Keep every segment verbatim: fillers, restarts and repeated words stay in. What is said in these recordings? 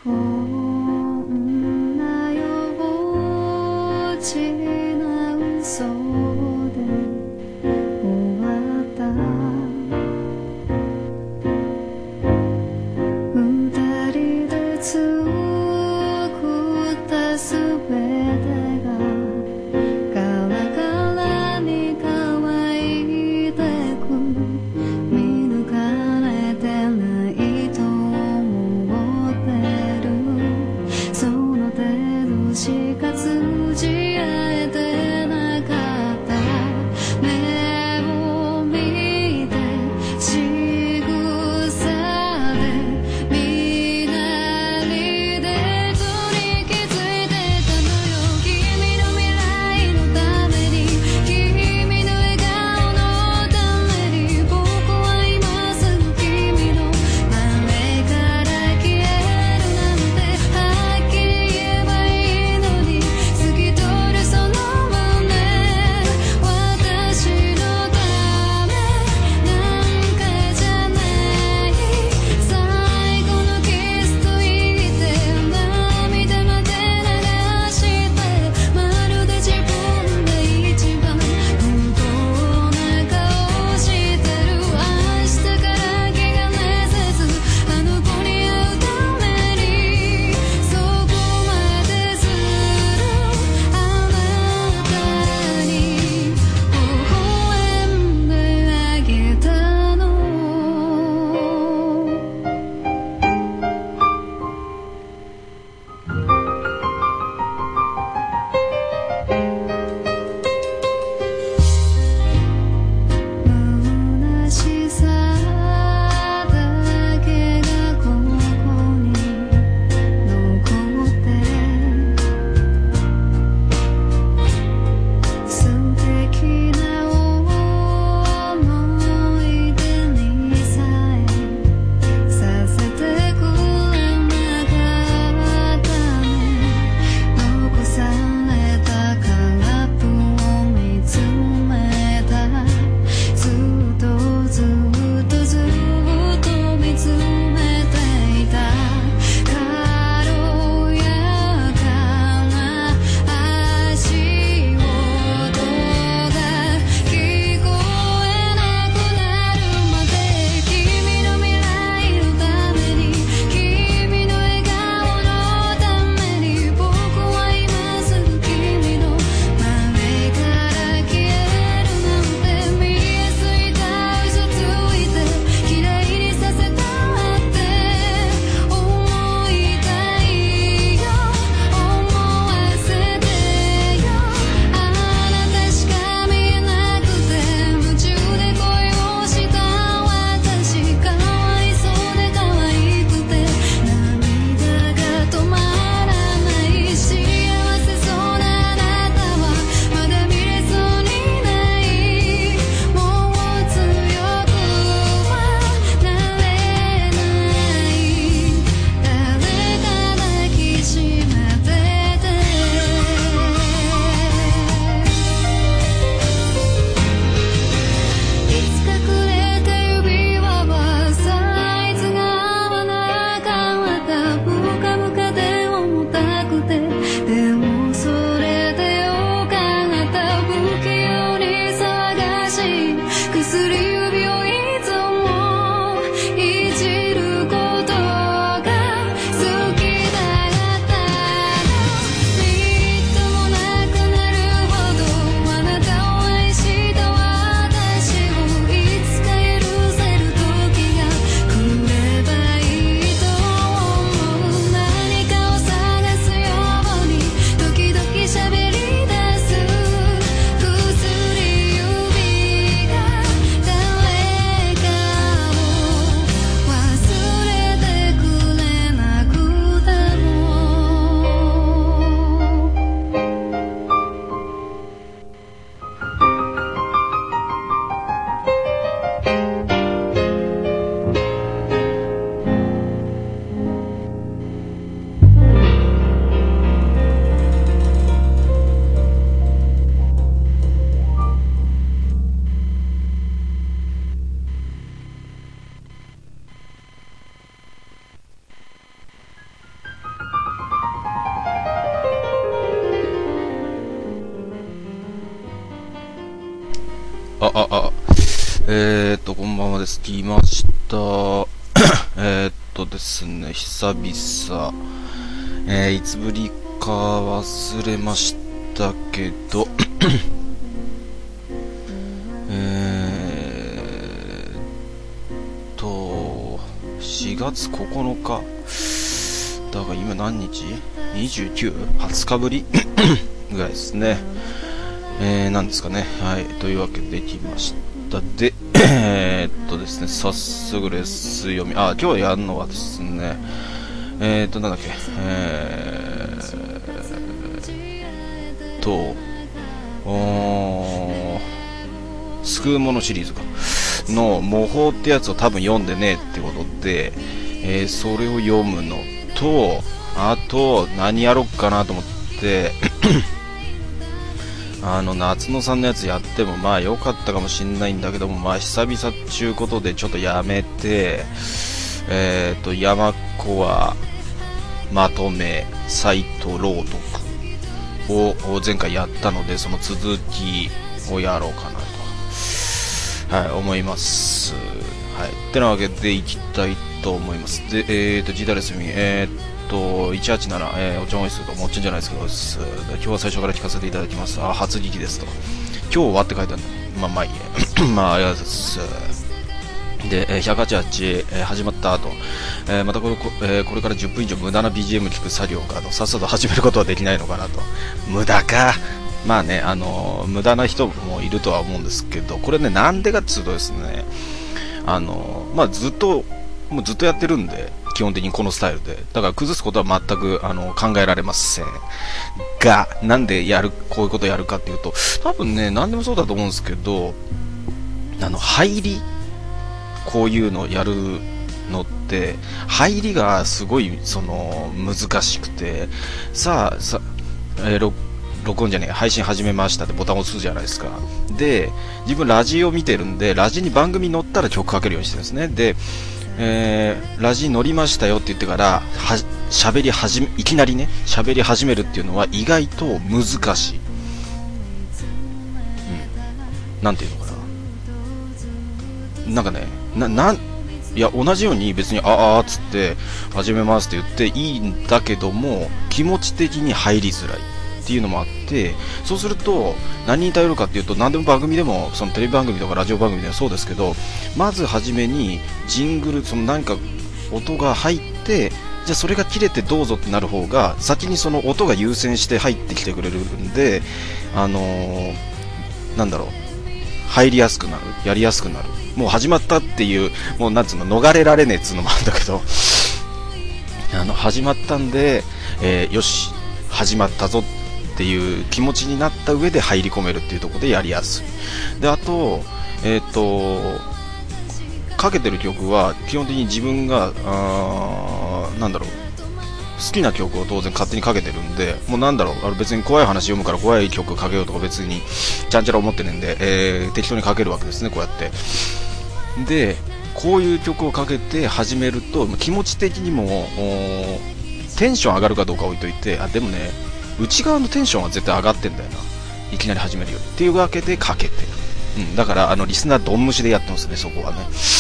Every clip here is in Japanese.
こんな幼稚な嘘で終わった二人で作ったすべてがガラガラに乾いてく見抜かれてないと思ってるです。来ました。えーっとですね、久々、えー、いつぶりか忘れましたけど、えーっと、しがつここのか。だから今何日 ?にじゅうきゅう?はつ 日ぶりぐらいですね。えー、なんですかね。はい。というわけで来ました。で、えーっとですね、早速レッスン読み。あ、今日やるのはですね、えーっと、なんだっけ、えーっと、おー、救うものシリーズか。の模倣ってやつを多分読んでねえってことで、えー、それを読むのと、あと、何やろっかなと思って、あの夏野さんのやつやってもまあ良かったかもしんないんだけども、まあ久々っちゅうことでちょっとやめて、えっと山子はまとめサイト朗読を前回やったので、その続きをやろうかなと、はい、思います。はい、てなわけでいきたいと思います。で、えっとジータレスミえー、っといちはちなな、えー、お茶もいするともっちんじゃないですけど、今日は最初から聞かせていただきます。あ、初聞きですと。今日はって書いてあるんだ。まあまあいいや。まあありがとうございます。で、えー、ひゃくはちじゅうはち、えー、始まった後、えー、またこれ、えー、これからじゅっぷん以上無駄な ビージーエム 聞く作業かと、さっさと始めることはできないのかなと。無駄か。まあね、あのー、無駄な人もいるとは思うんですけど、これね、なんでかっつうとですね、あのー、まあずっと、もうずっとやってるんで、基本的にこのスタイルで、だから崩すことは全くあの考えられませんが、なんでやるこういうことをやるかっていうと、多分ね、何でもそうだと思うんですけど、あの入り、こういうのをやるのって入りがすごいその難しくて、さあさ、えー、録録音じゃねえ、配信始めましたってボタンを押すじゃないですか。で、自分ラジオ見てるんで、ラジに番組乗ったら曲かけるようにしてるんですね。で、えー、ラジ乗りましたよって言ってからは喋り始め、いきなりね喋り始めるっていうのは意外と難しい。うん、なんていうのかな、なんかね、な、なん、いや同じように別にあーあーっつって始めますって言っていいんだけども、気持ち的に入りづらいっていうのもあって、そうすると何に頼るかっていうと、何でも番組でも、そのテレビ番組とかラジオ番組でもそうですけど、まず初めにジングル、その何か音が入って、じゃあそれが切れてどうぞってなる方が先にその音が優先して入ってきてくれるんで、あのー、なんだろう、入りやすくなる、やりやすくなる。もう始まったっていう、もうなんつうの、逃れられねえっつうのもあるんだけど、あの始まったんで、えー、よし始まったぞっていう気持ちになった上で入り込めるっていうところでやりやすい。で、あと、えっと、かけてる曲は基本的に自分が、あー、なんだろう、好きな曲を当然勝手にかけてるんで、もうなんだろう、あれ別に怖い話読むから怖い曲かけようとか別にちゃんちゃら思ってねんで、えー、適当にかけるわけですね、こうやって。で、こういう曲をかけて始めると気持ち的にもテンション上がるかどうか置いといて、あ、でもね、内側のテンションは絶対上がってんだよな、いきなり始めるよりっていうわけでかけてる、うん、だからあのリスナードン無視でやってますね、そこはね、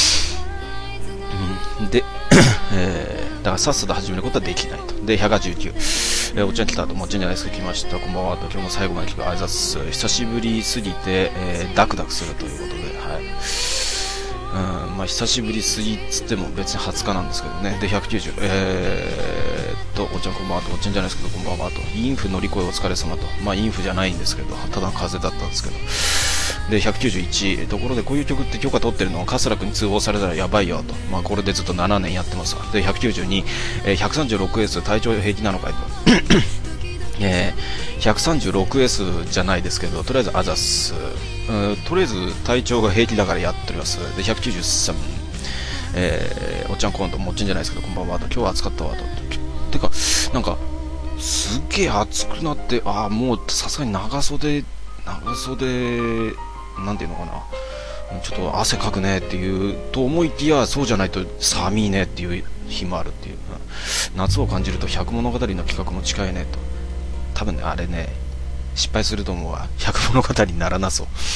うん、で、えー、だからさっさと始めることはできないと。で、ひゃくはちじゅうきゅう、えー、おっちゃん来たと、もっちゃんじゃないですか、来ました、こんばんはと、今日も最後まで聞くあいざっす、久しぶりすぎて、えー、ダクダクするということで、はい、うん、まあ久しぶりすぎっつっても別にはつかなんですけどね。で、ひゃくきゅうじゅう、えー、っと、おっちゃんこんばんはと、おっちゃんじゃないですけど、こんばんはと、インフ乗り越えお疲れ様と、まあインフじゃないんですけど、ただの風邪だったんですけど。で、ひゃくきゅうじゅういち、ところでこういう曲って許可取ってるのを桂君に通報されたらやばいよと、まあこれでずっとななねんやってますわ。で、ひゃくきゅうじゅうに、えー、ひゃくさんじゅうろくエス 体調平気なのかいと。えー、ひゃくさんじゅうろくエス じゃないですけど、とりあえずあざっす、うん、とりあえず体調が平気だからやっております。で、ひゃくきゅうじゅうさん、えー、おっちゃん今度もっちんじゃないですけど、こんばんはと、今日は暑かったわと。てか、なんかすっげえ暑くなって、ああもうさすがに長袖長袖なんていうのかな、ちょっと汗かくねっていうと思いきや、そうじゃないと寒いねっていう日もあるっていう、夏を感じると百物語の企画も近いねと。多分ね、あれね、失敗すると思うわ。百物語にならなそう。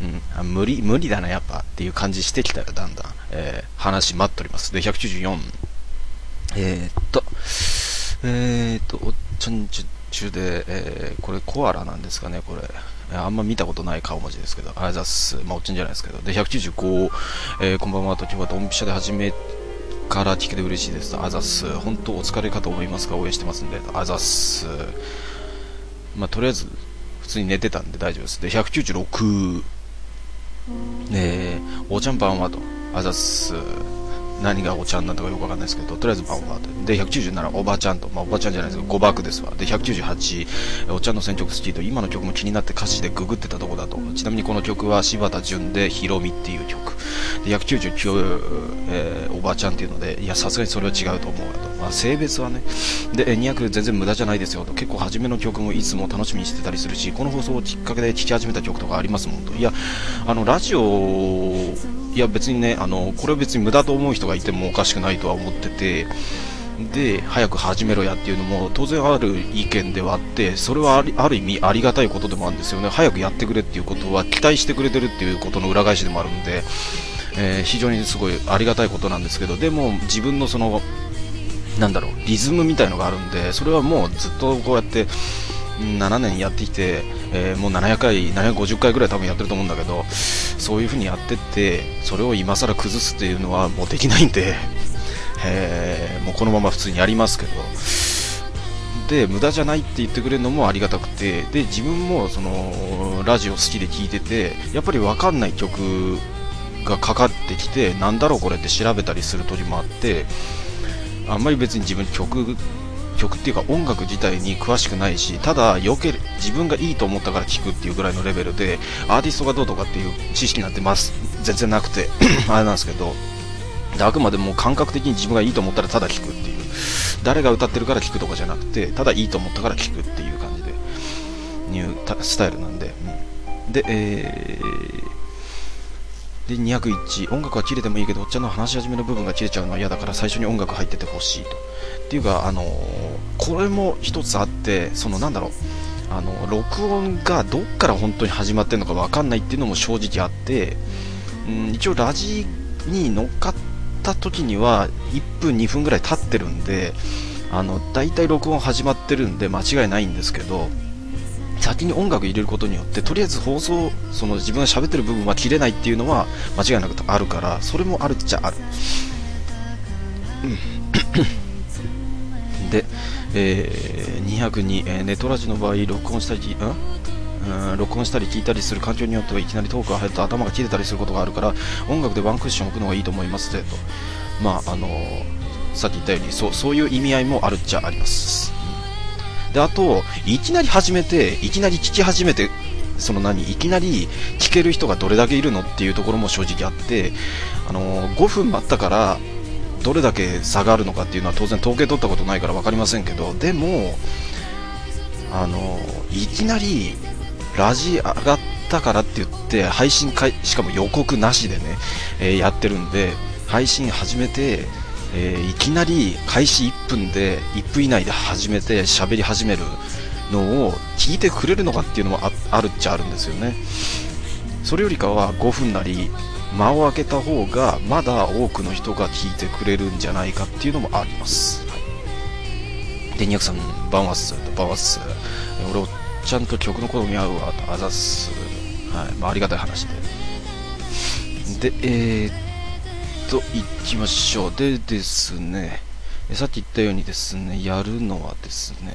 うん、あ無理、無理だな、やっぱっていう感じしてきたらだんだん、えー、話待っております。で、ひゃくきゅうじゅうよん。えーっと、えーっと、おっちゃんちゅちゅで、えー、これコアラなんですかね、これ。あんま見たことない顔文字ですけど、あざっす。まあ、おっちゃんじゃないですけど。で、ひゃくきゅうじゅうご、えー、こんばんはと、今日はドンピシャで始めから聞けて嬉しいです。あざっす。本当お疲れかと思いますが、応援してますんで、あざっす。まあ、とりあえず、普通に寝てたんで大丈夫です。で、ひゃくきゅうじゅうろく、えー、おちゃんばんはと、あざっす。何がおちゃんなんだかよくわかんないですけど、とりあえずばんはで、ひゃくきゅうじゅうなな、おばちゃんと、まあ、おばちゃんじゃないですけど、ごバクですわ。で、ひゃくきゅうじゅうはち、おちゃんの選曲スキーと、今の曲も気になって歌詞でググってたとこだと。ちなみにこの曲は柴田純でひろみっていう曲。で、ひゃくきゅうじゅうきゅう、えー、おばちゃんっていうので、いや、さすがにそれは違うと思うわと。まあ、性別はね。で、にひゃく全然無駄じゃないですよと。結構初めの曲もいつも楽しみにしてたりするし、この放送をきっかけで聴き始めた曲とかありますもんと。いや、あの、ラジオ、いや別にね、あの、これは別に無駄と思う人がいてもおかしくないとは思ってて、で、早く始めろやっていうのも当然ある意見ではあって、それはある、ある意味ありがたいことでもあるんですよね。早くやってくれっていうことは期待してくれてるっていうことの裏返しでもあるんで、えー、非常にすごいありがたいことなんですけど、でも自分のその、なんだろう、リズムみたいのがあるんで、それはもうずっとこうやってななねんやってきて、えー、もうななひゃっかい、ななひゃくごじゅっかいぐらい多分やってると思うんだけど、そういう風にやってって、それを今更崩すっていうのはもうできないんで、えー、もうこのまま普通にやりますけど、で、無駄じゃないって言ってくれるのもありがたくて、で、自分もその、ラジオ好きで聴いてて、やっぱりわかんない曲がかかってきて、なんだろうこれって調べたりする時もあって、あんまり別に自分曲曲っていうか音楽自体に詳しくないし、ただよけ自分がいいと思ったから聴くっていうぐらいのレベルで、アーティストがどうとかっていう知識なんてます全然なくてあれなんですけど、であくまでも感覚的に自分がいいと思ったらただ聴くっていう、誰が歌ってるから聴くとかじゃなくて、ただいいと思ったから聴くっていう感じでニュースタイルなんで、うん、で、えーでにひゃくいち、音楽は切れてもいいけどおっちゃんの話し始めの部分が切れちゃうのは嫌だから最初に音楽入っててほしいと。っていうか、あのー、これも一つあって、そのなんだろう、あの録音がどっから本当に始まってるのか分かんないっていうのも正直あって、うん、一応ラジに乗っかった時にはいっぷんにふんぐらい経ってるんで、あのだいたい録音始まってるんで間違いないんですけど、先に音楽入れることによってとりあえず放送、その自分が喋ってる部分は切れないっていうのは間違いなくあるから、それもあるっちゃある、うん、で、えー、にひゃくに、えー、ネットラジの場合録音したりんうん録音したり聞いたりする環境によってはいきなりトークが入ると頭が切れたりすることがあるから、音楽でワンクッション置くのがいいと思いますぜと。まああのー、さっき言ったように そ, そういう意味合いもあるっちゃあります。で、あと、いきなり始めて、いきなり聞き始めて、その何、いきなり聞ける人がどれだけいるのっていうところも正直あって、あのー、ごふん待ったから、どれだけ差があるのかっていうのは当然統計取ったことないから分かりませんけど、でも、あのー、いきなり、ラジ上がったからって言って、配信かい、しかも予告なしでね、えー、やってるんで、配信始めて、えー、いきなり開始いっぷんでいっぷん以内で始めて喋り始めるのを聞いてくれるのかっていうのも あ, あるっちゃあるんですよね。それよりかはごふんなり間を空けた方がまだ多くの人が聞いてくれるんじゃないかっていうのもあります、はい、でにひゃくさんバンワッスバンワッス俺をちゃんと曲の好み合うわとあざっす、はいまあ、ありがたい話ででえーといきましょう。でですね、さっき言ったようにですね、やるのはですね、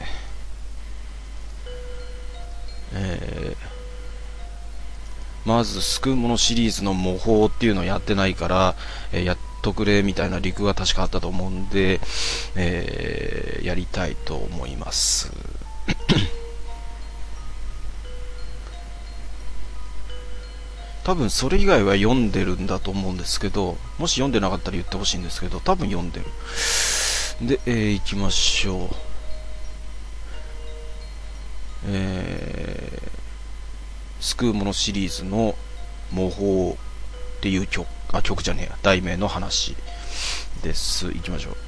えー、まず救うものシリーズの模倣っていうのをやってないから、えー、やっとくれみたいなリクが確かあったと思うんで、えー、やりたいと思います多分それ以外は読んでるんだと思うんですけど、もし読んでなかったら言ってほしいんですけど、多分読んでる。で、えー、行きましょう。えー、救うものシリーズの模倣っていう曲、あ、曲じゃねえや、題名の話です。行きましょう。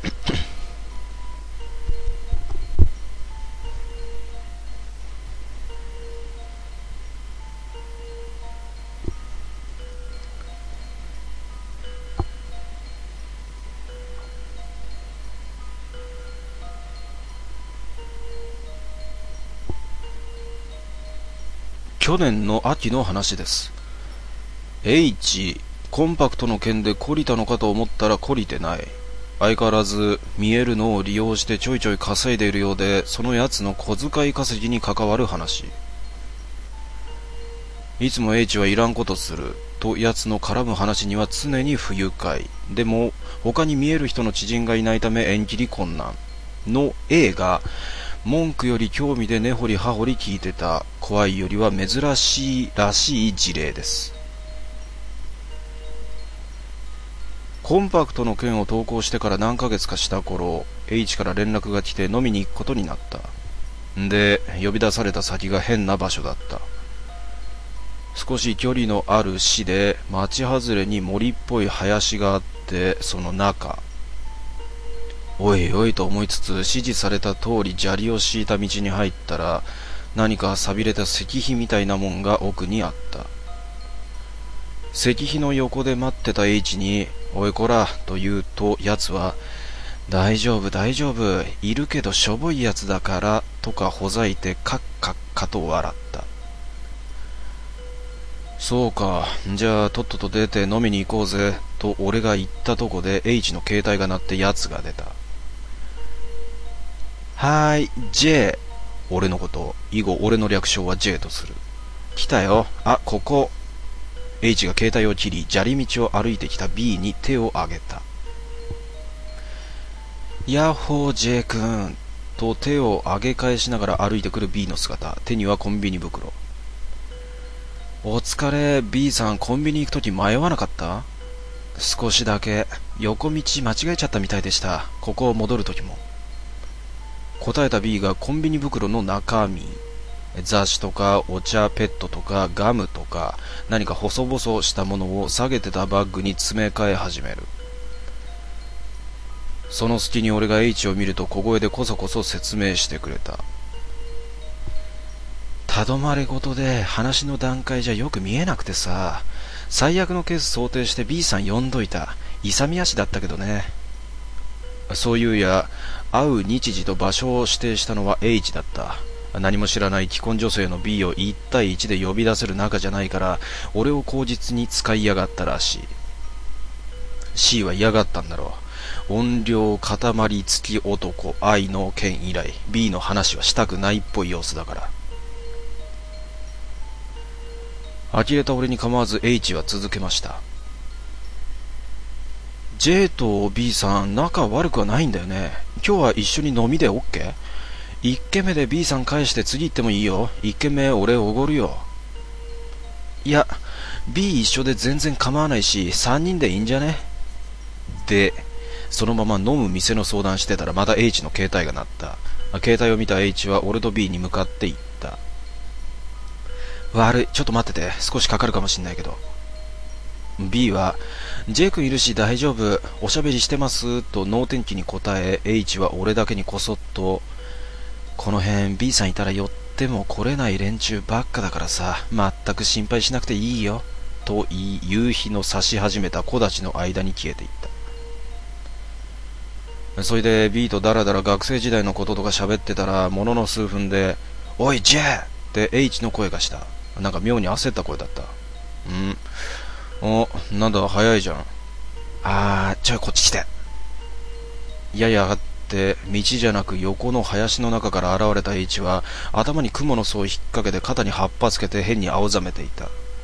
去年の秋の話です。H、コンパクトの件で懲りたのかと思ったら懲りてない。相変わらず見えるのを利用してちょいちょい稼いでいるようで、そのやつの小遣い稼ぎに関わる話。いつも H はいらんことするとやつの絡む話には常に不愉快。でも他に見える人の知人がいないため縁切り困難の A が文句より興味で根掘り葉掘り聞いてた。怖いよりは珍しいらしい事例です。コンパクトの件を投稿してから何ヶ月かした頃、 H から連絡が来て飲みに行くことになった。んで呼び出された先が変な場所だった。少し距離のある市で町外れに森っぽい林があって、その中、おいおいと思いつつ指示された通り砂利を敷いた道に入ったら、何か錆びれた石碑みたいなもんが奥にあった。石碑の横で待ってた H においこらと言うと、奴は大丈夫大丈夫、いるけどしょぼいやつだからとかほざいてカッカッカと笑った。そうか、じゃあとっとと出て飲みに行こうぜと俺が言ったとこで H の携帯が鳴って奴が出た。はーい J、 俺のこと以後俺の略称は J とする。来たよ、あここ。 H が携帯を切り砂利道を歩いてきた B に手を挙げた。ヤッホー J 君と手を上げ返しながら歩いてくる B の姿。手にはコンビニ袋。お疲れ B さん、コンビニ行くとき迷わなかった？少しだけ。横道間違えちゃったみたいでした。ここを戻るときも。答えた B がコンビニ袋の中身、雑誌とかお茶ペットとかガムとか何か細々したものを下げてたバッグに詰め替え始める。その隙に俺が H を見ると小声でこそこそ説明してくれた。たどまれごとで話の段階じゃよく見えなくてさ、最悪のケース想定して B さん呼んどいた。勇み足だったけどね。そういうや会う日時と場所を指定したのは H だった。何も知らない既婚女性の B をいち対いちで呼び出せる仲じゃないから俺を口実に使いやがったらしい。 C は嫌がったんだろう。音量塊付き男愛の件以来 B の話はしたくないっぽい様子だから。呆れた俺に構わず H は続けました。 J と B さん仲悪くはないんだよね。今日は一緒に飲みで OK？ 一軒目で B さん返して次行ってもいいよ。一軒目俺おごるよ。いや B 一緒で全然構わないし三人でいいんじゃね。でそのまま飲む店の相談してたらまた H の携帯が鳴った。携帯を見た H は俺と B に向かって言った。悪い、ちょっと待ってて、少しかかるかもしんないけど。B は J 君いるし大丈夫、おしゃべりしてますと能天気に答え、 H は俺だけにこそっと、この辺 B さんいたら寄っても来れない連中ばっかだからさ、全く心配しなくていいよと言い、夕日の差し始めた木立の間に消えていった。それで B とダラダラ学生時代のこととか喋ってたら、ものの数分でおい J って H の声がした。なんか妙に焦った声だった。んお、なんだ早いじゃん。あー、ちょいこっち来て。やや上がって道じゃなく横の林の中から現れた H は頭に蜘蛛の巣を引っ掛けて肩に葉っぱつけて変に青ざめていた。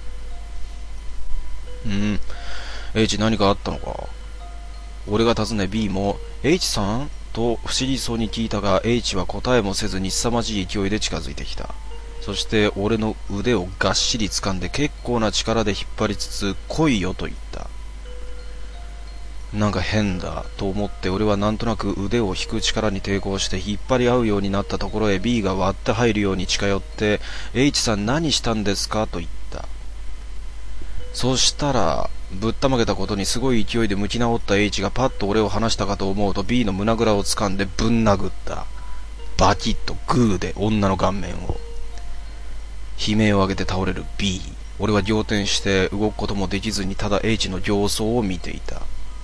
ん H 何かあったのか。俺が尋ね B も H さんと不思議そうに聞いたが H は答えもせずに凄まじい勢いで近づいてきた。そして俺の腕をがっしり掴んで結構な力で引っ張りつつ来いよと言った。なんか変だと思って俺はなんとなく腕を引く力に抵抗して引っ張り合うようになったところへ B が割って入るように近寄って H さん何したんですかと言った。そしたらぶったまげたことにすごい勢いで向き直った H がパッと俺を離したかと思うと B の胸ぐらを掴んでぶん殴った。バキッとグーで女の顔面を。悲鳴を上げて倒れる B。 俺は仰天して動くこともできずにただ H の形相を見ていた。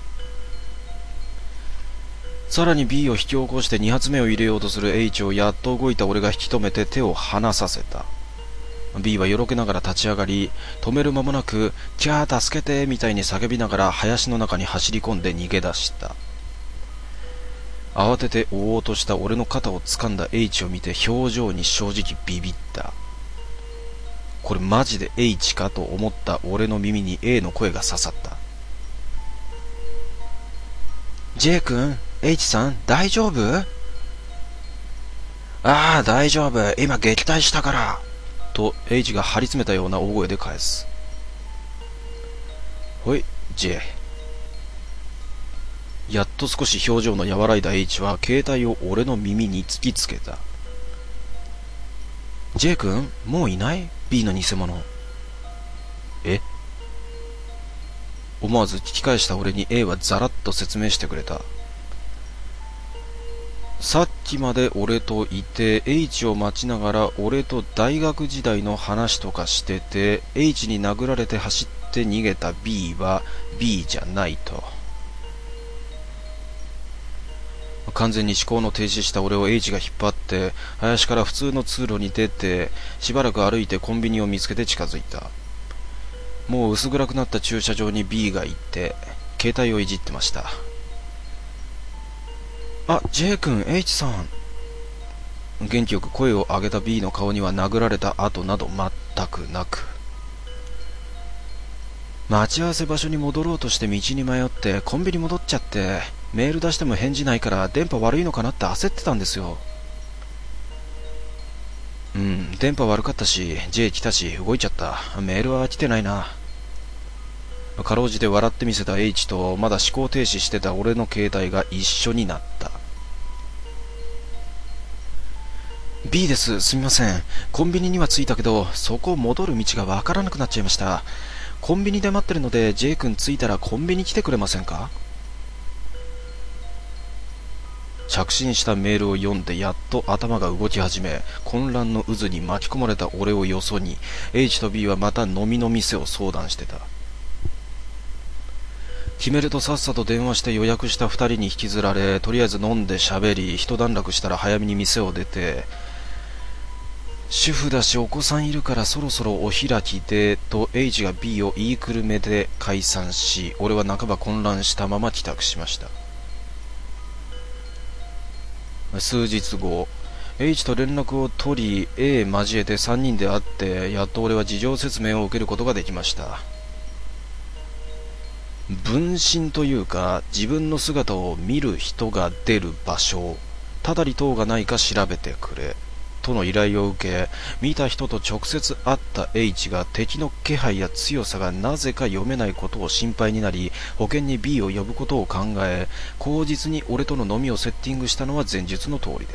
さらに B を引き起こしてに発目を入れようとする H をやっと動いた俺が引き止めて手を離させた。 B はよろけながら立ち上がり、止める間もなく、キャー助けてみたいに叫びながら林の中に走り込んで逃げ出した。慌てて追おうとした俺の肩を掴んだ H を見て表情に正直ビビった。これマジで H かと思った俺の耳に A の声が刺さった。J 君、H さん、大丈夫？ああ、大丈夫。今撃退したから。と H が張り詰めたような大声で返す。ほい、J。やっと少し表情の和らいだ H は携帯を俺の耳に突きつけた。J 君、もういない？ B の偽物。え？思わず聞き返した俺に A はザラッと説明してくれた。さっきまで俺といて H を待ちながら俺と大学時代の話とかしてて H に殴られて走って逃げた B は B じゃないと。完全に思考の停止した俺を H が引っ張って林から普通の通路に出てしばらく歩いてコンビニを見つけて近づいた。もう薄暗くなった駐車場に B が行って携帯をいじってました。あ、J 君、H さん。元気よく声を上げた B の顔には殴られた跡など全くなく。待ち合わせ場所に戻ろうとして道に迷ってコンビニ戻っちゃってメール出しても返事ないから電波悪いのかなって焦ってたんですよ。うん、電波悪かったし J 来たし動いちゃった。メールは来てないな。かろうじて笑ってみせた H とまだ思考停止してた俺の携帯が一緒になった。B です。すみません。コンビニには着いたけどそこ戻る道がわからなくなっちゃいました。コンビニで待ってるので J 君着いたらコンビニ来てくれませんか？着信したメールを読んでやっと頭が動き始め混乱の渦に巻き込まれた俺をよそに H と B はまた飲みの店を相談してた。決めるとさっさと電話して予約した二人に引きずられとりあえず飲んで喋り一段落したら早めに店を出て主婦だしお子さんいるからそろそろお開きでと H が B を言いくるめで解散し俺は半ば混乱したまま帰宅しました。数日後 H と連絡を取り A 交えてさんにんで会ってやっと俺は事情説明を受けることができました。分身というか自分の姿を見る人が出る場所ただり等がないか調べてくれとの依頼を受け見た人と直接会った H が敵の気配や強さがなぜか読めないことを心配になり保険に B を呼ぶことを考え口実に俺との飲みをセッティングしたのは前述の通りです。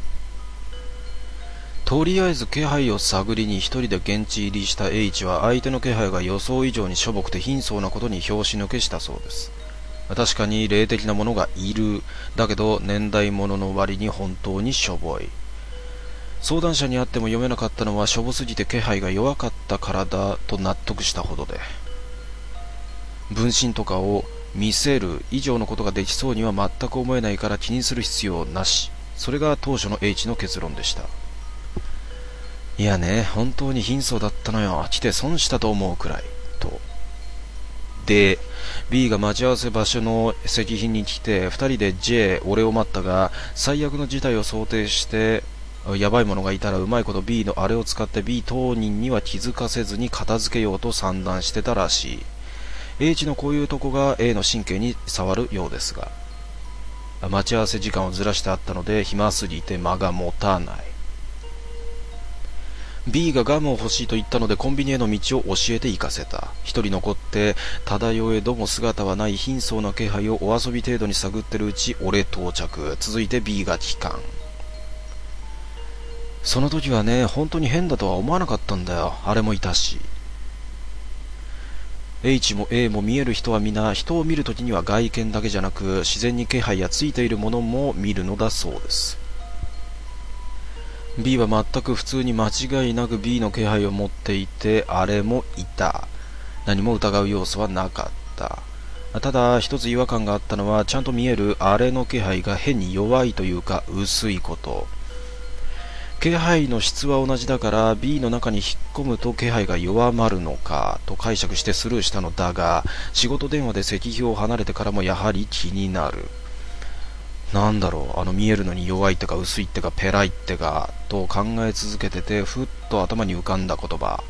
とりあえず気配を探りに一人で現地入りした H は相手の気配が予想以上にしょぼくて貧相なことに拍子抜けしたそうです。確かに霊的なものがいる。だけど年代物の割に本当にしょぼい。相談者に会っても読めなかったのはしょぼすぎて気配が弱かったからだと納得したほどで分身とかを見せる以上のことができそうには全く思えないから気にする必要なし。それが当初の H の結論でした。いやね、本当に貧相だったのよ。来て損したと思うくらい。と。で、B が待ち合わせ場所の石碑に来て、二人で J、俺を待ったが、最悪の事態を想定して、やばいものがいたらうまいこと B のあれを使って B 当人には気づかせずに片付けようと算段してたらしい。H のこういうとこが A の神経に触るようですが、待ち合わせ時間をずらしてあったので暇すぎて間が持たない。B がガムを欲しいと言ったのでコンビニへの道を教えて行かせた。一人残って漂えども姿はない貧相な気配をお遊び程度に探ってるうち俺到着。続いて B が帰還。その時はね、本当に変だとは思わなかったんだよ。あれもいたし。H も A も見える人は皆人を見るときには外見だけじゃなく自然に気配やついているものも見るのだそうです。B は全く普通に間違いなく B の気配を持っていてあれもいた。何も疑う要素はなかった。ただ一つ違和感があったのはちゃんと見えるあれの気配が変に弱いというか薄いこと。 気配の質は同じだから B の中に引っ込むと気配が弱まるのかと解釈してスルーしたのだが、仕事電話で石碑を離れてからもやはり気になる。なんだろう、あの見えるのに弱いってか薄いってかペラいってかと考え続けてて、ふっと頭に浮かんだ言葉。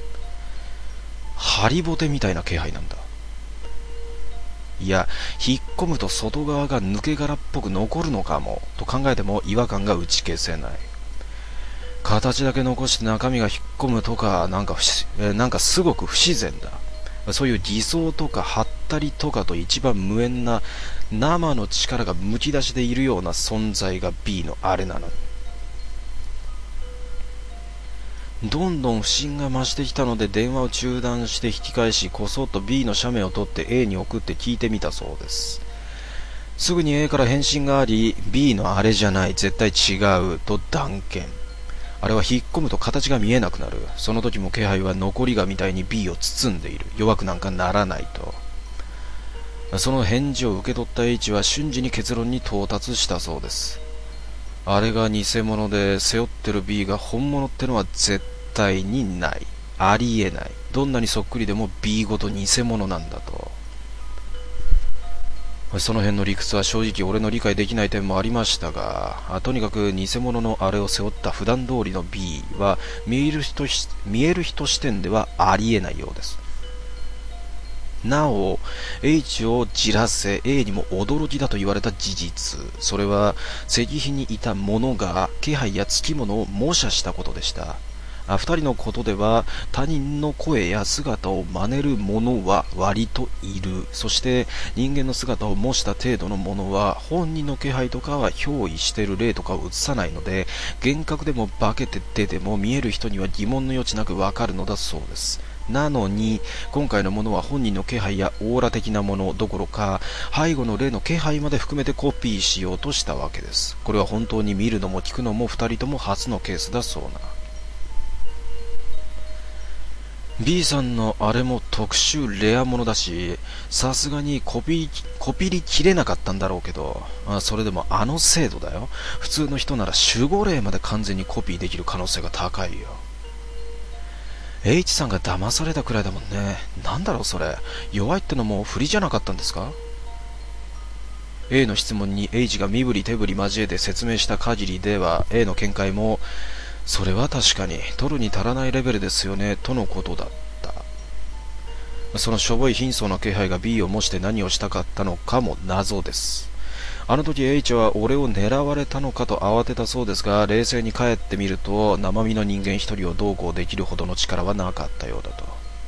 ハリボテみたいな気配なんだ。いや、引っ込むと外側が抜け殻っぽく残るのかもと考えても違和感が打ち消せない。形だけ残して中身が引っ込むとか、なんか不し、えなんかすごく不自然だ。そういう偽装とかはったりとかと一番無縁な生の力がむき出しでいるような存在が B のあれなのに。どんどん不審が増してきたので電話を中断して引き返し、こそっと B の写メを取って A に送って聞いてみたそうです。すぐに A から返信があり、 B のあれじゃない、絶対違うと断言。あれは引っ込むと形が見えなくなる。その時も気配は残りがみたいに B を包んでいる。弱くなんかならないと。その返事を受け取った H は瞬時に結論に到達したそうです。あれが偽物で背負ってる B が本物ってのは絶対にない。ありえない。どんなにそっくりでも B ごと偽物なんだと。その辺の理屈は正直俺の理解できない点もありましたが、とにかく偽物のあれを背負った普段通りの B は見える人し、見える人視点ではありえないようです。なお H をじらせ A にも驚きだと言われた事実、それは石碑にいた者が気配やつきものを模写したことでした。二人のことでは他人の声や姿を真似る者は割といる。そして人間の姿を模した程度のものは本人の気配とかは憑依している例とかを映さないので、幻覚でも化けて出ても見える人には疑問の余地なくわかるのだそうです。なのに今回のものは本人の気配やオーラ的なものどころか背後の例の気配まで含めてコピーしようとしたわけです。これは本当に見るのも聞くのも二人とも初のケースだそうな。B さんのあれも特殊レアものだし、さすがにコピー、コピりきれなかったんだろうけど、あそれでもあの精度だよ。普通の人なら守護霊まで完全にコピーできる可能性が高いよ。H さんが騙されたくらいだもんね。なんだろうそれ。弱いってのも振りじゃなかったんですか？ A の質問に H が身振り手振り交えて説明した限りでは A の見解も、それは確かに取るに足らないレベルですよねとのことだった。そのしょぼい貧相な気配が B を模して何をしたかったのかも謎です。あの時 H は俺を狙われたのかと慌てたそうですが、冷静に帰ってみると生身の人間一人をどうこうできるほどの力はなかったようだと。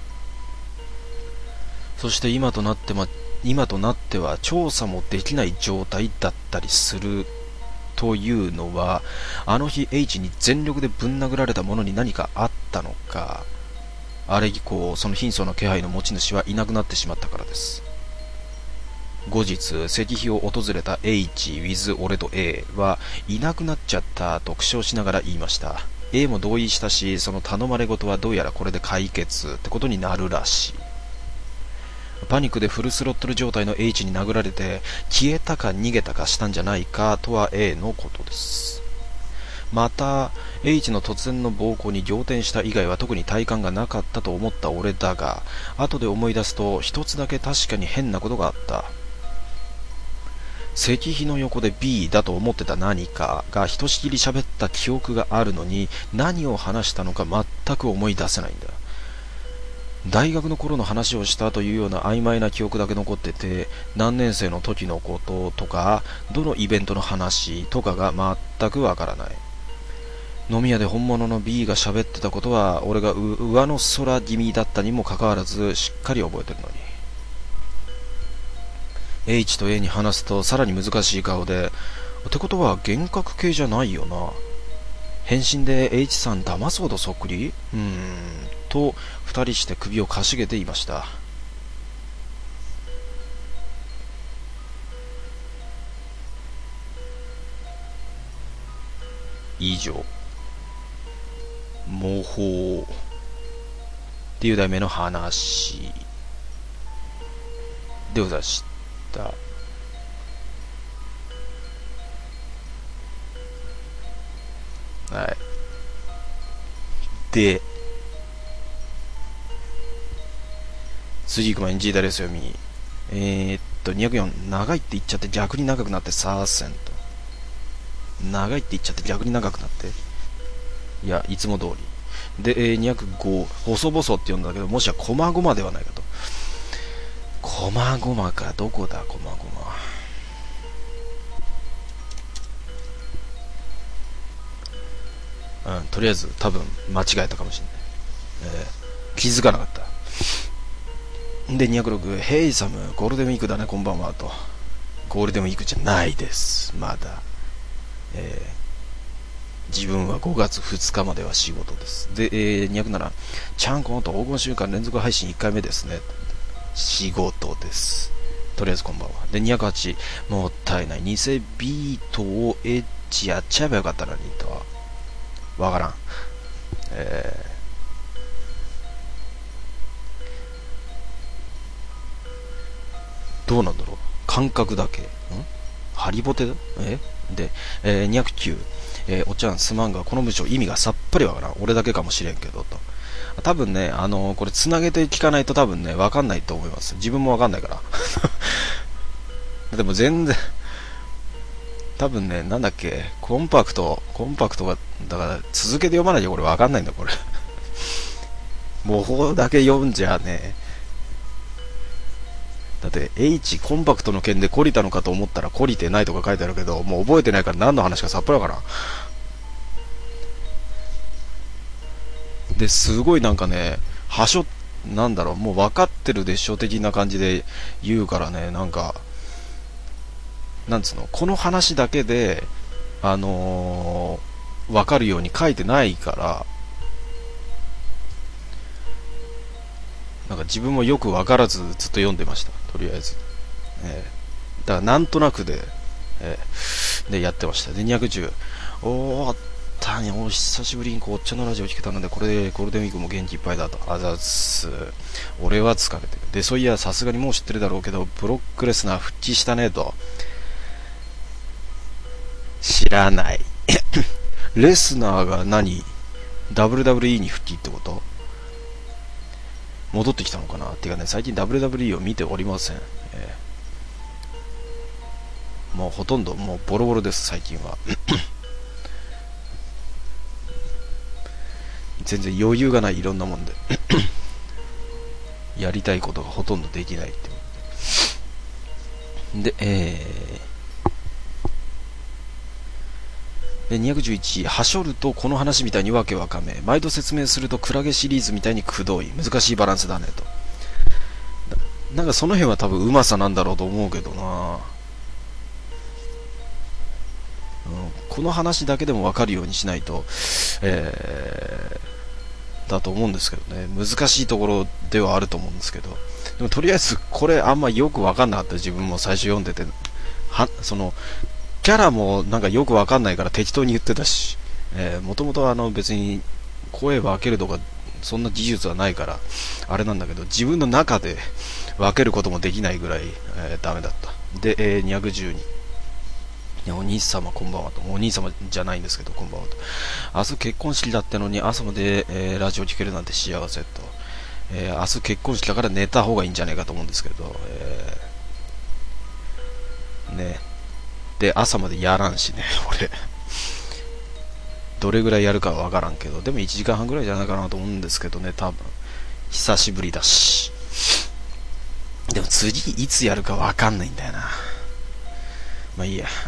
そして今となってま、今となっては調査もできない状態だったりするというのは、あの日 H に全力でぶん殴られたものに何かあったのか、あれ以降その貧相な気配の持ち主はいなくなってしまったからです。後日石碑を訪れた H with 俺と A はいなくなっちゃったと苦笑しながら言いました。 A も同意したし、その頼まれ事はどうやらこれで解決ってことになるらしい。パニックでフルスロットル状態の H に殴られて消えたか逃げたかしたんじゃないかとは A のことです。また H の突然の暴行に仰天した以外は特に体感がなかったと思った俺だが、後で思い出すと一つだけ確かに変なことがあった。石碑の横で B だと思ってた何かがひとしきり喋った記憶があるのに、何を話したのか全く思い出せないんだ。大学の頃の話をしたというような曖昧な記憶だけ残ってて、何年生の時のこととかどのイベントの話とかが全くわからない。飲み屋で本物の B が喋ってたことは俺が上の空気味だったにもかかわらずしっかり覚えてるのに、 H と A に話すとさらに難しい顔で、ってことは幻覚系じゃないよな。返信で H さん騙すほどそっくり？うーんと二人して首をかしげていました。以上、模倣っていう題名の話でございました。はい。 で、次行く前に G ダレス読み。えー、っと、にひゃくよん、長いって言っちゃって逆に長くなってさーせんと。長いって言っちゃって逆に長くなって。いや、いつも通り。で、えー、にひゃくご、細々って読んだけど、もしやこまごまではないかと。こまごまか、どこだ、こまごま。うん、とりあえず多分間違えたかもしれない。えー、気づかなかった。で、にひゃくろく、ヘイサム、ゴールデンウィークだね、こんばんは、と。ゴールデンウィークじゃないです、まだ。えー、自分はごがつふつかまでは仕事です。で、えー、にひゃくなな、ちゃんこんと黄金週間連続配信いっかいめですね。仕事です。とりあえずこんばんは。で、にひゃくはち、もったいない。偽ビートをエッチやっちゃえばよかったのに、と。わからん。えー、どうなんだろう。感覚だけ。んハリボテだえで、えー、にひゃくきゅう、えー、おちゃんすまんが、この文章意味がさっぱりわからん。俺だけかもしれんけど、と。多分ね、あのー、これ繋げて聞かないと多分ね、わかんないと思います。自分もわかんないから。でも全然、多分ね、なんだっけ、コンパクト、コンパクトが、だから続けて読まないとこれわかんないんだ、これ。模倣だけ読んじゃね、だって H コンパクトの件で懲りたのかと思ったら懲りてないとか書いてあるけど、もう覚えてないから何の話かさっぱりわからん。で、すごいなんかね、はしょ、なんだろう、もう分かってるでしょ的な感じで言うからね、なんか、なんつうの、この話だけで、あのー、分かるように書いてないから、なんか自分もよく分からずずっと読んでました、とりあえず。えー、だからなんとなくで、えー、でやってました。で、にひゃくじゅう、おーったに、お久しぶりにこうおっちゃのラジオ聞けたので、これでゴールデンウィークも元気いっぱいだと。あざっす。俺は疲れてる。で、そういや、さすがにもう知ってるだろうけど、ブロックレスナー復帰したねと。知らない。レスナーが何 ダブリューダブリューイー に復帰ってこと？戻ってきたのかなっていうかね、最近 ダブリューダブリューイー を見ておりません。えー、もうほとんどもうボロボロです、最近は。全然余裕がない、いろんなもんで。やりたいことがほとんどできないってことで。で、えー、でにひゃくじゅういち、はしょるとこの話みたいにわけわかめ、毎度説明するとクラゲシリーズみたいにくどい、難しいバランスだねと。なんかその辺は多分うまさなんだろうと思うけどな、うん、この話だけでもわかるようにしないと、えー、だと思うんですけどね、難しいところではあると思うんですけど、でもとりあえずこれあんまよくわかんなかった。自分も最初読んでて、はそのキャラもなんかよくわかんないから適当に言ってたし、もともとあの別に声分けるとかそんな技術はないからあれなんだけど、自分の中で分けることもできないぐらい、えー、ダメだった。で、えー、にひゃくじゅうに、いやお兄様こんばんはと。お兄様じゃないんですけどこんばんはと。明日結婚式だったのに朝まで、えー、ラジオ聞けるなんて幸せと、えー、明日結婚式だから寝た方がいいんじゃないかと思うんですけど、えー、ねで朝までやらんしね俺どれぐらいやるかはわからんけど、でもいちじかんはんぐらいじゃないかなと思うんですけどね、多分久しぶりだし。でも次いつやるかわかんないんだよな。まあいいや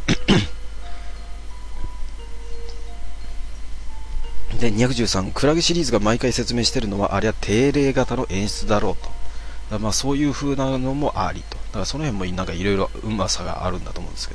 でにひゃくじゅうさん、クラゲシリーズが毎回説明してるのはあれは定例型の演出だろうと。だまあそういう風なのもありと。だからその辺もなんかいろいろうまさがあるんだと思うんですけ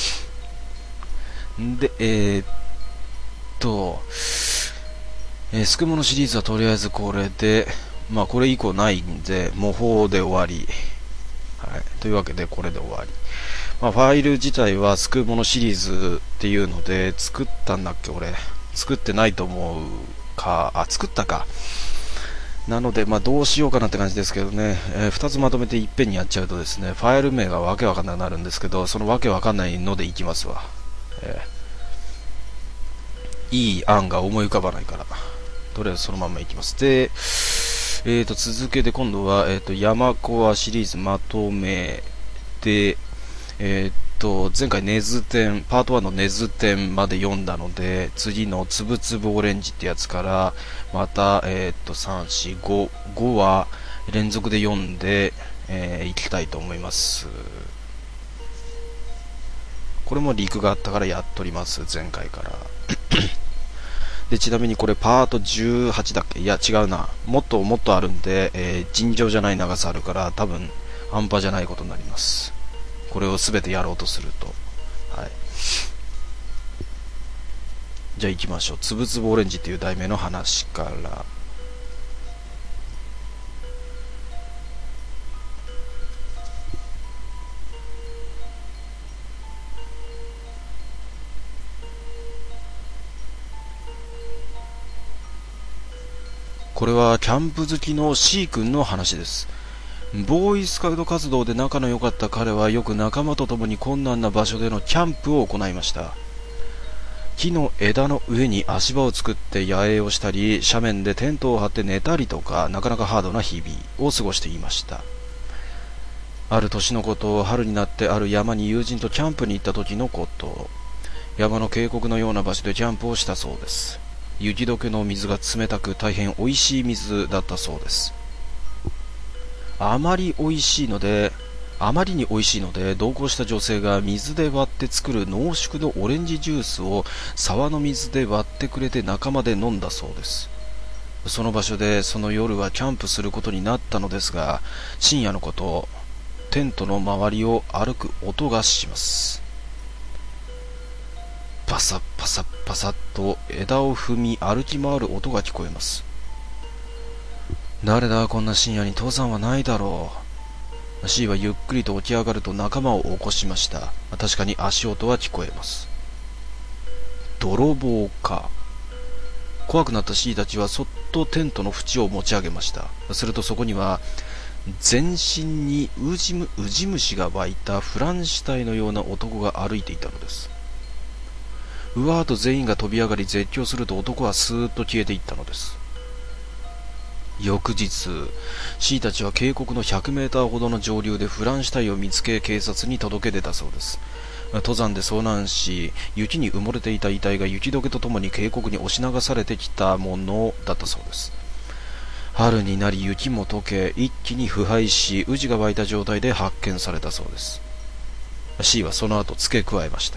ど。で、えー、っと、えー、スクモのシリーズはとりあえずこれで、まあこれ以降ないんで、模倣で終わり。はい。というわけでこれで終わり。まあファイル自体はスクモのシリーズっていうので作ったんだっけ俺。作ってないと思うか、あ、作ったか。なので、まあどうしようかなって感じですけどね、えー、ふたつまとめていっぺんにやっちゃうとですね、ファイル名がわけわかんなくなるんですけど、そのわけわかんないのでいきますわ。えー、いい案が思い浮かばないから。 とりあえずそのまんまいきます。で、えーと、続けて今度は、えーと、山コアシリーズまとめで、えーと、前回根津点、パートワンの根津点まで読んだので、次のつぶつぶオレンジってやつから、また、えーと、さん、よん、ご、ごは連続で読んで、えー、いきたいと思います。これもリークがあったからやっとります、前回から。で、ちなみにこれパートじゅうはちだっけ？いや違うな。もっともっとあるんで、えー、尋常じゃない長さあるから多分半端じゃないことになります。これを全てやろうとすると。はい。じゃあ行きましょう。つぶつぶオレンジっていう題名の話から。これはキャンプ好きの C 君の話です。ボーイスカウト活動で仲の良かった彼はよく仲間と共に困難な場所でのキャンプを行いました。木の枝の上に足場を作って野営をしたり、斜面でテントを張って寝たりとか、なかなかハードな日々を過ごしていました。ある年のこと、春になってある山に友人とキャンプに行った時のこと。山の渓谷のような場所でキャンプをしたそうです。雪解けの水が冷たく大変美味しい水だったそうです。あまり美味しいので、あまりに美味しいので同行した女性が水で割って作る濃縮のオレンジジュースを沢の水で割ってくれて仲間で飲んだそうです。その場所でその夜はキャンプすることになったのですが、深夜のこと、テントの周りを歩く音がします。パサッパサッパサッと枝を踏み歩き回る音が聞こえます。誰だ、こんな深夜に登山はないだろう。 C はゆっくりと起き上がると仲間を起こしました。確かに足音は聞こえます。泥棒か。怖くなった C たちはそっとテントの縁を持ち上げました。するとそこには全身にウジムウジ虫が湧いたフランシュタイのような男が歩いていたのです。うわーと全員が飛び上がり絶叫すると男はスーッと消えていったのです。翌日、C たちは渓谷のひゃくメーターほどの上流でフランシュタイを見つけ警察に届け出たそうです。登山で遭難し、雪に埋もれていた遺体が雪解けとともに渓谷に押し流されてきたものだったそうです。春になり雪も溶け、一気に腐敗し、ウジが湧いた状態で発見されたそうです。C はその後付け加えました。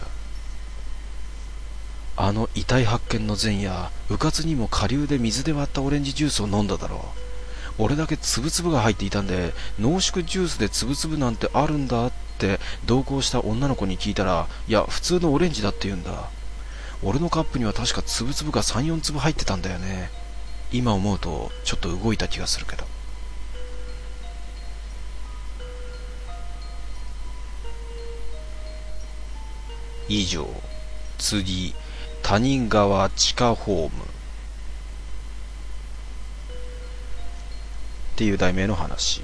あの遺体発見の前夜、うかつにも下流で水で割ったオレンジジュースを飲んだだろう。俺だけつぶつぶが入っていたんで、濃縮ジュースでつぶつぶなんてあるんだって同行した女の子に聞いたら、いや普通のオレンジだって言うんだ。俺のカップには確かつぶつぶがさん、よんつぶ入ってたんだよね。今思うとちょっと動いた気がするけど。以上。次、谷川地下ホームっていう題名の話。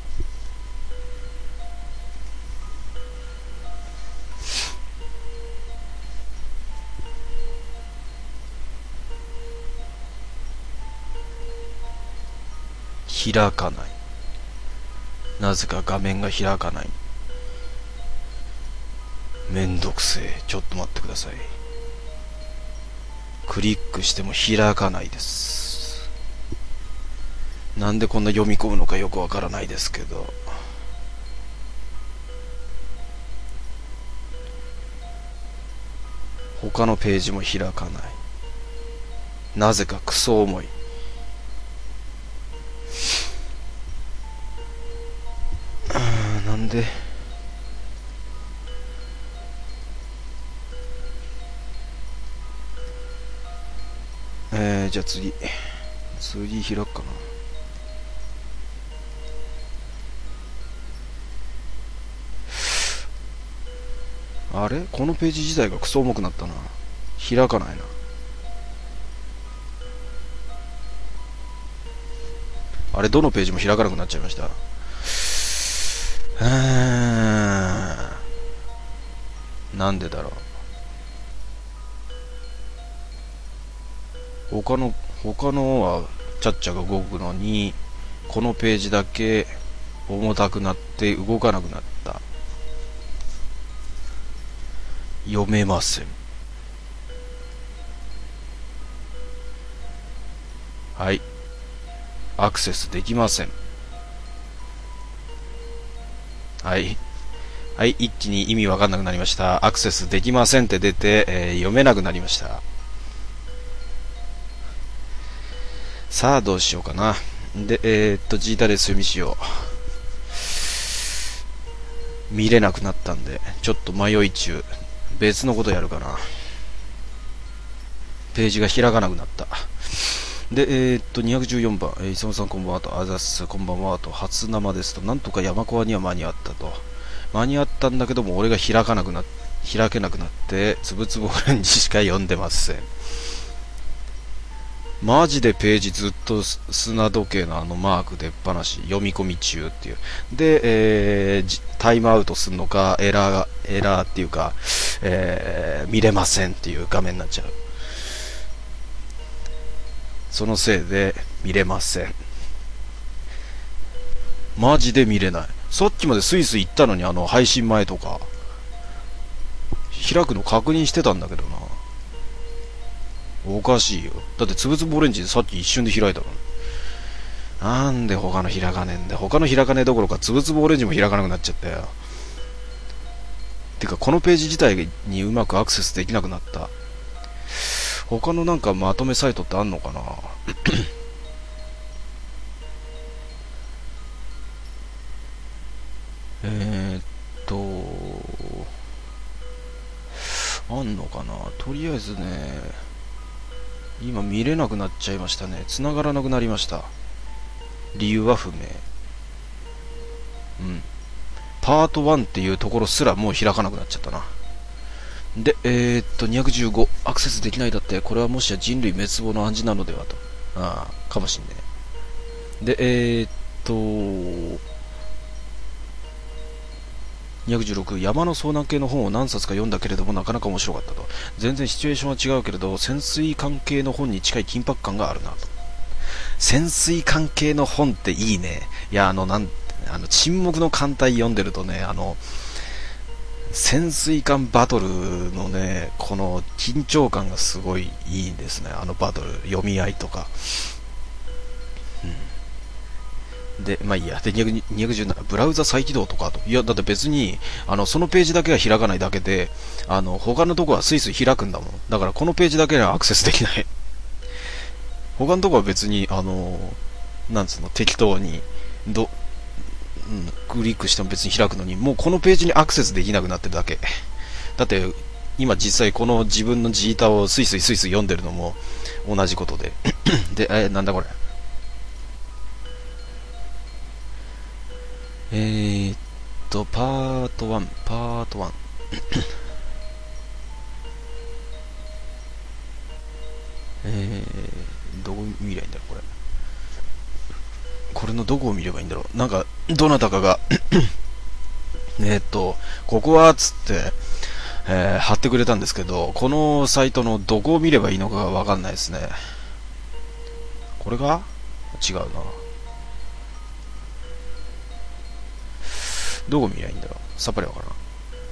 開かない。なぜか画面が開かない。めんどくせえ。ちょっと待ってください。クリックしても開かないです。なんでこんな読み込むのかよくわからないですけど。他のページも開かない。なぜかクソ重い。あー、なんで。えー、じゃあ次次開くかな。あれ、このページ自体がクソ重くなったな。開かないな。あれ、どのページも開かなくなっちゃいました。うーん、なんでだろう。他の他のはちゃっちゃが動くのに、このページだけ重たくなって動かなくなった。読めません。はい。アクセスできません。はい。はい、一気に意味わかんなくなりました。アクセスできませんって出て、えー、読めなくなりました。さあ、どうしようかな。で、えー、っと、ジータレス読みしよう。見れなくなったんで、ちょっと迷い中。別のことやるかな。ページが開かなくなった。で、えー、っと、にひゃくじゅうよんばん、えー、磯野さんこんばんはと、あざっす、こんばんはと、初生ですと、なんとか山コアには間に合ったと。間に合ったんだけども、俺が開かなくなっ、開けなくなって、つぶつぶオレンジしか読んでません。マジでページずっと砂時計のあのマーク出っ放し、読み込み中っていう。で、えー、タイムアウトするのか、エラー、エラーっていうか、えー、見れませんっていう画面になっちゃう。そのせいで見れません。マジで見れない。さっきまでスイスイ行ったのに、あの配信前とか開くの確認してたんだけどな。おかしいよ。だってつぶつぶオレンジでさっき一瞬で開いたのに。なんで他の開かねえんだよ。他の開かねえどころかつぶつぶオレンジも開かなくなっちゃったよ。てかこのページ自体にうまくアクセスできなくなった。他のなんかまとめサイトってあんのかなえーっとあんのかな。とりあえずね、今見れなくなっちゃいましたね。繋がらなくなりました。理由は不明。うん。パートワンっていうところすらもう開かなくなっちゃったな。で、えー、っと、にひゃくじゅうご、アクセスできないだって、これはもしや人類滅亡の暗示なのではと。ああ、かもしんねえ。で、えー、っと、にひゃくじゅうろく、山の遭難系の本を何冊か読んだけれどもなかなか面白かったと。全然シチュエーションは違うけれど、潜水関係の本に近い緊迫感があるなと。潜水関係の本っていいね。いや、あの、なん、あの、沈黙の艦隊読んでるとね、あの、潜水艦バトルのね、この緊張感がすごいいいんですね。あのバトル、読み合いとか。うん、で、まあいいや。で、にひゃくじゅうなな、ブラウザ再起動とかと。いや、だって別に、あの、そのページだけは開かないだけで、あの、他のとこはスイスイ開くんだもん。だからこのページだけはアクセスできない。他のとこは別に、あの、なんつうの、適当に、ど、うん、クリックしても別に開くのに、もうこのページにアクセスできなくなってるだけ。だって今実際この自分のジータをスイスイスイスイ読んでるのも同じことでで、えー、なんだこれ、えー、っとパートワンパートワンえー、どこ見りゃいいんだろうこれ。これのどこを見ればいいんだろう。なんかどなたかがえーっとここはつって、えー、貼ってくれたんですけど、このサイトのどこを見ればいいのかがわかんないですね。これが違うな。どこ見りゃいいんだろう。さっぱりわからん。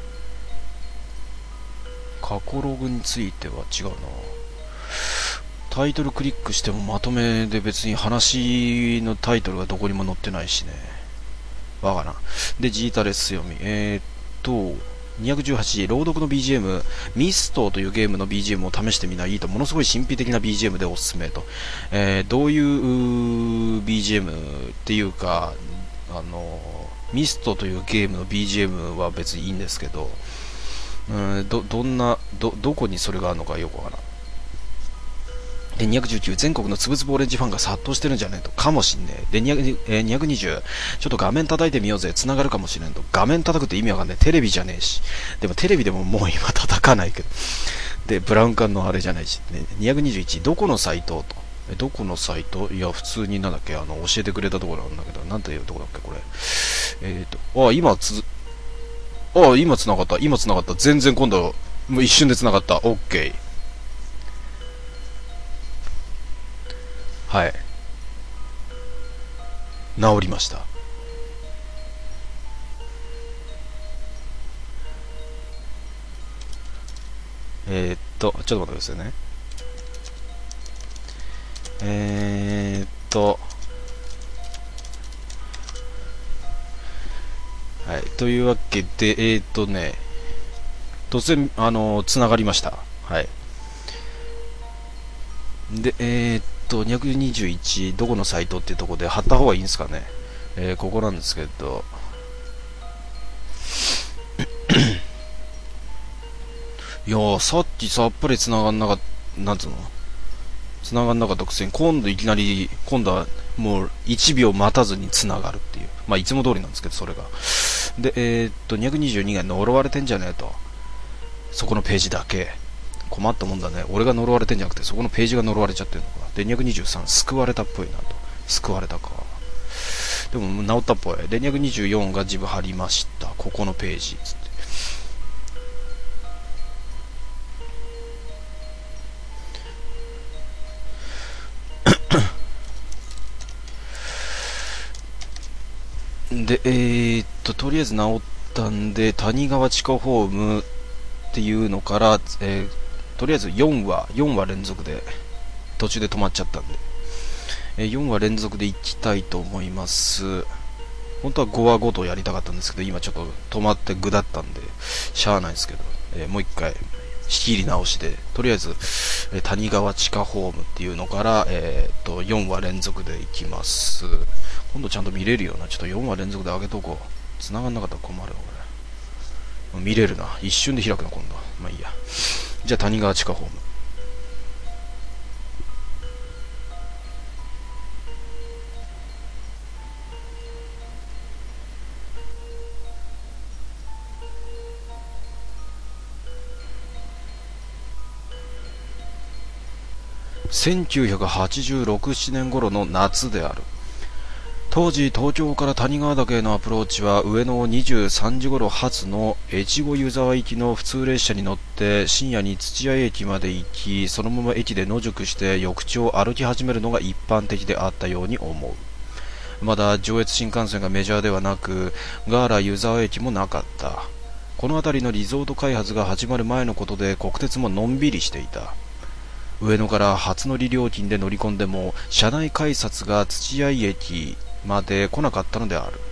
過去ログについては違うな。タイトルクリックしてもまとめで別に話のタイトルがどこにも載ってないしね。わからん。で、ジータレス読み。えー、っと、にひゃくじゅうはち、朗読の ビージーエム、ミストというゲームの ビージーエム を試してみないと、ものすごい神秘的な ビージーエム でおすすめと。えー、どういう ビージーエム っていうか、あの、ミストというゲームの ビージーエム は別にいいんですけど、うん、ど、どんな、ど、どこにそれがあるのかよくわからん。で、にひゃくじゅうきゅう、全国のつぶつぶオレンジファンが殺到してるんじゃねえと。かもしんねえ。で、にひゃく、えー、にひゃくにじゅう、ちょっと画面叩いてみようぜ。繋がるかもしれんと。画面叩くって意味わかんねえ。テレビじゃねえし。でもテレビでももう今叩かないけど。で、ブラウン管のあれじゃないし。ね、にひゃくにじゅういち、どこのサイトと。え、どこのサイトいや、普通になんだっけ、あの、教えてくれたところなんだけど、なんていうところだっけ、これ。えっ、ー、と、あ、今つ、あ、今繋がった。今繋がった。全然今度、もう一瞬で繋がった。オッケー。 はい。治りました。えー、っと、ちょっと待ってくださいね。えー、っと、はい。というわけで、えー、っとね、突然、あのー、つながりました。はい。で、えー、っと、にひゃくにじゅういち、どこのサイトっていうところで貼った方がいいんですかね。えー、ここなんですけど、いやー、さっきさっぱり繋がんなかった、なんつうの繋がんなかったくせに、今度いきなり、今度はもういちびょう待たずに繋がるっていう。まあ、いつも通りなんですけど、それが。で、えー、っと、にひゃくにじゅうにが呪われてんじゃねえと。そこのページだけ。困ったもんだね。俺が呪われてんじゃなくて、そこのページが呪われちゃってるのか。で、にひゃくにじゅうさん、救われたっぽいなと。救われたか。でも、治ったっぽい。で、にひゃくにじゅうよんが自分貼りました。ここのページ。つって。で、えー、っと、とりあえず治ったんで、谷川地下ホームっていうのから、えー、とりあえずよんわ、よんわ連続で、途中で止まっちゃったんで、えー、よんわ連続でいきたいと思います。本当はごわごとやりたかったんですけど、今ちょっと止まって具だったんで、しゃあないですけど、えー、もう一回、仕切り直しで、とりあえず、えー、谷川地下ホームっていうのから、えー、っと、よんわ連続でいきます。今度ちゃんと見れるような。ちょっとよんわ連続で上げとこう。繋がんなかったら困るわ、これ。見れるな。一瞬で開くな、今度。まあいいや。じゃあ、谷川地下ホーム。せんきゅうひゃくはちじゅうろく、ななねん頃の夏である。当時、東京から谷川岳へのアプローチは上野をにじゅうさんじ頃発の越後湯沢行きの普通列車に乗って深夜に土屋駅まで行き、そのまま駅で野宿して翌地を歩き始めるのが一般的であったように思う。まだ上越新幹線がメジャーではなく、ガーラ湯沢駅もなかった。この辺りのリゾート開発が始まる前のことで国鉄ものんびりしていた。上野から初乗り料金で乗り込んでも車内改札が土屋駅まで来なかったのである。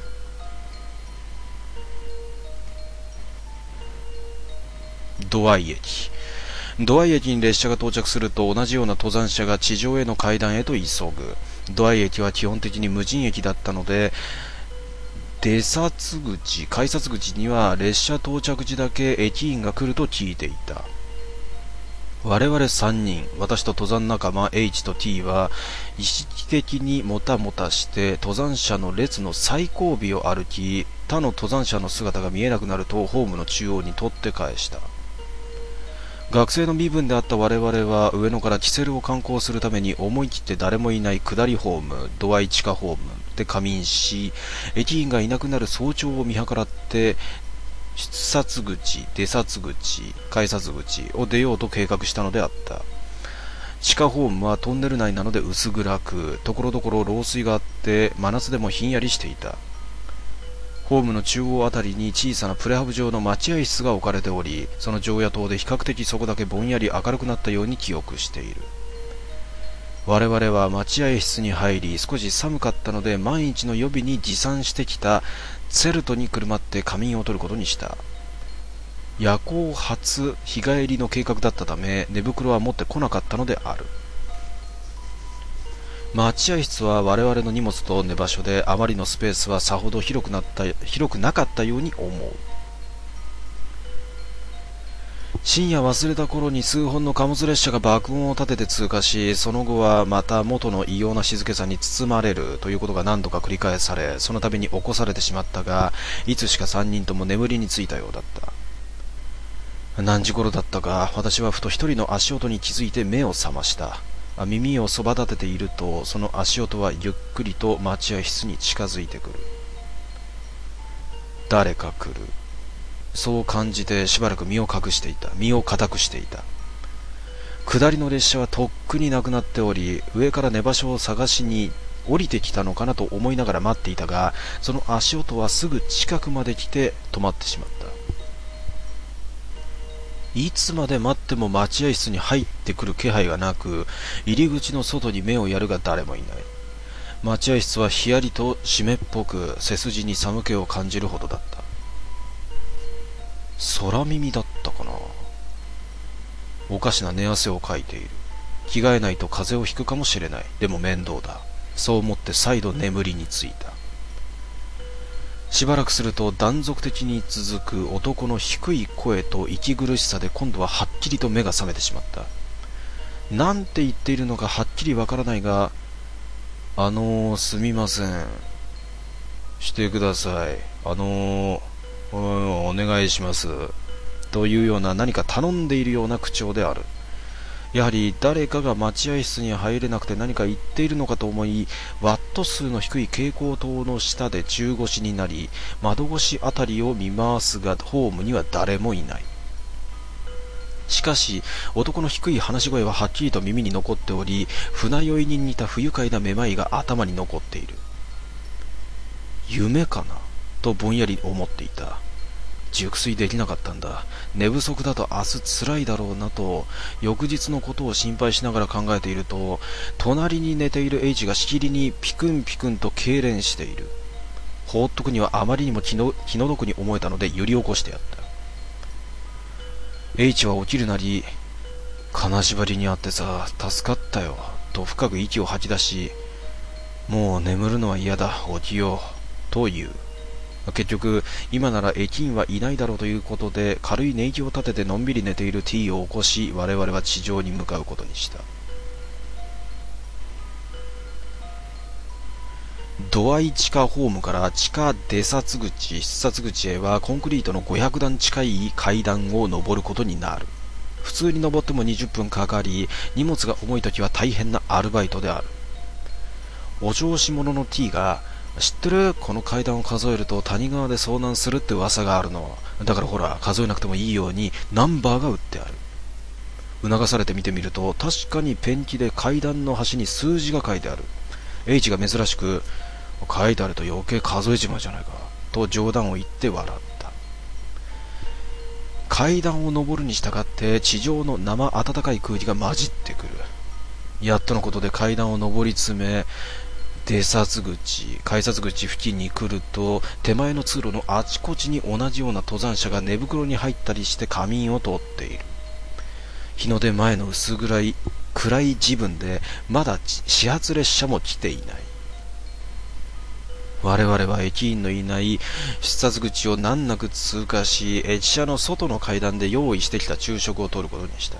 土合駅。土合駅に列車が到着すると同じような登山者が地上への階段へと急ぐ。土合駅は基本的に無人駅だったので、出札口、改札口には列車到着時だけ駅員が来ると聞いていた。我々さんにん、私と登山仲間 H と T は意識的にもたもたして登山者の列の最後尾を歩き、他の登山者の姿が見えなくなるとホームの中央に取って返した。学生の身分であった我々は上野からキセルを観光するために思い切って誰もいない下りホーム、土合地下ホームで仮眠し、駅員がいなくなる早朝を見計らって出札口、出札口、改札口を出ようと計画したのであった。地下ホームはトンネル内なので薄暗く、ところどころ漏水があって真夏でもひんやりしていた。ホームの中央あたりに小さなプレハブ状の待合室が置かれており、その常夜灯で比較的そこだけぼんやり明るくなったように記憶している。我々は待合室に入り、少し寒かったので万一の予備に持参してきたツェルトにくるまって仮眠を取ることにした。夜行初日帰りの計画だったため寝袋は持ってこなかったのである。待合室は我々の荷物と寝場所で、あまりのスペースはさほど広くなった広くなかったように思う。深夜忘れた頃に数本の貨物列車が爆音を立てて通過し、その後はまた元の異様な静けさに包まれるということが何度か繰り返され、その度に起こされてしまったが、いつしか三人とも眠りについたようだった。何時頃だったか、私はふと一人の足音に気づいて目を覚ました。耳をそば立てていると、その足音はゆっくりと待合室に近づいてくる。誰か来る。そう感じてしばらく身を隠していた。身を固くしていた。 下りの列車はとっくになくなっており、上から寝場所を探しに降りてきたのかなと思いながら待っていたが、その足音はすぐ近くまで来て止まってしまった。いつまで待っても待合室に入ってくる気配がなく、入り口の外に目をやるが誰もいない。待合室はひやりと湿っぽく、背筋に寒気を感じるほどだった。空耳だったかな。おかしな寝汗をかいている。着替えないと風邪をひくかもしれない。でも面倒だ。そう思って再度眠りについた。しばらくすると断続的に続く男の低い声と息苦しさで今度ははっきりと目が覚めてしまった。なんて言っているのかはっきりわからないが、あのー、すみません。してください。あのー、お願いします。というような何か頼んでいるような口調である。やはり誰かが待合室に入れなくて何か言っているのかと思い、ワット数の低い蛍光灯の下で中腰になり、窓越しあたりを見回すがホームには誰もいない。しかし男の低い話し声ははっきりと耳に残っており、船酔いに似た不愉快なめまいが頭に残っている。夢かなとぼんやり思っていた。熟睡できなかったんだ。寝不足だと明日辛いだろうなと、翌日のことを心配しながら考えていると、隣に寝ている H がしきりにピクンピクンと痙攣している。放っとくにはあまりにも気の気の毒に思えたので揺り起こしてやった。H は起きるなり、金縛りにあってさ、助かったよ、と深く息を吐き出し、もう眠るのは嫌だ、起きよう、と言う。結局、今なら駅員はいないだろうということで、軽い寝息を立ててのんびり寝ている T を起こし、我々は地上に向かうことにした。ドアイ地下ホームから地下出札口、出札口へはコンクリートのごひゃくだん近い階段を登ることになる。普通に登ってもにじゅっぷんかかり、荷物が重いときは大変なアルバイトである。お調子者の T が、知ってる？この階段を数えると谷川で遭難するって噂があるの。だからほら、数えなくてもいいようにナンバーが打ってある。促されて見てみると、確かにペンキで階段の端に数字が書いてある。H が珍しく、書いてあると余計数えちまうじゃないか、と冗談を言って笑った。階段を登るに従って地上の生暖かい空気が混じってくる。やっとのことで階段を登り詰め、出札口、改札口付近に来ると、手前の通路のあちこちに同じような登山者が寝袋に入ったりして仮眠をとっている。日の出前の薄暗い暗い時分で、まだ始発列車も来ていない。我々は駅員のいない出札口を難なく通過し、駅舎の外の階段で用意してきた昼食を取ることにした。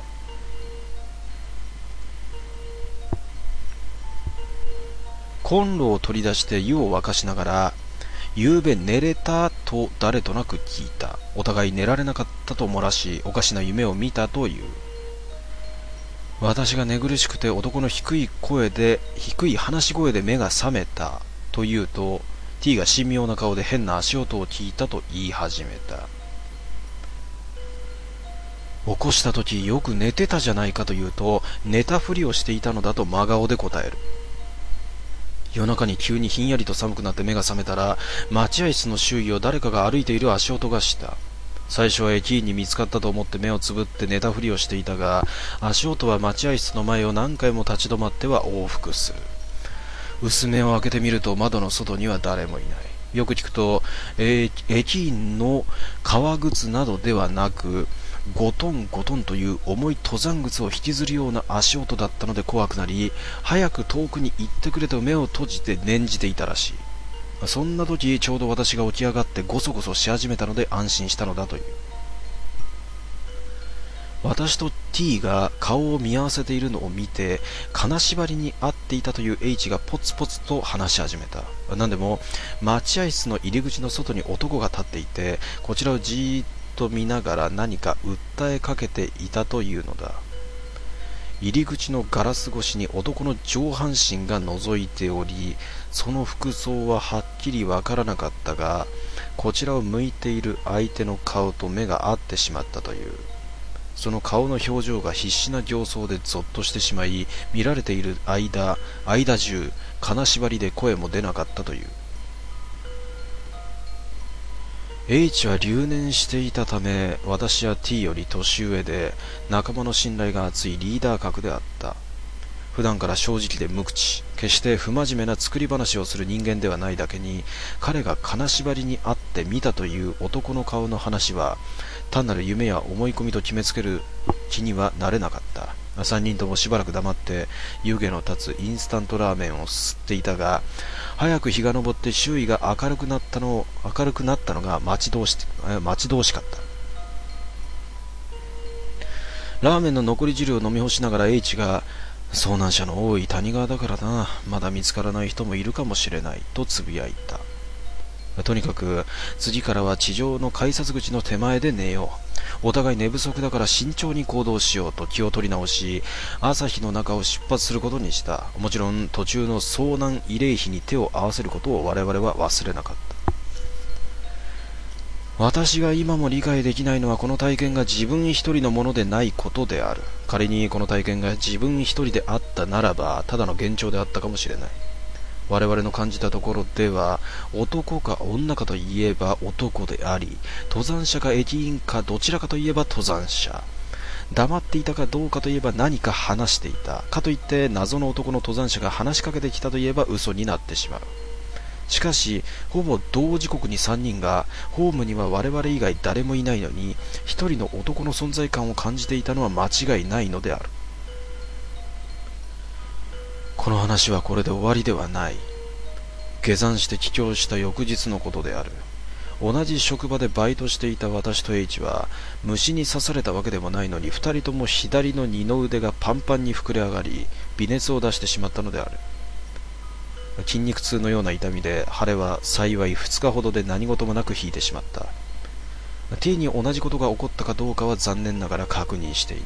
コンロを取り出して湯を沸かしながら、ゆうべ寝れたと誰となく聞いた。お互い寝られなかったと漏らし、おかしな夢を見たという。私が寝苦しくて男の低い声で、低い話し声で目が覚めたと言うと、T が神妙な顔で変な足音を聞いたと言い始めた。起こした時よく寝てたじゃないかと言うと、寝たふりをしていたのだと真顔で答える。夜中に急にひんやりと寒くなって目が覚めたら、待合室の周囲を誰かが歩いている足音がした。最初は駅員に見つかったと思って目をつぶって寝たふりをしていたが、足音は待合室の前を何回も立ち止まっては往復する。薄目を開けてみると窓の外には誰もいない。よく聞くと、えー、駅員の革靴などではなく、ゴトンゴトンという重い登山靴を引きずるような足音だったので怖くなり、早く遠くに行ってくれと目を閉じて念じていたらしい。そんな時ちょうど私が起き上がってゴソゴソし始めたので安心したのだという。私と T が顔を見合わせているのを見て、金縛りに遭っていたという H がポツポツと話し始めた。なんでも待合室の入り口の外に男が立っていて、こちらをじーっと見ながら何か訴えかけていたというのだ。入り口のガラス越しに男の上半身が覗いており、その服装ははっきりわからなかったが、こちらを向いている相手の顔と目が合ってしまったという。 その顔の表情が必死な形相でゾッとしてしまい、見られている間、間中、金縛りで声も出なかったという。H は留年していたため、私は T より年上で、仲間の信頼が厚いリーダー格であった。普段から正直で無口、決して不真面目な作り話をする人間ではないだけに、彼が金縛りにあって見たという男の顔の話は、単なる夢や思い込みと決めつける気にはなれなかった。三人ともしばらく黙って湯気の立つインスタントラーメンを吸っていたが、早く日が昇って周囲が明るくなったの明るくなったのが待ち遠し待ち遠しかった。ラーメンの残り汁を飲み干しながら H が、遭難者の多い谷川だからな、まだ見つからない人もいるかもしれないとつぶやいた。とにかく次からは地上の改札口の手前で寝よう。お互い寝不足だから慎重に行動しようと気を取り直し、朝日の中を出発することにした。もちろん途中の遭難慰霊碑に手を合わせることを我々は忘れなかった。私が今も理解できないのは、この体験が自分一人のものでないことである。仮にこの体験が自分一人であったならば、ただの幻聴であったかもしれない。我々の感じたところでは、男か女かといえば男であり、登山者か駅員かどちらかといえば登山者。黙っていたかどうかといえば何か話していた。かといって謎の男の登山者が話しかけてきたといえば嘘になってしまう。しかし、ほぼ同時刻にさんにんが、ホームには我々以外誰もいないのに、一人の男の存在感を感じていたのは間違いないのである。この話はこれで終わりではない。下山して帰郷した翌日のことである。同じ職場でバイトしていた私と H は、虫に刺されたわけでもないのに、二人とも左の二の腕がパンパンに膨れ上がり、微熱を出してしまったのである。筋肉痛のような痛みで、腫れは幸いふつかほどで何事もなく引いてしまった。T に同じことが起こったかどうかは残念ながら確認していない。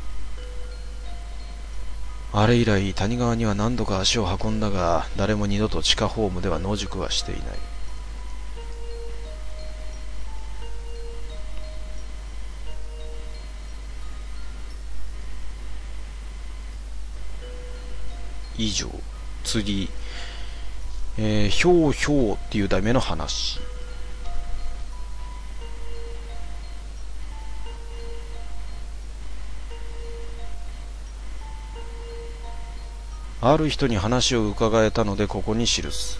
あれ以来谷川には何度か足を運んだが、誰も二度と地下ホームでは野宿はしていない。以上。次、えー、ひょうひょうっていう題名の話。ある人に話を伺えたのでここに記す。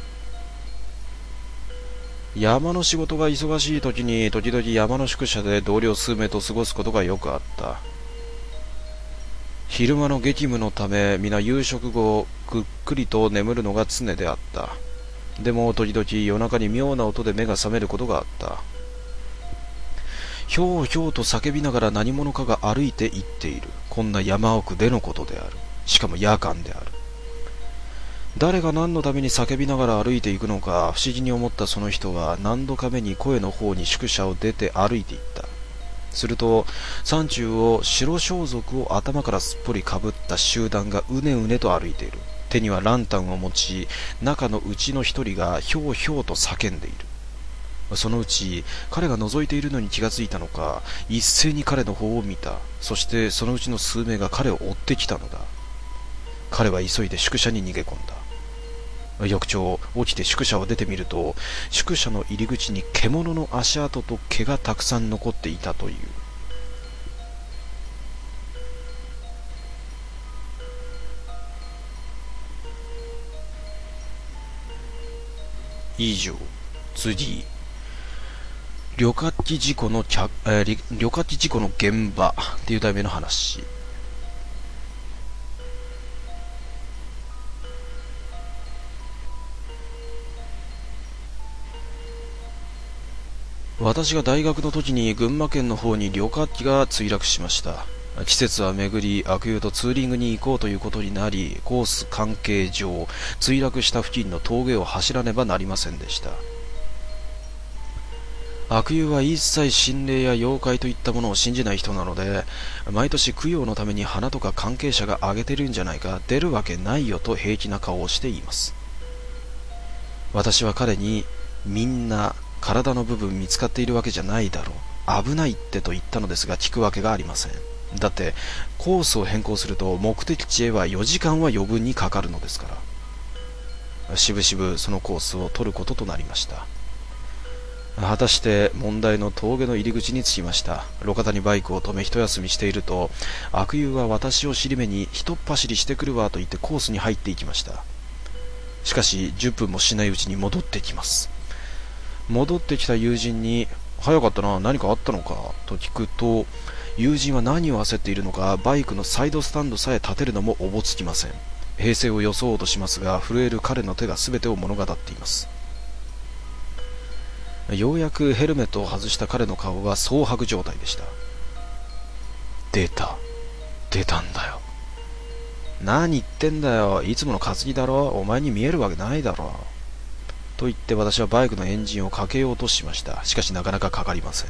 山の仕事が忙しい時に時々山の宿舎で同僚数名と過ごすことがよくあった。昼間の激務のため皆夕食後ぐっくりと眠るのが常であった。でも時々夜中に妙な音で目が覚めることがあった。ひょうひょうと叫びながら何者かが歩いて行っている。こんな山奥でのことである。しかも夜間である。誰が何のために叫びながら歩いていくのか不思議に思ったその人は、何度か目に声の方に宿舎を出て歩いていった。すると山中を白装束を頭からすっぽりかぶった集団がうねうねと歩いている。手にはランタンを持ち、中のうちの一人がひょうひょうと叫んでいる。そのうち彼が覗いているのに気がついたのか、一斉に彼の方を見た。そしてそのうちの数名が彼を追ってきたのだ。彼は急いで宿舎に逃げ込んだ。翌朝起きて宿舎を出てみると、宿舎の入り口に獣の足跡と毛がたくさん残っていたという。以上。次、旅客機事故の客、えー、旅客機事故の現場っていう題名の話。私が大学の時に群馬県の方に旅客機が墜落しました。季節は巡り、悪友とツーリングに行こうということになり、コース関係上墜落した付近の峠を走らねばなりませんでした。悪友は一切心霊や妖怪といったものを信じない人なので、毎年供養のために花とか関係者があげてるんじゃないか、出るわけないよと平気な顔をしています。私は彼に、みんな体の部分見つかっているわけじゃないだろう、危ないってと言ったのですが、聞くわけがありません。 だってコースを変更すると目的地へはよじかんは余分にかかるのですから、しぶしぶそのコースを取ることとなりました。果たして問題の峠の入り口に着きました。路肩にバイクを止め一休みしていると、悪友は私を尻目に一っ走りしてくるわと言ってコースに入っていきました。しかしじゅっぷんもしないうちに戻ってきます。戻ってきた友人に、早かったな、何かあったのかと聞くと、友人は何を焦っているのか、バイクのサイドスタンドさえ立てるのもおぼつきません。平静を装おうとしますが、震える彼の手が全てを物語っています。ようやくヘルメットを外した彼の顔は蒼白状態でした。出た出たんだよ。何言ってんだよ、いつもの担ぎだろ、お前に見えるわけないだろと言って私はバイクのエンジンをかけようとしました。しかしなかなかかかりません。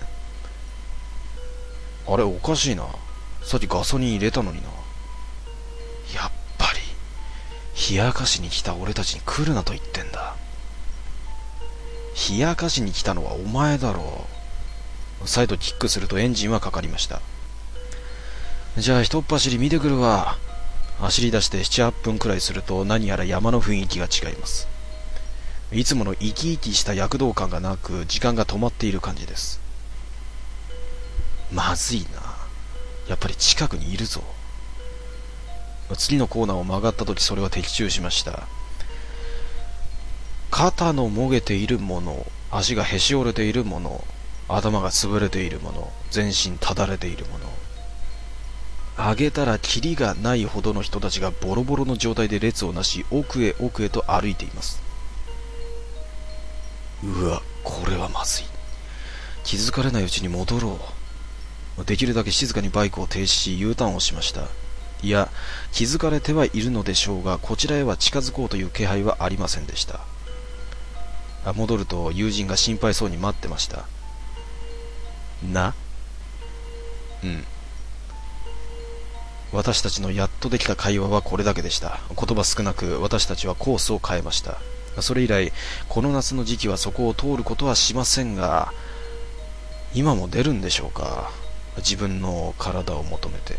あれおかしいな、さっきガソリン入れたのにな。やっぱり冷やかしに来た俺たちに来るなと言ってんだ。冷やかしに来たのはお前だろう。再度キックするとエンジンはかかりました。じゃあ一っ走り見てくるわ。走り出してなな、はっぷんくらいすると何やら山の雰囲気が違います。いつもの生き生きした躍動感がなく、時間が止まっている感じです。まずいな、やっぱり近くにいるぞ。次のコーナーを曲がった時、それは的中しました。肩のもげているもの、足がへし折れているもの、頭が潰れているもの、全身ただれているもの、上げたらキリがないほどの人たちがボロボロの状態で列をなし、奥へ奥へと歩いています。うわ、これはまずい。気づかれないうちに戻ろう。できるだけ静かにバイクを停止し U ターンをしました。いや、気づかれてはいるのでしょうが、こちらへは近づこうという気配はありませんでした。戻ると友人が心配そうに待ってました。なうん私たちのやっとできた会話はこれだけでした。言葉少なく私たちはコースを変えました。それ以来この夏の時期はそこを通ることはしませんが、今も出るんでしょうか、自分の体を求めて。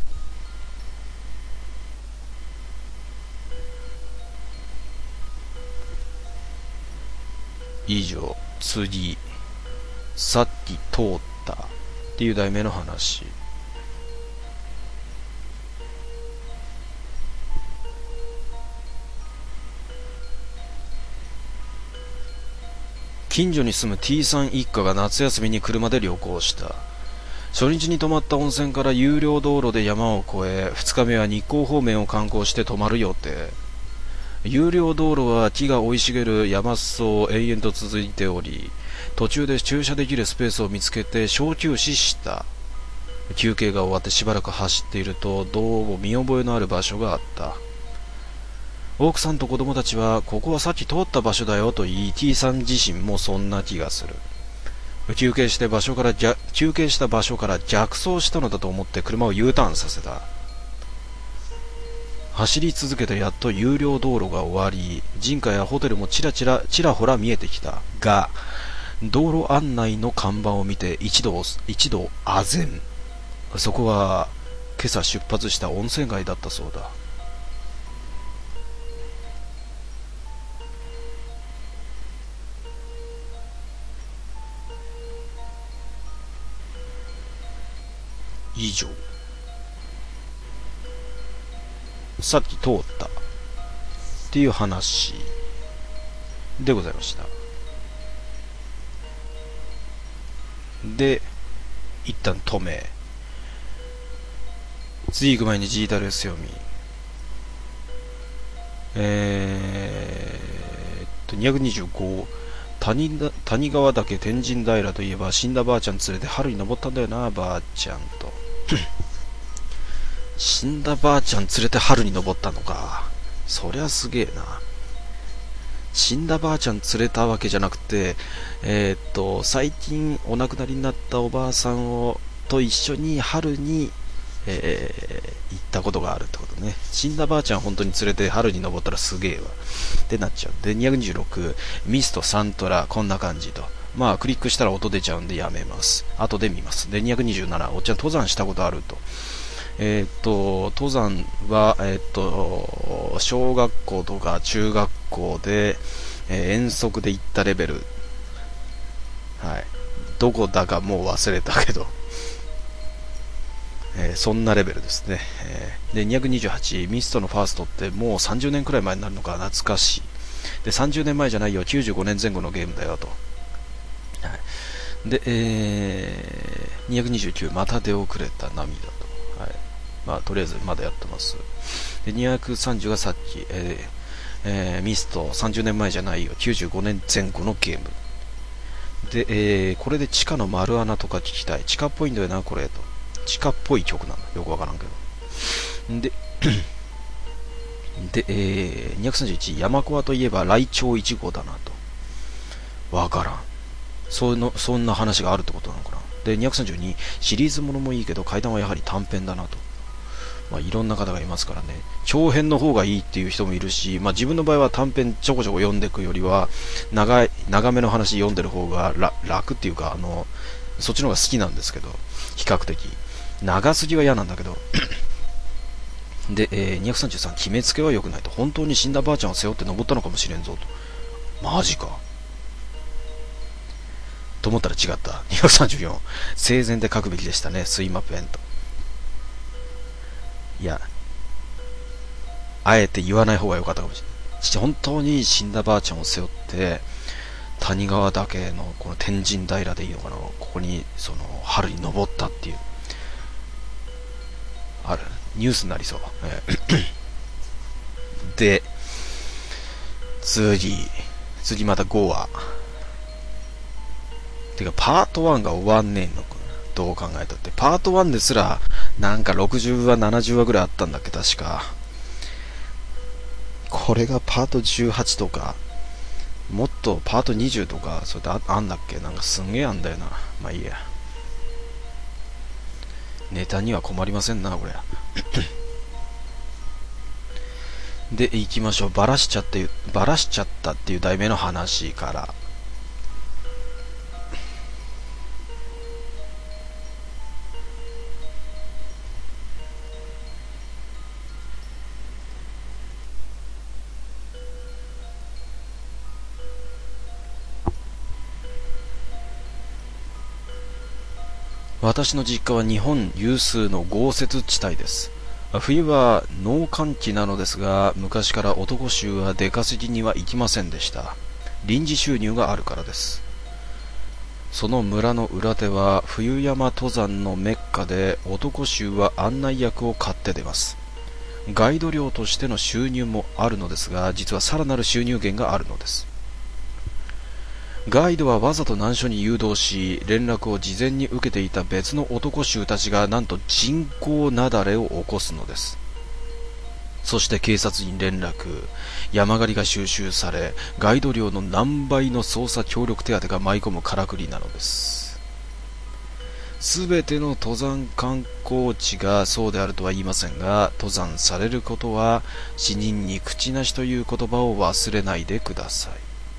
以上、次、さっき通ったっていう題名の話。近所に住む T さん一家が夏休みに車で旅行した。初日に泊まった温泉から有料道路で山を越え、二日目は日光方面を観光して泊まる予定。有料道路は木が生い茂る山裾を延々と続いており、途中で駐車できるスペースを見つけて小休止した。休憩が終わってしばらく走っていると、どうも見覚えのある場所があった。奥さんと子供たちはここはさっき通った場所だよと言い、 T さん自身もそんな気がする。休憩して場所から休憩した場所から逆走したのだと思って車を U ターンさせた。走り続けてやっと有料道路が終わり、人家やホテルもちらちらちらほら見えてきたが、道路案内の看板を見て一度一度唖然。そこは今朝出発した温泉街だったそうだ。以上、さっき通ったっていう話でございました。で、一旦止め、次行く前にジータル読み。えーっとにひゃくにじゅうご、谷だ谷川岳天神平といえば死んだばあちゃん連れて春に登ったんだよな、ばあちゃんと死んだばあちゃん連れて春に登ったのか。そりゃすげえな。死んだばあちゃん連れたわけじゃなくて、えー、っと最近お亡くなりになったおばあさんをと一緒に春に、えー、行ったことがあるってことね。死んだばあちゃん本当に連れて春に登ったらすげえわってなっちゃう。でにひゃくにじゅうろく、ミストサントラこんな感じと。 まあクリックしたら音出ちゃうんでやめます。後で見ます。で、にひゃくにじゅうなな、おっちゃん登山したことあると。えーっと、登山は、えーっと、小学校とか中学校で、えー遠足で行ったレベル。はい。どこだかもう忘れたけど、えーそんなレベルですね。えーで、にひゃくにじゅうはち、ミストのファーストってもうさんじゅうねんくらい前になるのか懐かしい。で、さんじゅうねんまえじゃないよ、きゅうじゅうごねんぜん後のゲームだよと。はい、で、えー、にひゃくにじゅうきゅう、また出遅れた涙と。はい。まあ、とりあえずまだやってます。で、にひゃくさんじゅうがさっき、えーえー、ミストさんじゅうねんまえじゃないよ、きゅうじゅうごねんぜん後のゲーム。で、えー、これで地下の丸穴とか聞きたい。地下っぽいんだよな、これと。地下っぽい曲なんだ。よくわからんけど。で、で、えー、にひゃくさんじゅういち、山コアといえばライチョウいち号だなと。わからん。その、そんな話があるってことなのかな。で、にひゃくさんじゅうに、シリーズものもいいけど怪談はやはり短編だなと。まあ、いろんな方がいますからね。長編の方がいいっていう人もいるし、まあ、自分の場合は短編ちょこちょこ読んでいくよりは、長い、長めの話読んでる方が楽っていうか、あの、そっちの方が好きなんですけど、比較的。長すぎは嫌なんだけど。で、えー、にひゃくさんじゅうさん、決めつけは良くないと。本当に死んだばあちゃんを背負って登ったのかもしれんぞと。マジか。と思ったら違った。にひゃくさんじゅうよん、生前で書くべきでしたね。スイマペンと。いや、あえて言わない方が良かったかもしれない。本当に死んだばあちゃんを背負って、谷川岳のこの天神平でいいのかな、ここにその春に登ったっていう、あるニュースになりそう。えーで、次、次またごわ。てか、パートワンが終わんねえのかな。どう考えたって。パートワンですら、なんかろくじゅうわ、ななじゅうわぐらいあったんだっけ、確か。これがパートじゅうはちとか、もっとパートにじゅうとか、それで あ, あんだっけ、なんかすんげえあんだよな。まあいいや。ネタには困りませんな、これ。で、行きましょう。バラしちゃって、バラしちゃったっていう題名の話から。私の実家は日本有数の豪雪地帯です。冬は農閑期なのですが、昔から男衆は出稼ぎには行きませんでした。臨時収入があるからです。その村の裏手は冬山登山のメッカで、男衆は案内役を買って出ます。ガイド料としての収入もあるのですが、実はさらなる収入源があるのです。ガイドはわざと難所に誘導し、連絡を事前に受けていた別の男衆たちがなんと人工雪崩を起こすのです。そして警察に連絡、山狩りが収集され、ガイド料の何倍の捜査協力手当が舞い込むからくりなのです。すべての登山観光地がそうであるとは言いませんが、登山されることは死人に口なしという言葉を忘れないでください。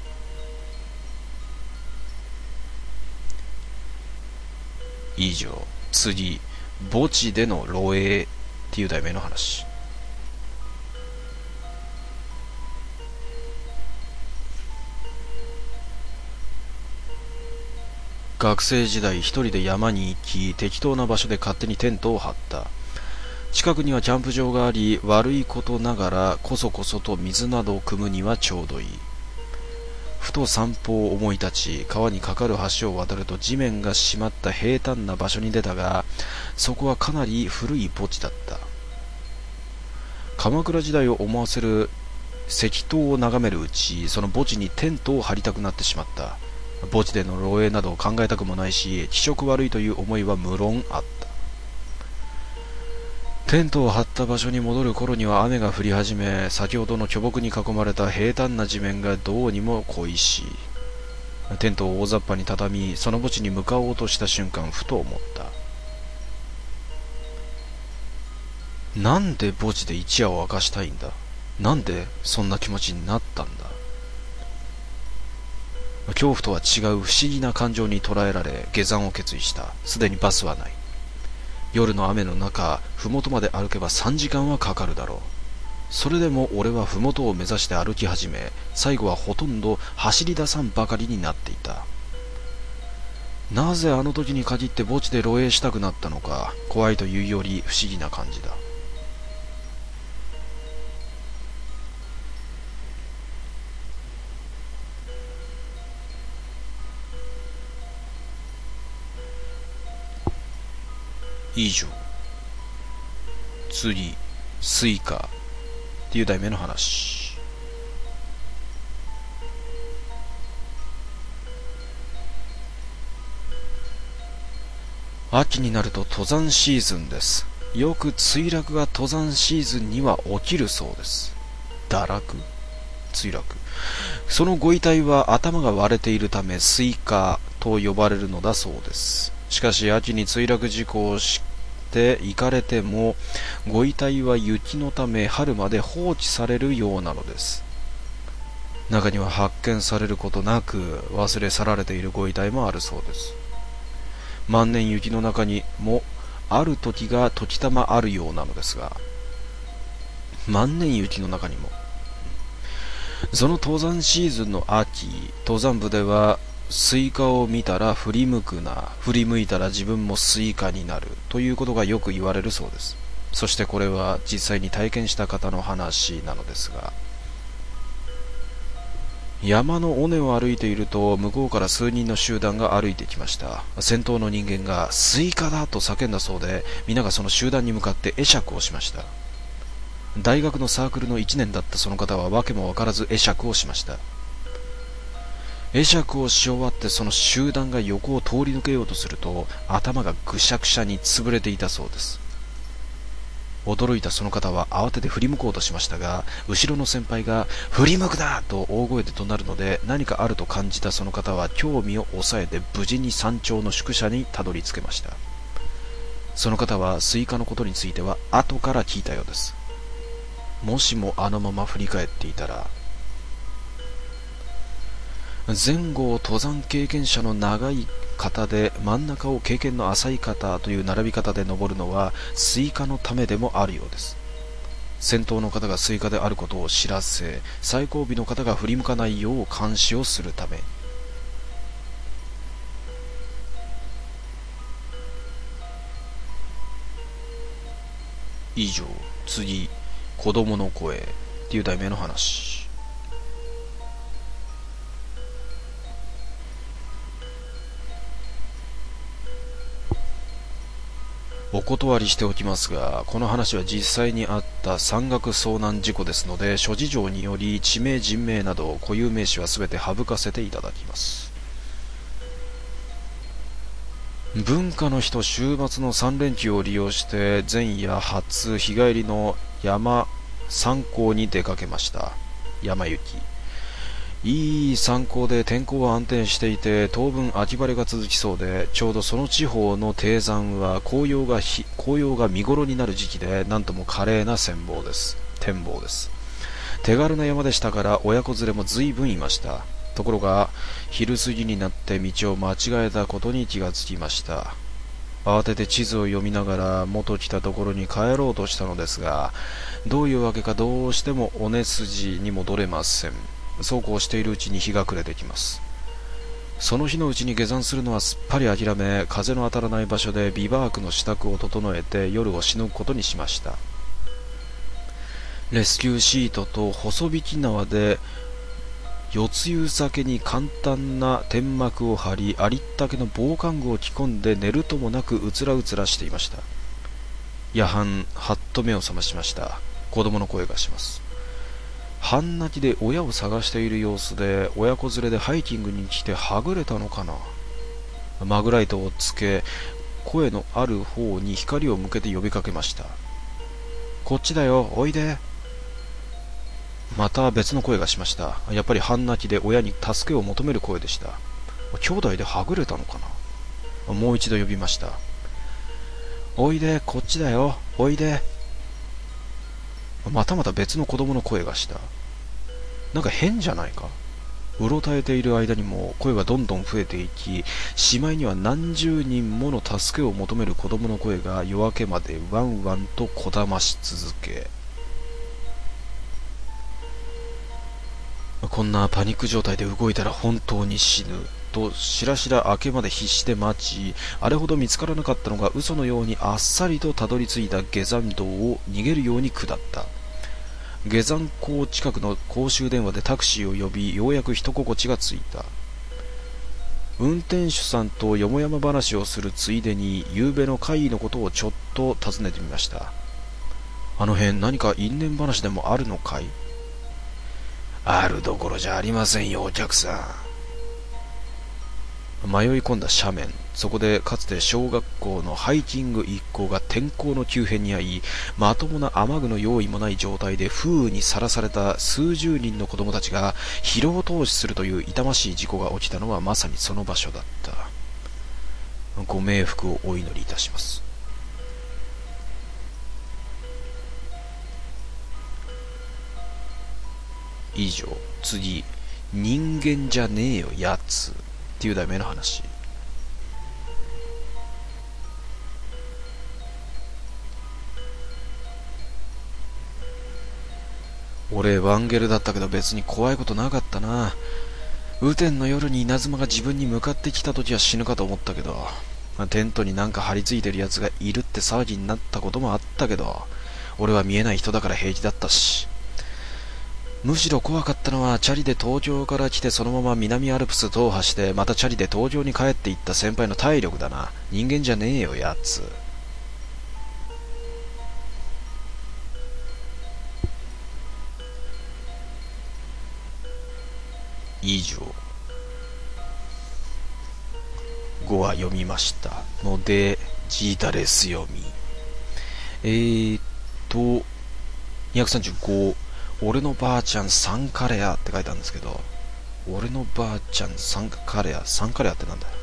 以上。次、墓地での漏洩っていう題名の話。学生時代一人で山に行き、適当な場所で勝手にテントを張った。近くにはキャンプ場があり、悪いことながらこそこそと水などを汲むにはちょうどいい。ふと散歩を思い立ち、川に架かる橋を渡ると地面が締まった平坦な場所に出たが、そこはかなり古い墓地だった。鎌倉時代を思わせる石塔を眺めるうち、その墓地にテントを張りたくなってしまった。墓地での漏洩などを考えたくもないし、気色悪いという思いは無論あった。テントを張った場所に戻る頃には雨が降り始め、先ほどの巨木に囲まれた平坦な地面がどうにも恋しい。テントを大雑把に畳み、その墓地に向かおうとした瞬間、ふと思った。なんで墓地で一夜を明かしたいんだ。なんでそんな気持ちになったんだ。 恐怖とは違う不思議な感情に捉えられ、下山を決意した。すでにバスはない。夜の雨の中、麓まで歩けばさんじかんはかかるだろう。それでも俺は麓を目指して歩き始め、最後はほとんど走り出さんばかりになっていた。なぜあの時に限って墓地で露営したくなったのか、怖いというより不思議な感じだ。以上。次、スイカっていう題名の話。秋になると登山シーズンです。よく墜落が登山シーズンには起きるそうです。堕落？墜落。そのご遺体は頭が割れているためスイカと呼ばれるのだそうです。しかし秋に墜落事故をして行かれてもご遺体は雪のため春まで放置されるようなのです。中には発見されることなく忘れ去られているご遺体もあるそうです。万年雪の中にもある時が時たまあるようなのですが、万年雪の中にもその登山シーズンの秋、登山部ではスイカを見たら振り向くな、振り向いたら自分もスイカになるということがよく言われるそうです。そしてこれは実際に体験した方の話なのですが、山の尾根を歩いていると向こうから数人の集団が歩いてきました。先頭の人間がスイカだと叫んだそうで、皆がその集団に向かって会釈をしました。大学のサークルのいちねんだったその方は訳も分からず会釈をしました。会釈をし終わってその集団が横を通り抜けようとすると頭がぐしゃぐしゃに潰れていたそうです。驚いたその方は慌てて振り向こうとしましたが、後ろの先輩が振り向くなと大声で怒鳴るので、何かあると感じたその方は興味を抑えて無事に山頂の宿舎にたどり着けました。その方はスイカのことについては後から聞いたようです。もしもあのまま振り返っていたら、前後を登山経験者の長い方で真ん中を経験の浅い方という並び方で登るのはスイカのためでもあるようです。先頭の方がスイカであることを知らせ、最後尾の方が振り向かないよう監視をするため。以上。次、子供の声っていう題名の話。お断りしておきますが、この話は実際にあった山岳遭難事故ですので、諸事情により地名人名など固有名詞はすべて省かせていただきます。文化の日と週末のさん連休を利用して前夜初日帰りの山山行に出かけました。山行き。いい山行で天候は安定していて当分秋晴れが続きそうで、ちょうどその地方の低山は紅葉がひ紅葉が見頃になる時期で、なんとも華麗な展望です展望です手軽な山でしたから親子連れも随分いました。ところが昼過ぎになって道を間違えたことに気がつきました。慌てて地図を読みながら元来たところに帰ろうとしたのですが、どういうわけかどうしても尾根筋に戻れません。そうこうしているうちに日が暮れてきます。その日のうちに下山するのはすっぱり諦め、風の当たらない場所でビバークの支度を整えて夜をしのぐことにしました。レスキューシートと細引き縄で四つ湯酒に簡単な天幕を張り、ありったけの防寒具を着込んで寝るともなくうつらうつらしていました。夜半はっと目を覚ましました。子供の声がします。半泣きで親を探している様子で、親子連れでハイキングに来てはぐれたのかな。マグライトをつけ、声のある方に光を向けて呼びかけました。こっちだよ、おいで。また別の声がしました。やっぱり半泣きで親に助けを求める声でした。兄弟ではぐれたのかな。もう一度呼びました。おいで、こっちだよ、おいで。またまた別の子供の声がした。なんか変じゃないか。 うろたえている間にも声がどんどん増えていき、しまいには何十人もの助けを求める子供の声が夜明けまでワンワンとこだまし続け、こんなパニック状態で動いたら本当に死ぬとしらしら明けまで必死で待ち、あれほど見つからなかったのが嘘のようにあっさりとたどり着いた下山道を逃げるように下った。下山口近くの公衆電話でタクシーを呼び、ようやく一心地がついた。運転手さんとよもやま話をするついでに、夕べの会議のことをちょっと尋ねてみました。あの辺何か因縁話でもあるのかい？あるどころじゃありませんよ、お客さん。迷い込んだ斜面、そこでかつて小学校のハイキング一行が天候の急変に遭い、まともな雨具の用意もない状態で風雨にさらされた数十人の子供たちが疲労投資するという痛ましい事故が起きたのはまさにその場所だった。ご冥福をお祈りいたします。以上。次、人間じゃねえよやつっていう題名の話。俺ワンゲルだったけど別に怖いことなかったな。雨天の夜に稲妻が自分に向かってきた時は死ぬかと思ったけど、テントになんか張り付いてるやつがいるって騒ぎになったこともあったけど、俺は見えない人だから平気だったし。むしろ怖かったのはチャリで東京から来てそのまま南アルプス踏破してまたチャリで東京に帰っていった先輩の体力だな。人間じゃねえよやつ。以上。ごは読みましたのでジータレス読み。えーっとにひゃくさんじゅうご、俺のばあちゃんサンカレアって書いてあるんですけど、俺のばあちゃんサンカレア、サンカレアってなんだよ。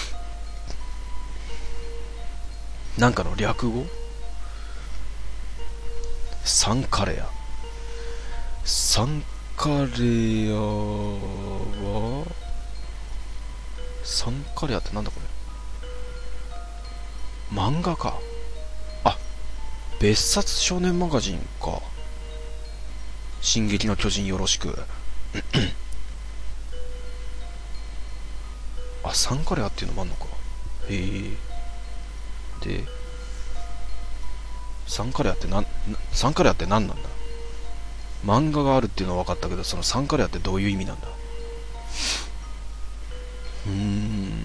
なんかの略語？サンカレア。サンカレアはサンカレアってなんだこれ。漫画か。あ、別冊少年マガジンか。進撃の巨人よろしく。あ、サンカレアっていうのもあんのか。へえ。で、サンカレアってなん、サンカレアって何なんだ。漫画があるっていうのは分かったけど、そのサンカレアってどういう意味なんだ。うーん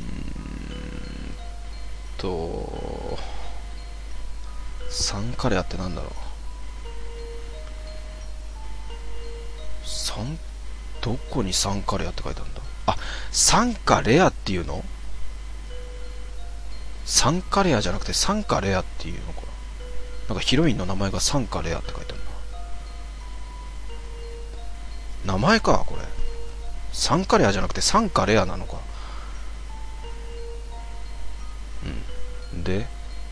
と、サンカレアってなんだろう。サン、どこにサンカレアって書いてあるんだ。あ、サンカレアっていうの？サンカレアじゃなくてサンカレアっていうのかな。なんかヒロインの名前がサンカレアって書いてあるな。名前かこれ。サンカレアじゃなくてサンカレアなのか。うん。で、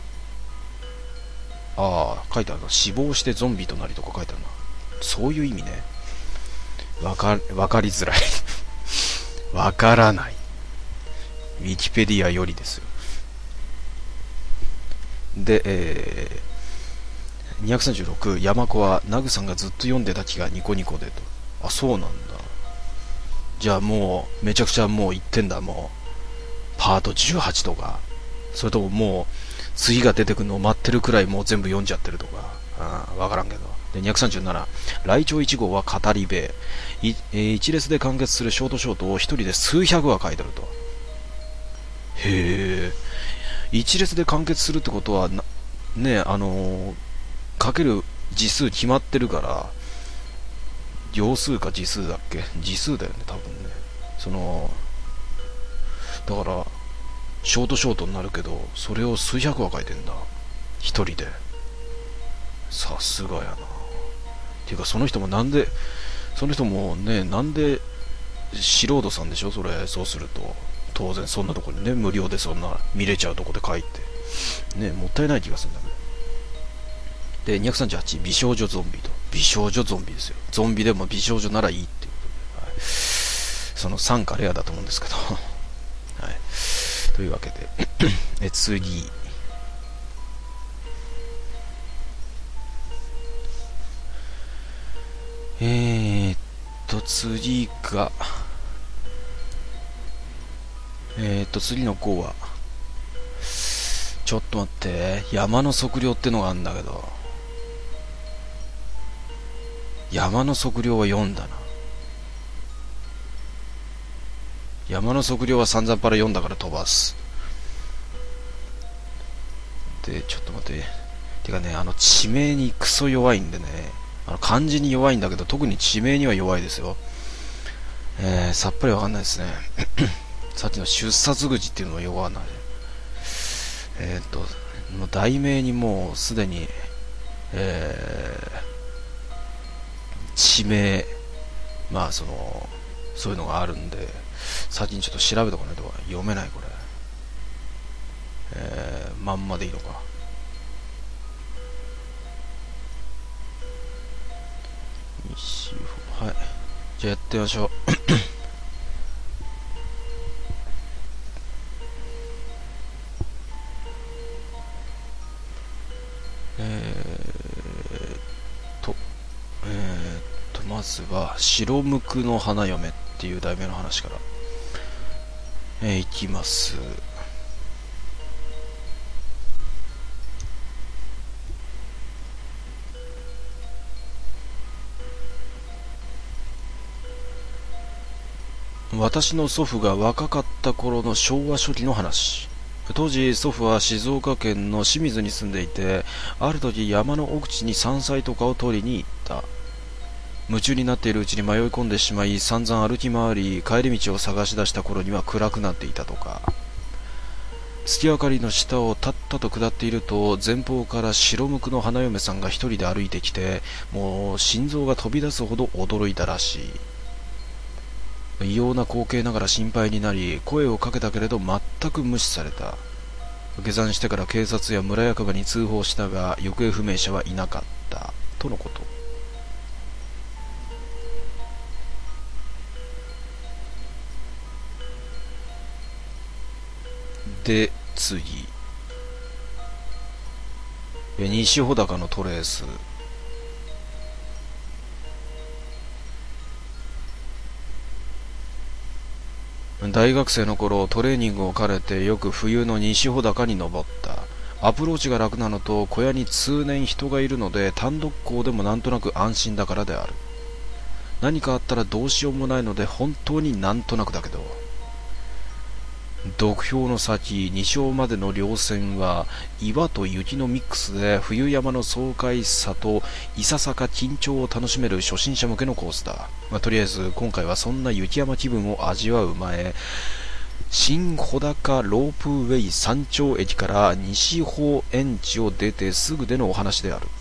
ああ、書いてあるな。死亡してゾンビとなりとか書いてあるな。そういう意味ね。わか、わかりづらい。わからない。ウィキペディアよりですよ。で、えー、にひゃくさんじゅうろく、山子はナグさんがずっと読んでた気がニコニコでと。あ、そうなんだ。じゃあもう、めちゃくちゃもう言ってんだ、もう。パートじゅうはちとか。それとももう、次が出てくるのを待ってるくらいもう全部読んじゃってるとか。ああ、わからんけど。で、にひゃくさんじゅうなな、来鳥いち号は語り部。い、えー、一列で完結するショートショートを一人で数百話書いてあると。へえ。一列で完結するってことはな、ね、あのー、書ける字数決まってるから、行数か字数だっけ？字数だよね、多分ね。その、だから、ショートショートになるけど、それを数百話書いてんだ。一人で。さすがやな。っていうか、その人もなんで、その人もね、なんで、素人さんでしょそれ。そうすると。当然そんなとこにね、無料でそんな見れちゃうとこで書いて。ね、もったいない気がするんだけど。で、にひゃくさんじゅうはち、美少女ゾンビと。美少女ゾンビですよ。ゾンビでも美少女ならいいっていうことで。はい、 そのさんかレアだと思うんですけどはい、というわけでえ次、えーっと次がえーっと次の号は、ちょっと待って、山の測量ってのがあるんだけど、山の測量はよんだな。山の測量は散々パラよんだから飛ばす。で、ちょっと待って。てかね、あの地名にクソ弱いんでね、あの漢字に弱いんだけど、特に地名には弱いですよ。えー、さっぱりわかんないですね。さっきの出殺口っていうのもよくわかんない。えーっと、もう題名にもうすでに、えー、地名、まあその、そういうのがあるんで、先にちょっと調べとかないと読めないこれ。えー、まんまでいいのか。西方、はい。じゃあやってみましょう。えーと、えーと、まずは、白無垢の花嫁っていう題名の話から、えー、いきます。私の祖父が若かった頃の昭和初期の話。当時祖父は静岡県の清水に住んでいて、ある時山の奥地に山菜とかを取りに行った。夢中になっているうちに迷い込んでしまい、散々歩き回り帰り道を探し出した頃には暗くなっていたとか。月明かりの下をたったと下っていると、前方から白無垢の花嫁さんが一人で歩いてきて、もう心臓が飛び出すほど驚いたらしい。異様な光景ながら心配になり、声をかけたけれど全く無視された。下山してから警察や村役場に通報したが、行方不明者はいなかったとのこと。で次、西穂高のトレース。大学生の頃トレーニングを兼ねてよく冬の西穂高に登った。アプローチが楽なのと小屋に通年人がいるので、単独行でもなんとなく安心だからである。何かあったらどうしようもないので本当になんとなくだけど、土俵の先西尾までの稜線は岩と雪のミックスで、冬山の爽快さといささか緊張を楽しめる初心者向けのコースだ。まあ、とりあえず今回はそんな雪山気分を味わう前、新穂高ロープウェイ山頂駅から西穂園地を出てすぐでのお話である。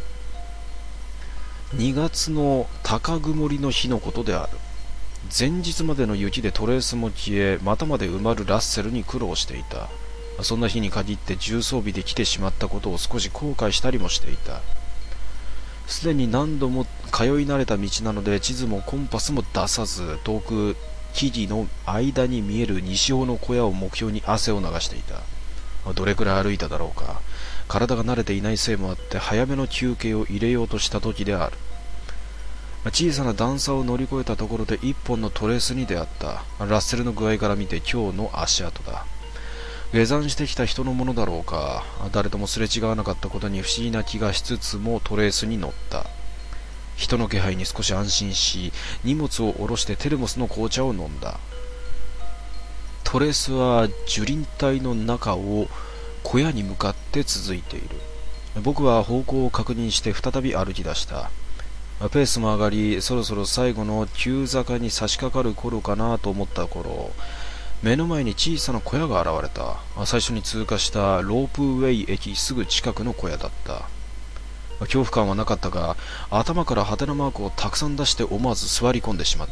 にがつの高曇りの日のことである。前日までの雪でトレースも消え、股まで埋まるラッセルに苦労していた。そんな日に限って重装備で来てしまったことを少し後悔したりもしていた。すでに何度も通い慣れた道なので、地図もコンパスも出さず、遠く木々の間に見える西尾の小屋を目標に汗を流していた。どれくらい歩いただろうか。体が慣れていないせいもあって早めの休憩を入れようとした時である。小さな段差を乗り越えたところで一本のトレースに出会った。ラッセルの具合から見て今日の足跡だ。下山してきた人のものだろうか。誰ともすれ違わなかったことに不思議な気がしつつもトレースに乗った。人の気配に少し安心し、荷物を下ろしてテルモスの紅茶を飲んだ。トレースは樹林帯の中を小屋に向かって続いている。僕は方向を確認して再び歩き出した。ペースも上がり、そろそろ最後の急坂に差し掛かる頃かなと思った頃、目の前に小さな小屋が現れた。最初に通過したロープウェイ駅すぐ近くの小屋だった。恐怖感はなかったが、頭からハテナマークをたくさん出して思わず座り込んでしまった。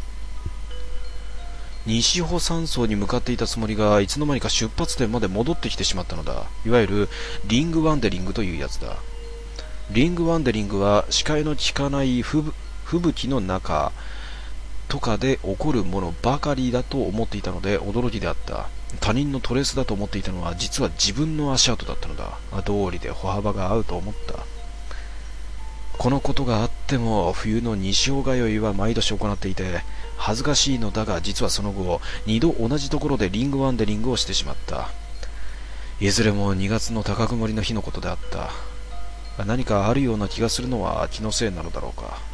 西穂山荘に向かっていたつもりが、いつの間にか出発点まで戻ってきてしまったのだ。いわゆるリングワンデリングというやつだ。リングワンデリングは視界の効かない吹雪の中、 とかで起こるものばかりだと思っていたので驚きであった。他人のトレースだと思っていたのは実は自分の足跡だったのだ。道理で歩幅が合うと思った。このことがあっても冬の西尾通いは毎年行っていて恥ずかしいのだが、実はその後二度同じところでリングワンデリングをしてしまった。いずれもにがつの高曇りの日のことであった。何かあるような気がするのは気のせいなのだろうか。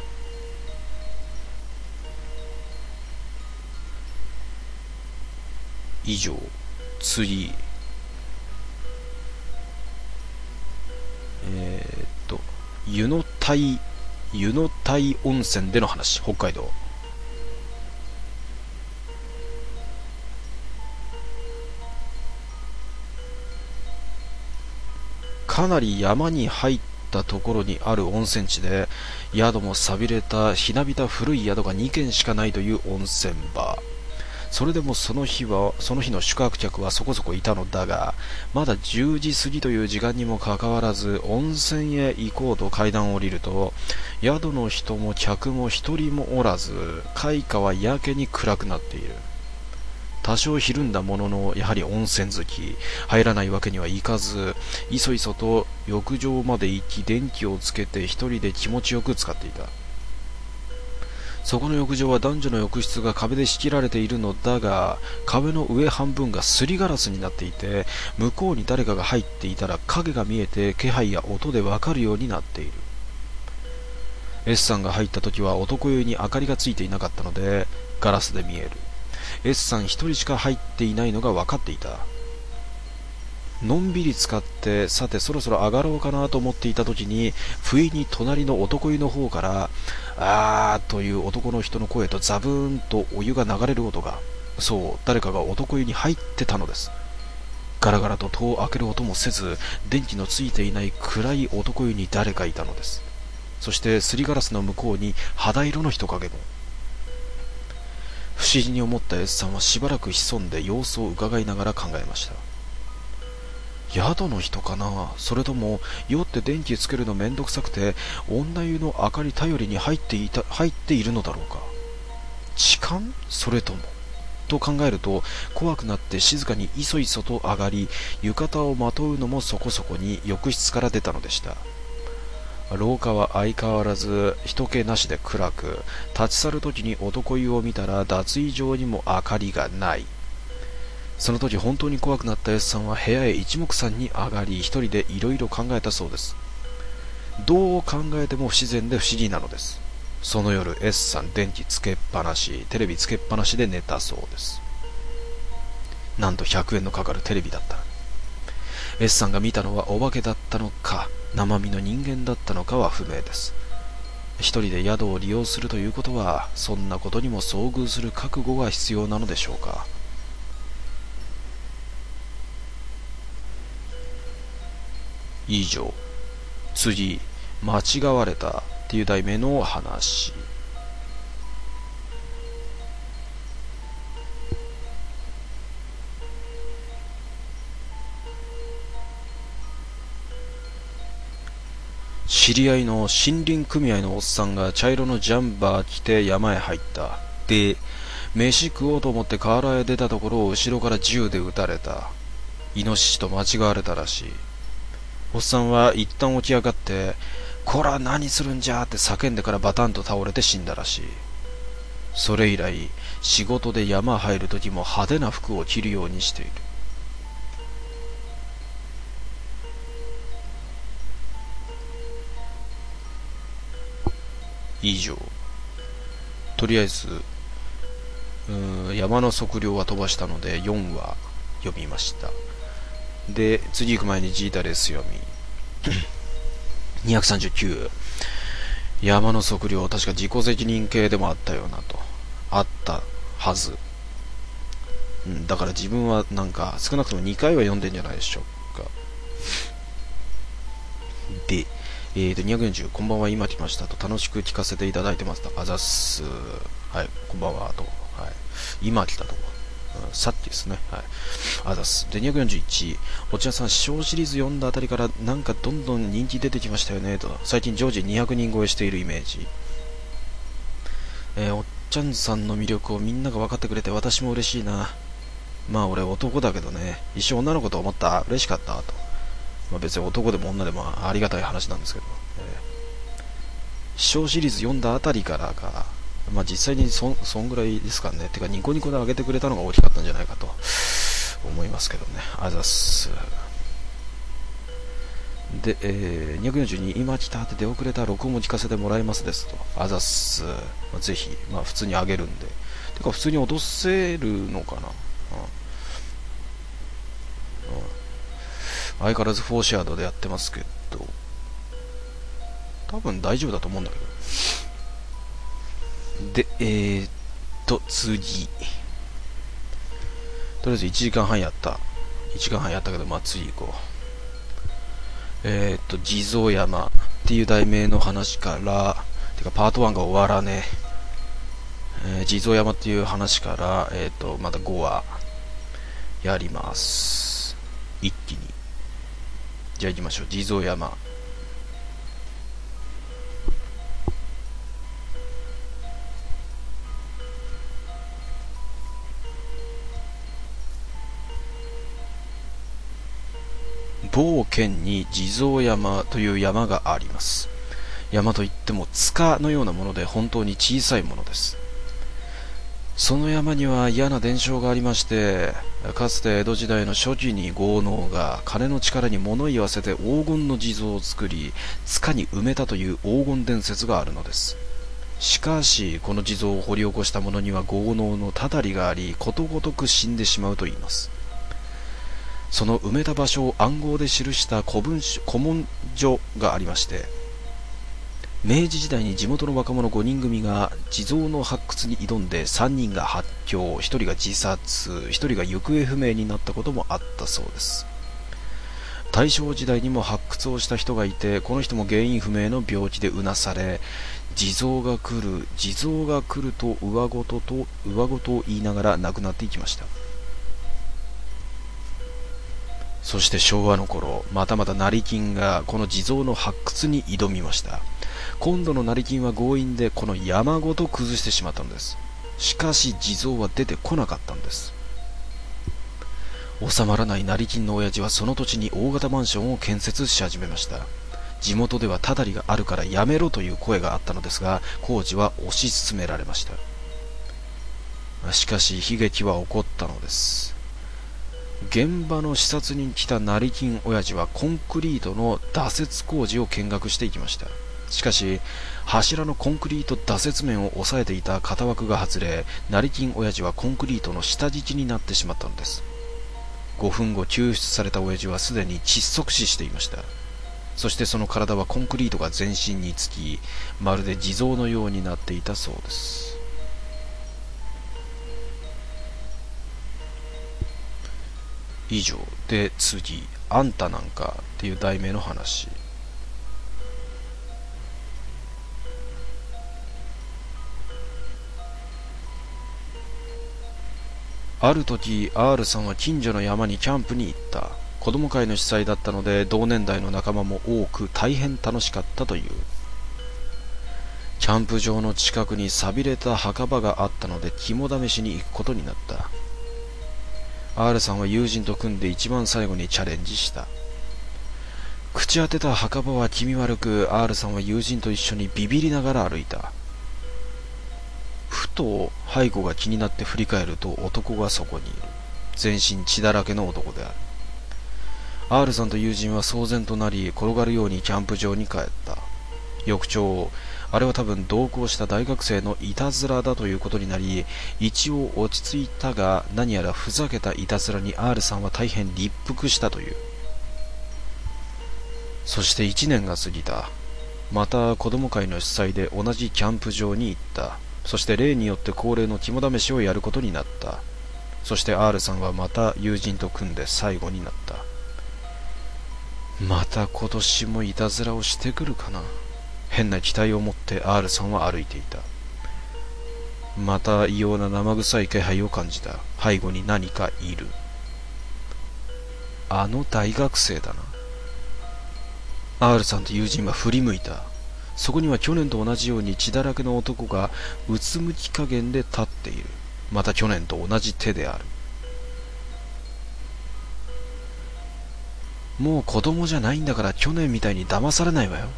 以上、次。えー、っと、湯の台、湯の台温泉での話、北海道。かなり山に入ったところにある温泉地で、宿も寂れたひなびた古い宿がにけんしかないという温泉場。それでもその日は、その日の宿泊客はそこそこいたのだが、まだじゅうじ過ぎという時間にもかかわらず、温泉へ行こうと階段を降りると、宿の人も客も一人もおらず、階下はやけに暗くなっている。多少ひるんだものの、やはり温泉好き、入らないわけにはいかず、いそいそと浴場まで行き、電気をつけて一人で気持ちよく使っていた。そこの浴場は男女の浴室が壁で仕切られているのだが、壁の上半分がすりガラスになっていて、向こうに誰かが入っていたら影が見えて気配や音でわかるようになっている。S さんが入った時は男湯に明かりがついていなかったので、ガラスで見える。S さん一人しか入っていないのが分かっていた。のんびり使って、さてそろそろ上がろうかなと思っていた時に、不意に隣の男湯の方から、あーという男の人の声とザブーンとお湯が流れる音が、そう、誰かが男湯に入ってたのです。ガラガラと戸を開ける音もせず、電気のついていない暗い男湯に誰かいたのです。そしてすりガラスの向こうに肌色の人影も。不思議に思った S さんはしばらく潜んで様子を伺いながら考えました。宿の人かな、それとも酔って電気つけるのめんどくさくて女湯の明かり頼りに入っていた入っているのだろうか。痴漢、それともと考えると怖くなって静かにいそいそと上がり、浴衣をまとうのもそこそこに浴室から出たのでした。廊下は相変わらず人気なしで暗く、立ち去るときに男湯を見たら脱衣場にも明かりがない。その時本当に怖くなった S さんは部屋へ一目散に上がり、一人でいろいろ考えたそうです。どう考えても不自然で不思議なのです。その夜 S さん電気つけっぱなし、テレビつけっぱなしで寝たそうです。なんとひゃくえんのかかるテレビだった。 S さんが見たのはお化けだったのか生身の人間だったのかは不明です。一人で宿を利用するということは、そんなことにも遭遇する覚悟が必要なのでしょうか。以上、次、間違われたっていう題名の話。知り合いの森林組合のおっさんが茶色のジャンバー着て山へ入った。で、飯食おうと思って河原へ出たところを後ろから銃で撃たれた。イノシシと間違われたらしい。おっさんは一旦起き上がって、こら何するんじゃって叫んでからバタンと倒れて死んだらしい。それ以来、仕事で山入るときも派手な服を着るようにしている。以上。とりあえず、うーん山の測量は飛ばしたのでよんわ読みました。で、次行く前にジータレス読み。にひゃくさんじゅうきゅう。山の測量、確か自己責任系でもあったよなと。あったはず。うん、だから自分はなんか少なくともにかいは読んでんじゃないでしょうか。で、えーと、にひゃくよんじゅう、こんばんは、今来ましたと、楽しく聞かせていただいてますと、あざっす。はい、こんばんはと。はい、今来たと。うん、さっきですね。はい。あざっす。で、にひゃくよんじゅういち、お茶さん、師匠シリーズ読んだあたりからなんかどんどん人気出てきましたよねと。最近常時にひゃくにん超えしているイメージ。えー、 ちゃんさんの魅力をみんなが分かってくれて私も嬉しいな。まあ俺男だけどね、一生女の子と思った、嬉しかったと。まあ別に男でも女でもありがたい話なんですけど、えー、師匠シリーズ読んだあたりからか、まあ実際にそ、そんぐらいですかね。てかニコニコで上げてくれたのが大きかったんじゃないかと思いますけどね。あざっす。で、えー、にひゃくよんじゅうに、今来たって出遅れた録音も聞かせてもらえますですと。あざっす。まあ、ぜひ、まあ普通に上げるんで。てか普通に落とせるのかな。うんうん、相変わらずフォーシェアドでやってますけど、多分大丈夫だと思うんだけど。で、えーっと、次。とりあえずいちじかんはんやった。いちじかんはんやったけど、まあ次行こう。えー、っと、地蔵山っていう題名の話から、てかパートワンが終わらねえ。えー、地蔵山っていう話から、えー、っと、またごわやります。一気に。じゃあ行きましょう。地蔵山。某県に地蔵山という山があります。山といっても塚のようなもので本当に小さいものです。その山には嫌な伝承がありまして、かつて江戸時代の初期に豪農が金の力に物言わせて黄金の地蔵を作り、塚に埋めたという黄金伝説があるのです。しかしこの地蔵を掘り起こした者には豪農のたたりがあり、ことごとく死んでしまうといいます。その埋めた場所を暗号で記した古文書、古文書がありまして、明治時代に地元の若者ごにん組が地蔵の発掘に挑んでさんにんが発狂、ひとりが自殺、ひとりが行方不明になったこともあったそうです。大正時代にも発掘をした人がいて、この人も原因不明の病気でうなされ、地蔵が来る、地蔵が来ると上ごとと上ごとを言いながら亡くなっていきました。そして昭和の頃、またまた成金がこの地蔵の発掘に挑みました。今度の成金は強引でこの山ごと崩してしまったのです。しかし地蔵は出てこなかったんです。収まらない成金の親父はその土地に大型マンションを建設し始めました。地元ではたたりがあるからやめろという声があったのですが、工事は推し進められました。しかし悲劇は起こったのです。現場の視察に来た成金親父はコンクリートの打設工事を見学していきました。しかし柱のコンクリート打設面を押さえていた型枠が外れ、成金親父はコンクリートの下敷きになってしまったのです。ごふんご救出された親父はすでに窒息死していました。そしてその体はコンクリートが全身につき、まるで地蔵のようになっていたそうです。以上で、次、あんたなんかっていう題名の話。ある時 R さんは近所の山にキャンプに行った。子供会の主催だったので同年代の仲間も多く大変楽しかったという。キャンプ場の近くに寂れた墓場があったので肝試しに行くことになった。R さんは友人と組んで一番最後にチャレンジした。朽ち果てた墓場は気味悪く、 R さんは友人と一緒にビビりながら歩いた。ふと背後が気になって振り返ると男がそこにいる。全身血だらけの男である。 R さんと友人は騒然となり、転がるようにキャンプ場に帰った。翌朝、あれは多分同行した大学生のいたずらだということになり、一応落ち着いたが、何やらふざけたいたずらに R さんは大変立腹したという。そしていちねんが過ぎた。また子供会の主催で同じキャンプ場に行った。そして例によって恒例の肝試しをやることになった。そして R さんはまた友人と組んで最後になった。また今年もいたずらをしてくるかな。変な期待を持って R さんは歩いていた。また異様な生臭い気配を感じた。背後に何かいる。あの大学生だな。R さんと友人は振り向いた。 そこには去年と同じように血だらけの男がうつむき加減で立っている。また去年と同じ手である。もう子供じゃないんだから去年みたいに騙されないわよ。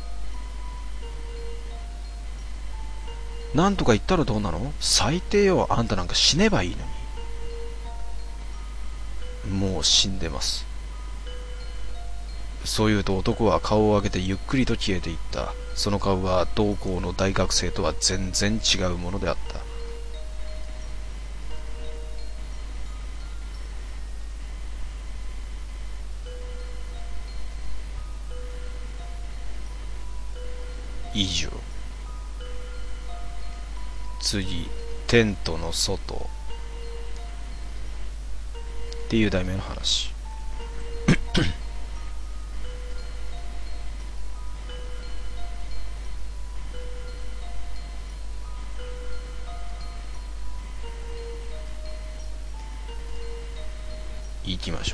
なんとか言ったらどうなの？最低よ。あんたなんか死ねばいいのに。もう死んでます。そう言うと男は顔を上げてゆっくりと消えていった。その顔は同校の大学生とは全然違うものであった。以上。次、テントの外っていう題名の話。行きましょう。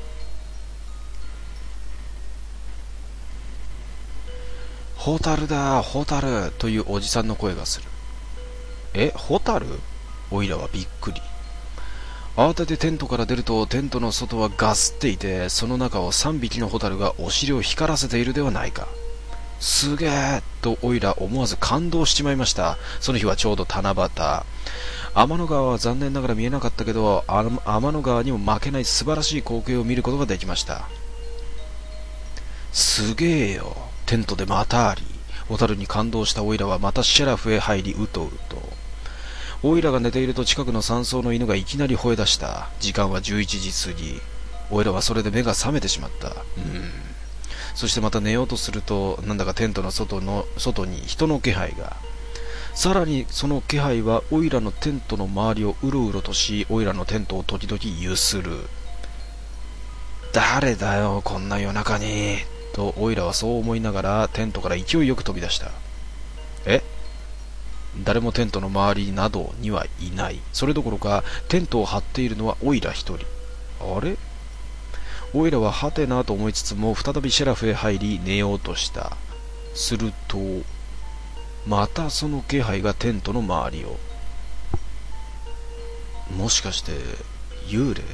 ホタルだ、ホタルというおじさんの声がする。え、ホタル？おいらはびっくり。慌ててテントから出ると、テントの外はガスっていて、その中を三匹のホタルがお尻を光らせているではないか。すげえとおいら思わず感動しちまいました。その日はちょうど七夕。天の川は残念ながら見えなかったけど、天の川にも負けない素晴らしい光景を見ることができました。すげえよ。テントでまたあり。ホタルに感動したオイラはまたシェラフへ入りうとうと。オイラが寝ていると近くの山荘の犬がいきなり吠え出した。時間はじゅういちじ過ぎ。オイラはそれで目が覚めてしまった。うん。そしてまた寝ようとすると、なんだかテントの外の、外に人の気配が。さらにその気配はオイラのテントの周りをうろうろとし、オイラのテントを時々揺する。誰だよ、こんな夜中に。とオイラはそう思いながらテントから勢いよく飛び出した。え？誰もテントの周りなどにはいない。それどころかテントを張っているのはオイラ一人。あれ？オイラははてなと思いつつも再びシェラフへ入り寝ようとした。するとまたその気配がテントの周りを。もしかして幽霊？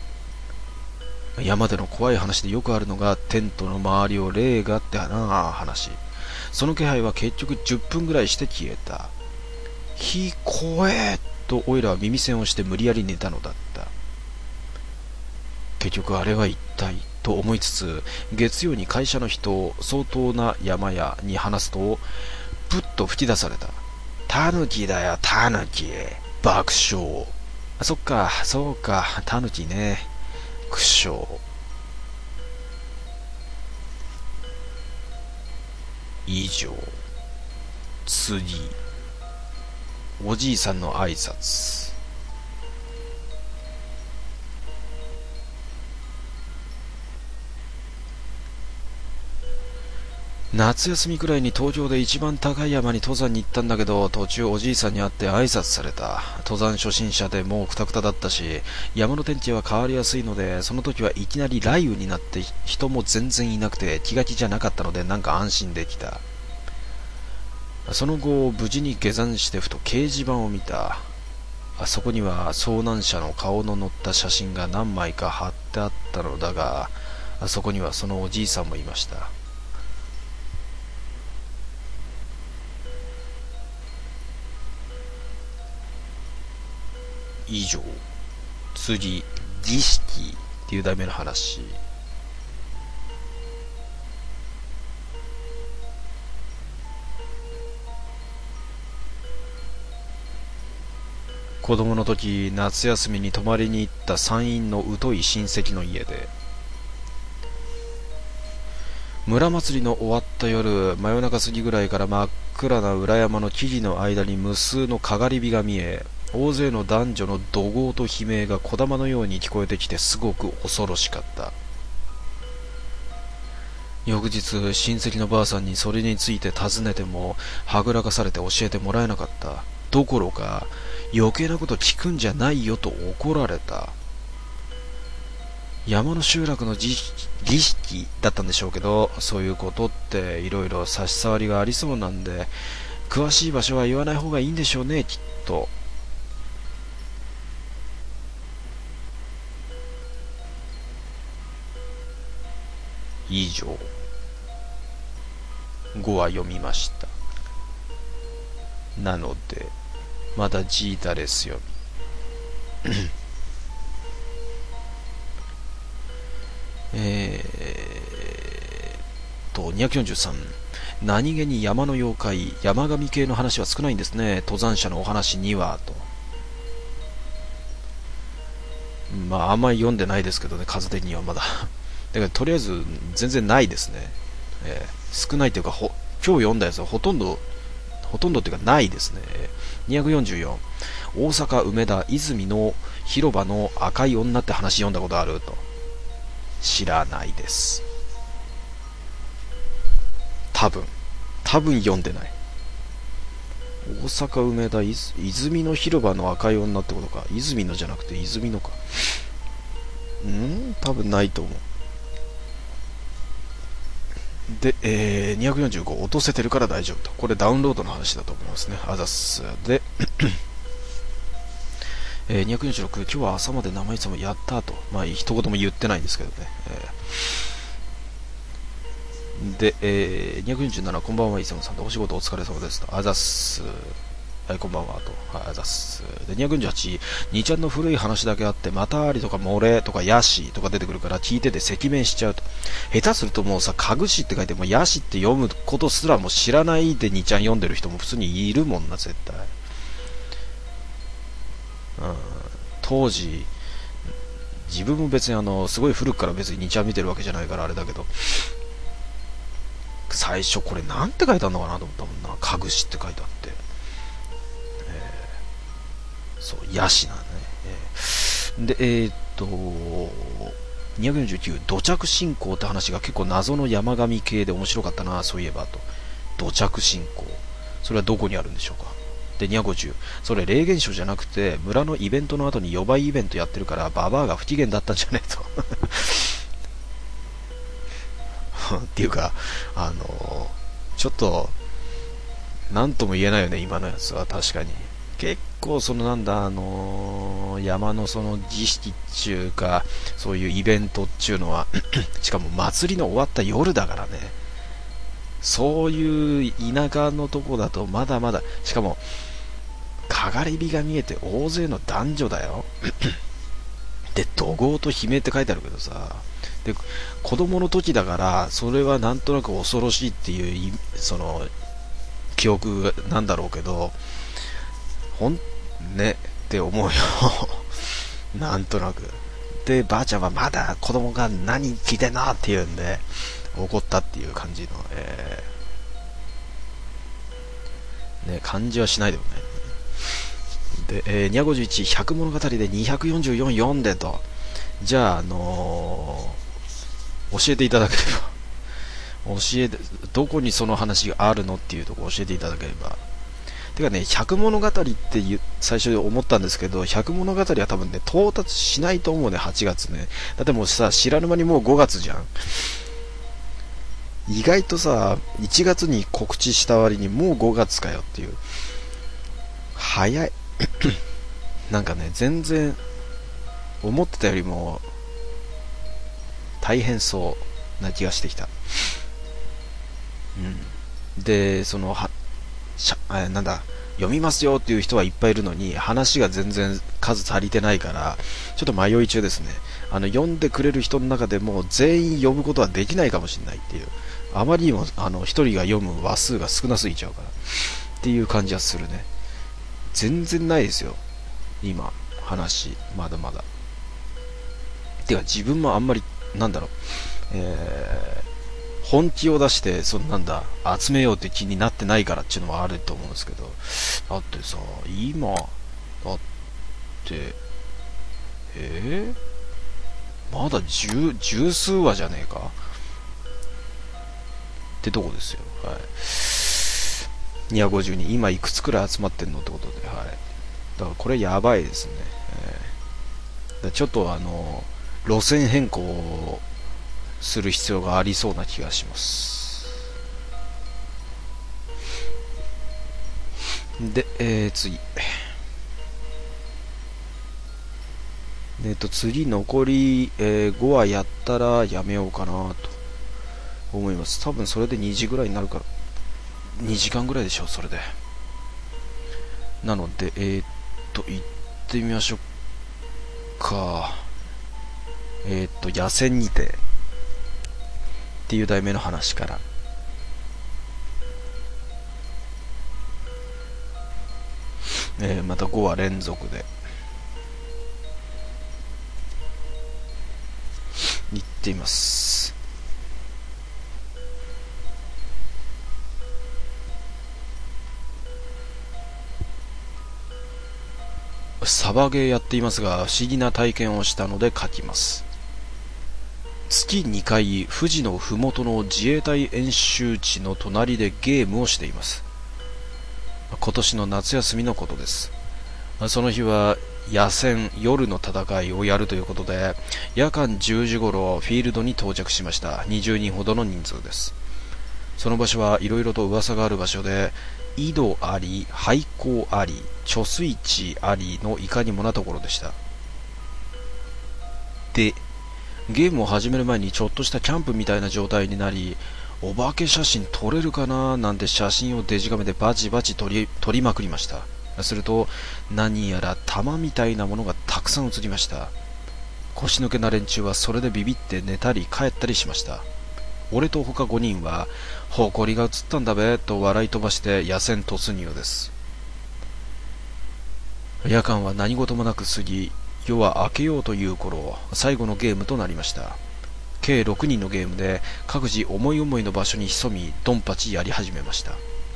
山での怖い話でよくあるのがテントの周りを霊がってな話。その気配は結局じゅっぷんぐらいして消えた。ひこえとオイラは耳栓をして無理やり寝たのだった。結局あれは一体と思いつつ、月曜に会社の人を相当な山屋に話すとプッと吹き出された。タヌキだよ、タヌキ。爆笑。あ、そっか、そうか、タヌキね。苦笑。以上。次。おじいさんの挨拶。夏休みくらいに東京で一番高い山に登山に行ったんだけど、途中おじいさんに会って挨拶された。登山初心者でもうクタクタだったし、山の天気は変わりやすいので、その時はいきなり雷雨になって人も全然いなくて気が気じゃなかったので、なんか安心できた。その後無事に下山してふと掲示板を見た。あそこには遭難者の顔の載った写真が何枚か貼ってあったのだが、あそこにはそのおじいさんもいました。以上。次、儀式っていう題名の話。子供の時、夏休みに泊まりに行った山陰の疎い親戚の家で、村祭りの終わった夜、真夜中過ぎぐらいから真っ暗な裏山の木々の間に無数のかがり火が見え、大勢の男女の怒号と悲鳴が小玉のように聞こえてきてすごく恐ろしかった。翌日、親戚のばあさんにそれについて尋ねてもはぐらかされて教えてもらえなかった。どころか余計なこと聞くんじゃないよと怒られた。 山の集落の儀式だったんでしょうけど、そういうことっていろいろ差し障りがありそうなんで、詳しい場所は言わない方がいいんでしょうね、きっと。以上、ごは読みました。なのでまだジータですよえーとにひゃくよんじゅうさん、何気に山の妖怪、山神系の話は少ないんですね、登山者のお話にはと。まああんまり読んでないですけどね、数的にはまだだからとりあえず全然ないですね、えー、少ないというか、ほ今日読んだやつはほとんどほとんどっていうかないですね。にひゃくよんじゅうよん、大阪梅田泉の広場の赤い女って話読んだことあると。知らないです。多分多分読んでない。大阪梅田泉の広場の赤い女ってことか。泉のじゃなくて泉のか。ん多分ないと思う。で、えー、にひゃくよんじゅうご、落とせてるから大丈夫と。これダウンロードの話だと思いますね。あざっす。で、えー、にひゃくよんじゅうろく、今日は朝まで生いつもやったと。まあ、一言も言ってないんですけどね。えー、で、えー、にひゃくよんじゅうなな、こんばんは、いつもさんで、お仕事お疲れ様ですと。あざっす。はい、こんばんはと。はい、あざっす。で、にひゃくよんじゅうはち、にちゃんの古い話だけあって、またありとか漏れとかヤシとか出てくるから聞いてて赤面しちゃうと。下手するともうさ、かぐしって書いて、もうヤシって読むことすらも知らないでにちゃん読んでる人も普通にいるもんな、絶対。うん。当時、自分も別にあの、すごい古くから別ににちゃん見てるわけじゃないからあれだけど、最初これなんて書いてあるのかなと思ったもんな。かぐしって書いてあって。そう、ヤシなんだね。えー、で、えー、っと、にひゃくよんじゅうきゅう、土着信仰って話が結構謎の山神系で面白かったな、そういえばと。土着信仰。それはどこにあるんでしょうか。で、にひゃくごじゅう、それ霊現象じゃなくて、村のイベントの後に予売イベントやってるから、ババアが不機嫌だったんじゃねえと。っていうか、あのー、ちょっと、なんとも言えないよね、今のやつは確かに。結構そのなんだ、あのー、山のその儀式っちゅうか、そういうイベントっちゅうのはしかも祭りの終わった夜だからね、そういう田舎のとこだとまだまだ、しかもかがり火が見えて大勢の男女だよで、怒号と悲鳴って書いてあるけどさ、で子供の時だからそれはなんとなく恐ろしいっていうその記憶なんだろうけど、ほんねって思うよなんとなく。で、ばあちゃんはまだ子供が何聞いてんのって言うんで怒ったっていう感じの、えー、ね、感じはしないでもないで、えー、にひゃくごじゅういち、ひゃく物語でにひゃくよんじゅうよん読んでと。じゃあ、あのー、教えていただければ教えて、どこにその話があるのっていうとこ教えていただければ。てかね、百物語って最初思ったんですけど、百物語は多分ね、到達しないと思うね、はちがつね。だってもうさ、知らぬ間にもうごがつじゃん。意外とさ、いちがつに告知した割にもうごがつかよっていう。早い。なんかね、全然、思ってたよりも、大変そうな気がしてきた。うん。で、その、は、しゃなんだ読みますよっていう人はいっぱいいるのに話が全然数足りてないからちょっと迷い中ですね。あの読んでくれる人の中でも全員読むことはできないかもしれないっていう、あまりにもあの一人が読む話数が少なすぎちゃうからっていう感じはするね。全然ないですよ今話、まだまだ。てか自分もあんまりなんだろう、えー本気を出してそのなんだ集めようって気になってないからっていうのもあると思うんですけど、だってさ今だってえー、まだ十十数話じゃねえかってとこですよ。はい。にひゃくごじゅうに、今いくつくらい集まってんのってことで、はい。だからこれやばいですね。えー、だちょっとあの路線変更をする必要がありそうな気がします。で、えー、次えっと次残り、えー、ごわやったらやめようかなと思います。多分それでにじぐらいになるからにじかんぐらいでしょう。それでなのでえー、っと行ってみましょうか。えー、っと野戦にてっていう題名の話から、えー、またごわ連続で行ってみます。サバゲーやっていますが不思議な体験をしたので書きます。月にかい富士のふもとの自衛隊演習地の隣でゲームをしています。今年の夏休みのことです。その日は野戦夜の戦いをやるということで、夜間じゅうじ頃フィールドに到着しました。にじゅうにんほどの人数です。その場所はいろいろと噂がある場所で、井戸あり、廃校あり、貯水池ありのいかにもなところでした。で、ゲームを始める前にちょっとしたキャンプみたいな状態になり、お化け写真撮れるかななんて写真をデジカメでバチバチ撮り、撮りまくりました。すると何やら玉みたいなものがたくさん映りました。腰抜けな連中はそれでビビって寝たり帰ったりしました。俺と他ごにんは埃が映ったんだべと笑い飛ばして野戦突入です。夜間は何事もなく過ぎ、夜は明けようという頃、最後のゲームとなりました。計ろくにんのゲームで各自思い思いの場所に潜みドンパチやり始めました。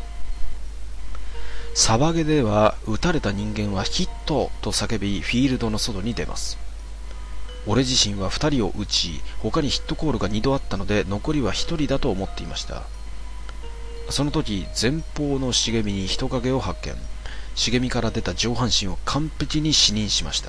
サバゲでは撃たれた人間はヒットと叫びフィールドの外に出ます。俺自身はふたりを撃ち、他にヒットコールがにどあったので残りはひとりだと思っていました。その時前方の茂みに人影を発見。茂みから出た上半身を完璧に視認しました。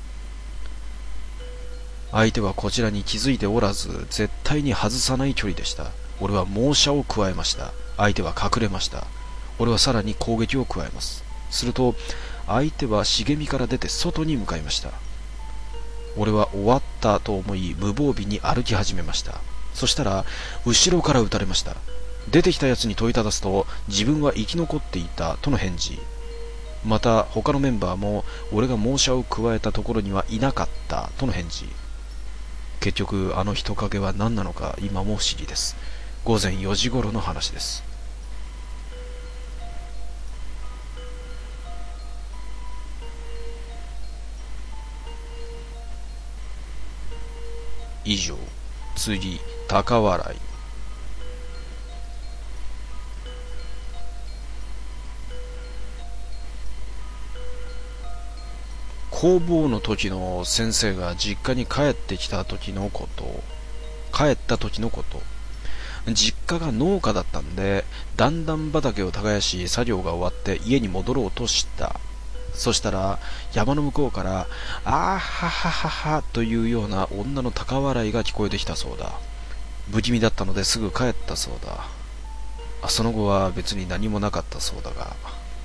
相手はこちらに気づいておらず、絶対に外さない距離でした。俺は猛射を加えました。相手は隠れました。俺はさらに攻撃を加えます。すると相手は茂みから出て外に向かいました。俺は終わったと思い無防備に歩き始めました。そしたら後ろから撃たれました。出てきたやつに問いただすと、自分は生き残っていたとの返事。また他のメンバーも俺が猛射を加えたところにはいなかったとの返事。結局あの人影は何なのか今も不思議です。ごぜんよじ頃の話です。以上。次、高笑い。工房の時の先生が実家に帰ってきた時のこと。帰った時のこと。実家が農家だったんで、段々畑を耕し作業が終わって家に戻ろうとした。そしたら山の向こうから「あーはははは」というような女の高笑いが聞こえてきたそうだ。不気味だったのですぐ帰ったそうだ。その後は別に何もなかったそうだが。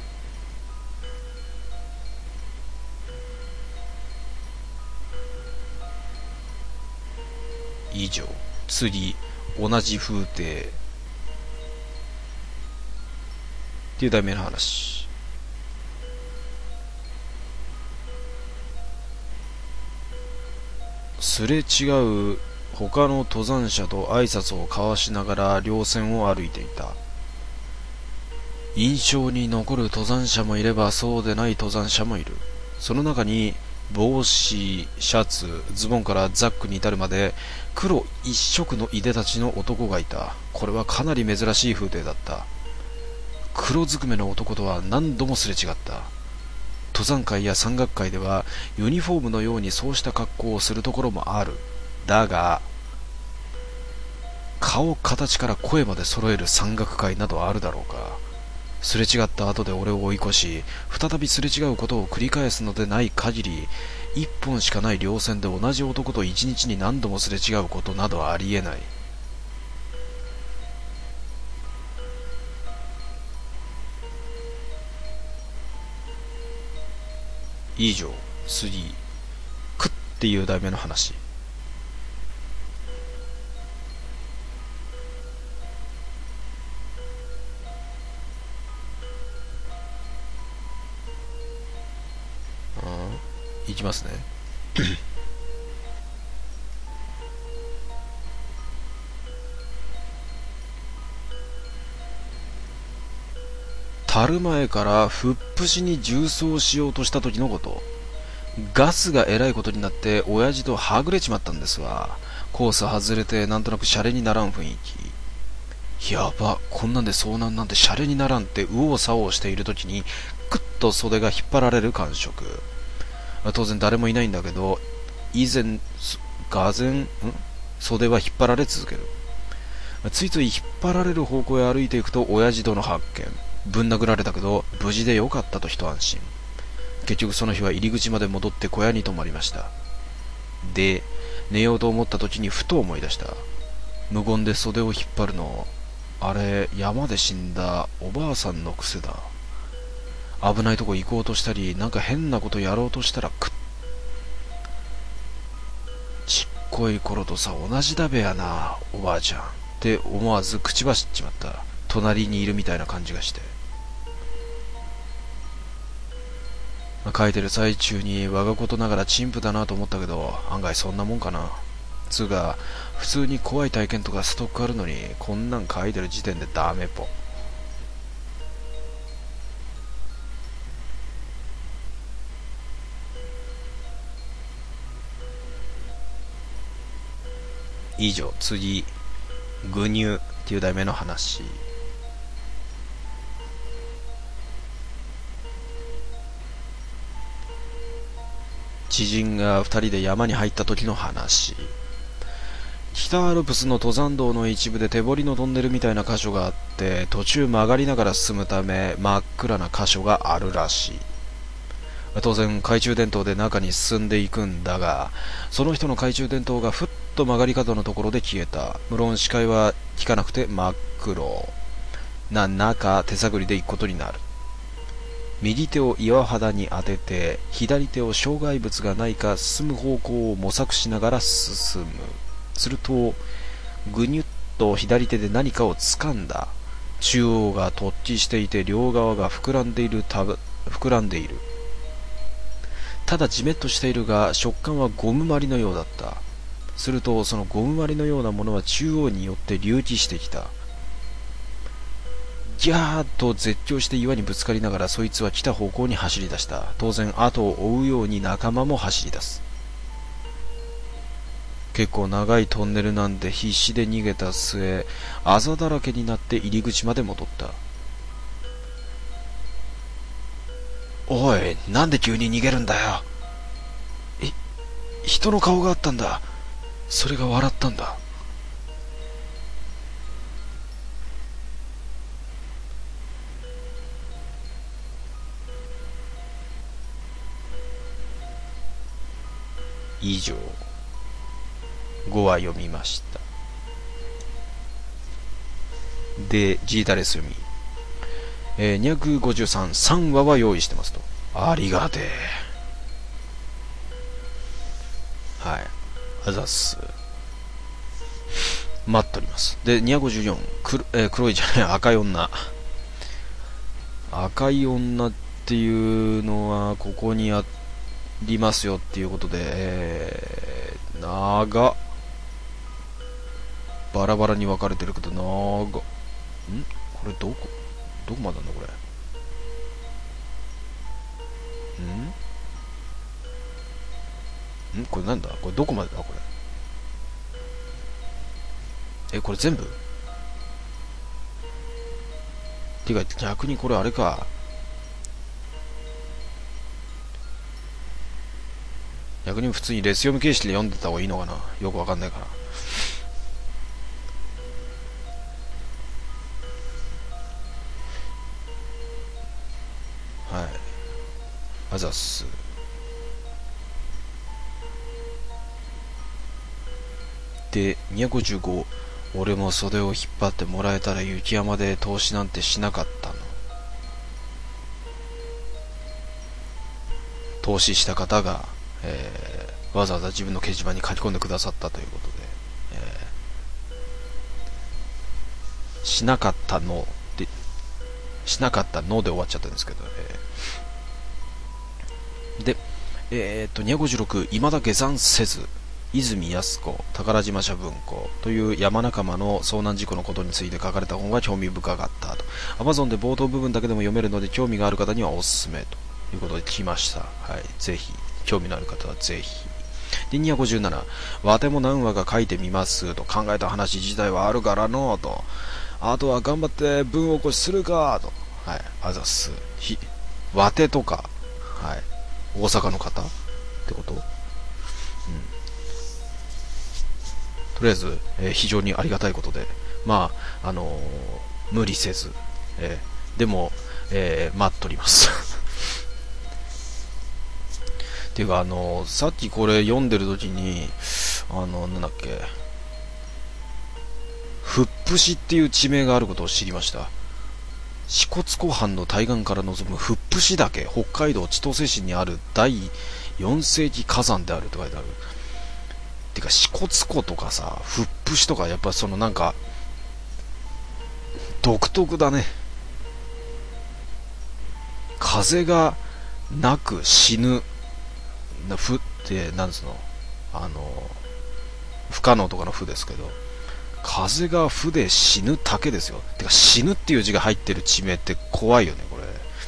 以上。次、同じ風景っていう題名の話。すれ違う他の登山者と挨拶を交わしながら稜線を歩いていた。印象に残る登山者もいればそうでない登山者もいる。その中に帽子、シャツ、ズボンからザックに至るまで黒一色のいでたちの男がいた。これはかなり珍しい風景だった。黒ずくめの男とは何度もすれ違った。登山会や山岳会ではユニフォームのようにそうした格好をするところもある。だが顔形から声まで揃える山岳会などあるだろうか。すれ違った後で俺を追い越し再びすれ違うことを繰り返すのでない限り、 一本しかない稜線で同じ男と一日に何度もすれ違うことなどありえない。以上、スリー、くっていう題名の話。いきますね。樽前からふっぷしに重走しようとした時のこと。ガスがえらいことになって親父とはぐれちまったんですわ。コース外れてなんとなくシャレにならん雰囲気。やば、こんなんで遭難なんてシャレにならんって右往左往している時にクッと袖が引っ張られる感触。当然誰もいないんだけど、以前がぜん袖は引っ張られ続ける。ついつい引っ張られる方向へ歩いていくと親父との発見。ぶん殴られたけど無事でよかったと一安心。結局その日は入り口まで戻って小屋に泊まりました。で、寝ようと思った時にふと思い出した。無言で袖を引っ張るの、あれ山で死んだおばあさんの癖だ。危ないとこ行こうとしたりなんか変なことやろうとしたらくっ、ちっこい頃とさ同じだべやなおばあちゃんって思わず口走っちまった。隣にいるみたいな感じがして、書いてる最中に我がことながら陳腐だなと思ったけど、案外そんなもんかな。つうか普通に怖い体験とかストックあるのにこんなん書いてる時点でダメぽ。以上、次、愚乳っていう題名の話。知人が二人で山に入った時の話。北アルプスの登山道の一部で手掘りのトンネルみたいな箇所があって、途中曲がりながら進むため真っ暗な箇所があるらしい。当然懐中電灯で中に進んでいくんだが、その人の懐中電灯がふっと曲がり角のところで消えた。無論視界は効かなくて真っ黒な中、手探りで行くことになる。右手を岩肌に当てて左手を障害物がないか進む方向を模索しながら進む。するとぐにゅっと左手で何かを掴んだ。中央が突起していて両側が膨らんでいるたぶ膨らんでいる。ただじめっとしているが食感はゴムまりのようだった。するとそのゴムまりのようなものは中央によって隆起してきた。ギャーッと絶叫して岩にぶつかりながらそいつは来た方向に走り出した。当然後を追うように仲間も走り出す。結構長いトンネルなんで必死で逃げた末、あざだらけになって入り口まで戻った。おい、なんで急に逃げるんだよ。え、人の顔があったんだ。それが笑ったんだ。以上、ごわ読みました。で、ジータレス読み、えー、にひゃくごじゅうさん、さんわは用意してますと。ありがてえ。はい、あざっす。待っております。で、にひゃくごじゅうよん、く、えー、黒いじゃない赤い女。赤い女っていうのはここにありますよっていうことで、えー、長っ、バラバラに分かれてるけど長っ。んこれどこどこまでなんだこれ。んんこれなんだこれ、どこまでだこれ。え、これ全部てか逆にこれあれか、逆に普通にレス読み形式で読んでた方がいいのかな。よくわかんないから。はい、あざっす。 で、にひゃくごじゅうご、俺も袖を引っ張ってもらえたら雪山で投資なんてしなかったの。投資した方が、えー、わざわざ自分の掲示板に書き込んでくださったということで、えー、しなかったので、しなかったので終わっちゃったんですけど、えー、で、えー、っと、にひゃくごじゅうろく、未だ下山せず、泉康子、宝島社文庫という山仲間の遭難事故のことについて書かれた本が興味深かったと。Amazon で冒頭部分だけでも読めるので興味がある方にはおすすめということで来ました。はい。ぜひ、興味のある方はぜひ。で、にひゃくごじゅうなな、わても何話か書いてみますと考えた話自体はあるからのと。あとは頑張って文起こしするかと。はい。あざっす。ひ、わてとか、はい。大阪の方ってこと？うん。とりあえず、えー、非常にありがたいことで、まあ、あのー、無理せず、えー、でも、えー、待っとります。っていうか、あのー、さっきこれ読んでる時に、あのー、なんだっけ、ふっぷしっていう地名があることを知りました。支笏湖畔の対岸から望むふっぷし岳、北海道千歳市にあるだいよん世紀火山であると書いてある。てか支笏湖とかさ、ふっぷしとかやっぱそのなんか独特だね。風がなく死ぬな、ふってなんつうの、あの不可能とかのふですけど、風がふで死ぬ竹ですよ。てか死ぬっていう字が入ってる地名って怖いよねこれ。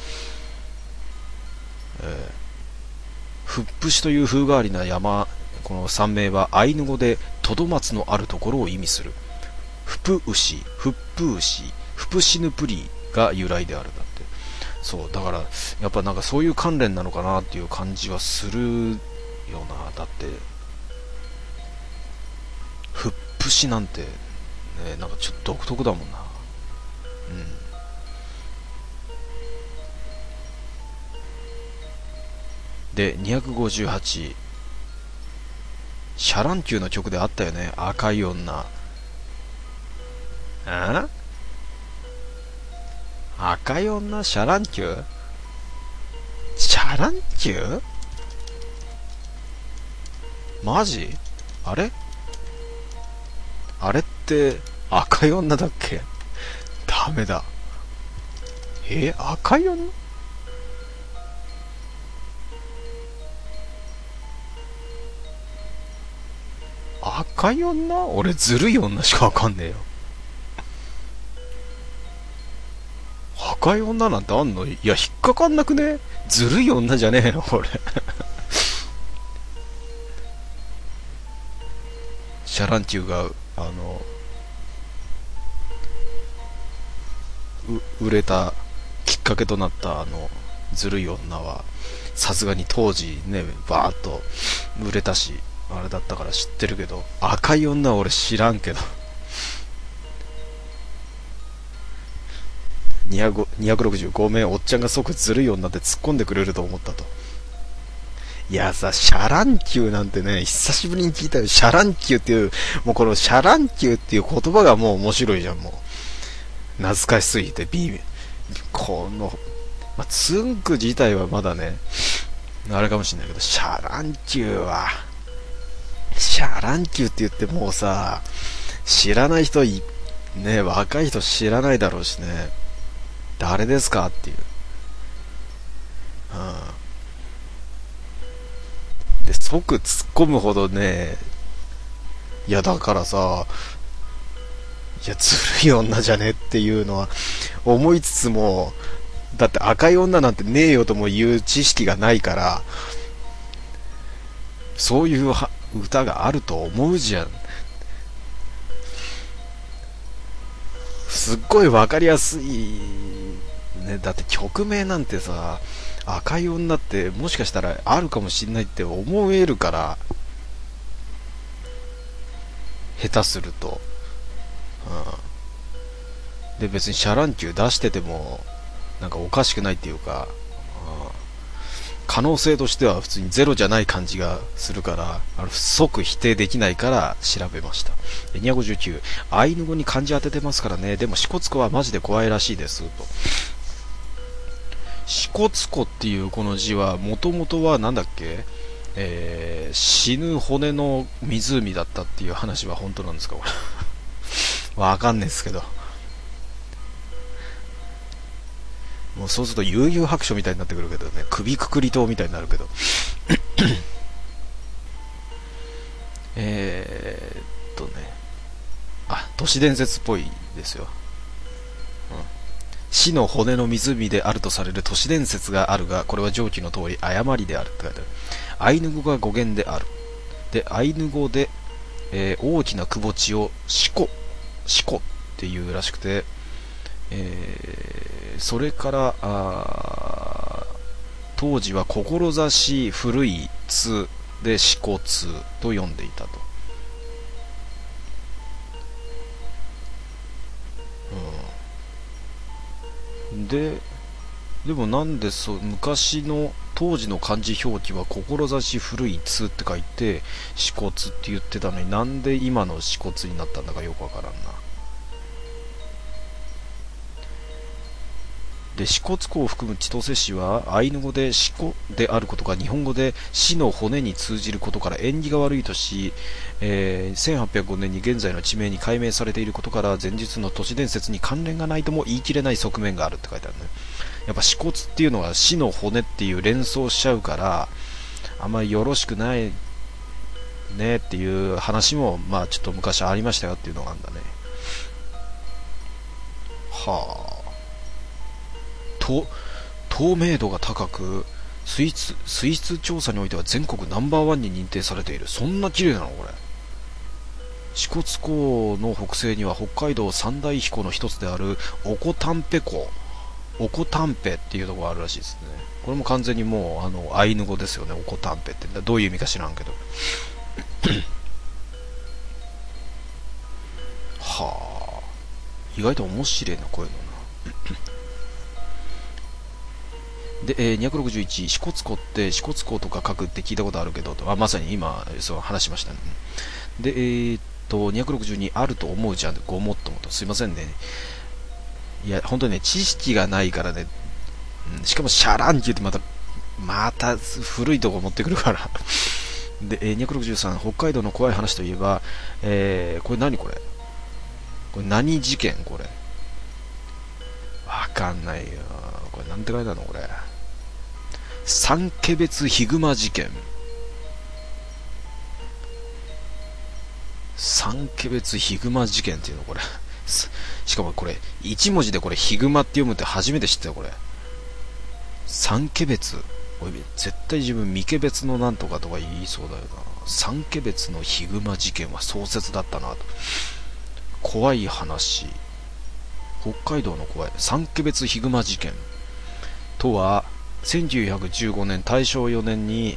えー、ふっぷしという風変わりな山、この山名はアイヌ語でトドマツのあるところを意味する。フプウシ、フップウシ、フプシヌプリが由来であるんだって。そうだからやっぱなんかそういう関連なのかなっていう感じはするよな。だってフップシなんてね、なんかちょっと独特だもんな。うんで、にひゃくごじゅうはち、シャランキューの曲であったよね、赤い女。あ赤い女、シャランキューシャランキューマジあれあれって赤い女だっけ？ダメだ。え赤い女？赤い女？俺ずるい女しかわかんねえよ。赤い女なんてあんの？いや、引っかかんなくね？ずるい女じゃねえのこれ。シャランティューが、あの、売れたきっかけとなったあの、ずるい女は、さすがに当時ね、バーっと売れたし、あれだったから知ってるけど、赤い女は俺知らんけど。にひゃくろくじゅうご名、おっちゃんが即ずるい女って突っ込んでくれると思ったと。いやさ、シャランキューなんてね、久しぶりに聞いたよ。シャランキューっていう、もうこのシャランキューっていう言葉がもう面白いじゃん、もう。懐かしすぎて、ビこの、まあ、ツンク自体はまだね、あれかもしれないけど、シャランキューは、シャランキューって言ってもうさ、知らない人い、ね、若い人知らないだろうしね。誰ですかっていう。うん。で、即突っ込むほどね、いやだからさ、いや、ずるい女じゃねっていうのは思いつつも、だって赤い女なんてねえよとも言う知識がないから、そういう歌があると思うじゃん。すっごいわかりやすいね。だって曲名なんてさ、赤い女ってもしかしたらあるかもしんないって思えるから、下手すると、うん、で別にシャランキュー出しててもなんかおかしくないっていうか、 可能性としては普通にゼロじゃない感じがするから、あの即否定できないから調べました。にひゃくごじゅうきゅう、アイヌ語に漢字当ててますからね。でも支笏湖はマジで怖いらしいですと。支笏湖っていうこの字はもともとはなんだっけ、えー、死ぬ骨の湖だったっていう話は本当なんですかこれわかんないですけど、もうそうすると悠々白書みたいになってくるけどね、首くくり島みたいになるけどえーっとね、あ、都市伝説っぽいですよ、うん、死の骨の湖であるとされる都市伝説があるが、これは上記の通り誤りであるって書いてある。アイヌ語が語源である。で、アイヌ語で、えー、大きな窪地をシコシコっていうらしくて、えー、それからあ当時は志古い津で支笏と呼んでいたと、うん、ででもなんでそ昔の当時の漢字表記は志古い津って書いて支笏って言ってたのに、なんで今の支笏になったんだかよくわからんな。で、支笏湖を含む千歳市はアイヌ語で四股であることが日本語で死の骨に通じることから縁起が悪いとし、えー、せんはっぴゃくごねんに現在の地名に改名されていることから前述の都市伝説に関連がないとも言い切れない側面があるって書いてあるね。やっぱ支笏っていうのは死の骨っていう連想しちゃうからあんまりよろしくないねっていう話もまあちょっと昔ありましたよっていうのがあるんだね。はあ。と透明度が高く水質、水質調査においては全国ナンバーワンに認定されている。そんな綺麗なのこれ。支笏湖の北西には北海道三大彦の一つであるオコタンペ湖、オコタンペっていうところがあるらしいですね。これも完全にもうあのアイヌ語ですよね。オコタンペってどういう意味か知らんけどはあ、意外と面白いなこういうのなで、えー、にひゃくろくじゅういち、支笏湖って支笏湖とか書くって聞いたことあるけど、あまさに今そう話しましたね。で、えー、っとにひゃくろくじゅうに、あると思うじゃん、ごもっともと、すいませんね。いや本当にね知識がないからね、うん、しかもシャランって言ってまたまた古いとこ持ってくるからで、えー、にひゃくろくじゅうさん、北海道の怖い話といえば、えー、これ何これこれ何事件これわかんないよ。これなんて書いてあるのこれ。三毛別ヒグマ事件。三毛別ヒグマ事件っていうのこれしかもこれ一文字でこれヒグマって読むって初めて知ったよこれ。三毛別、絶対自分三毛別のなんとかとか言いそうだよな。三毛別のヒグマ事件は壮絶だったなと。怖い話、北海道の怖い三毛別ヒグマ事件とはせんきゅうひゃくじゅうごねん大正よねんに、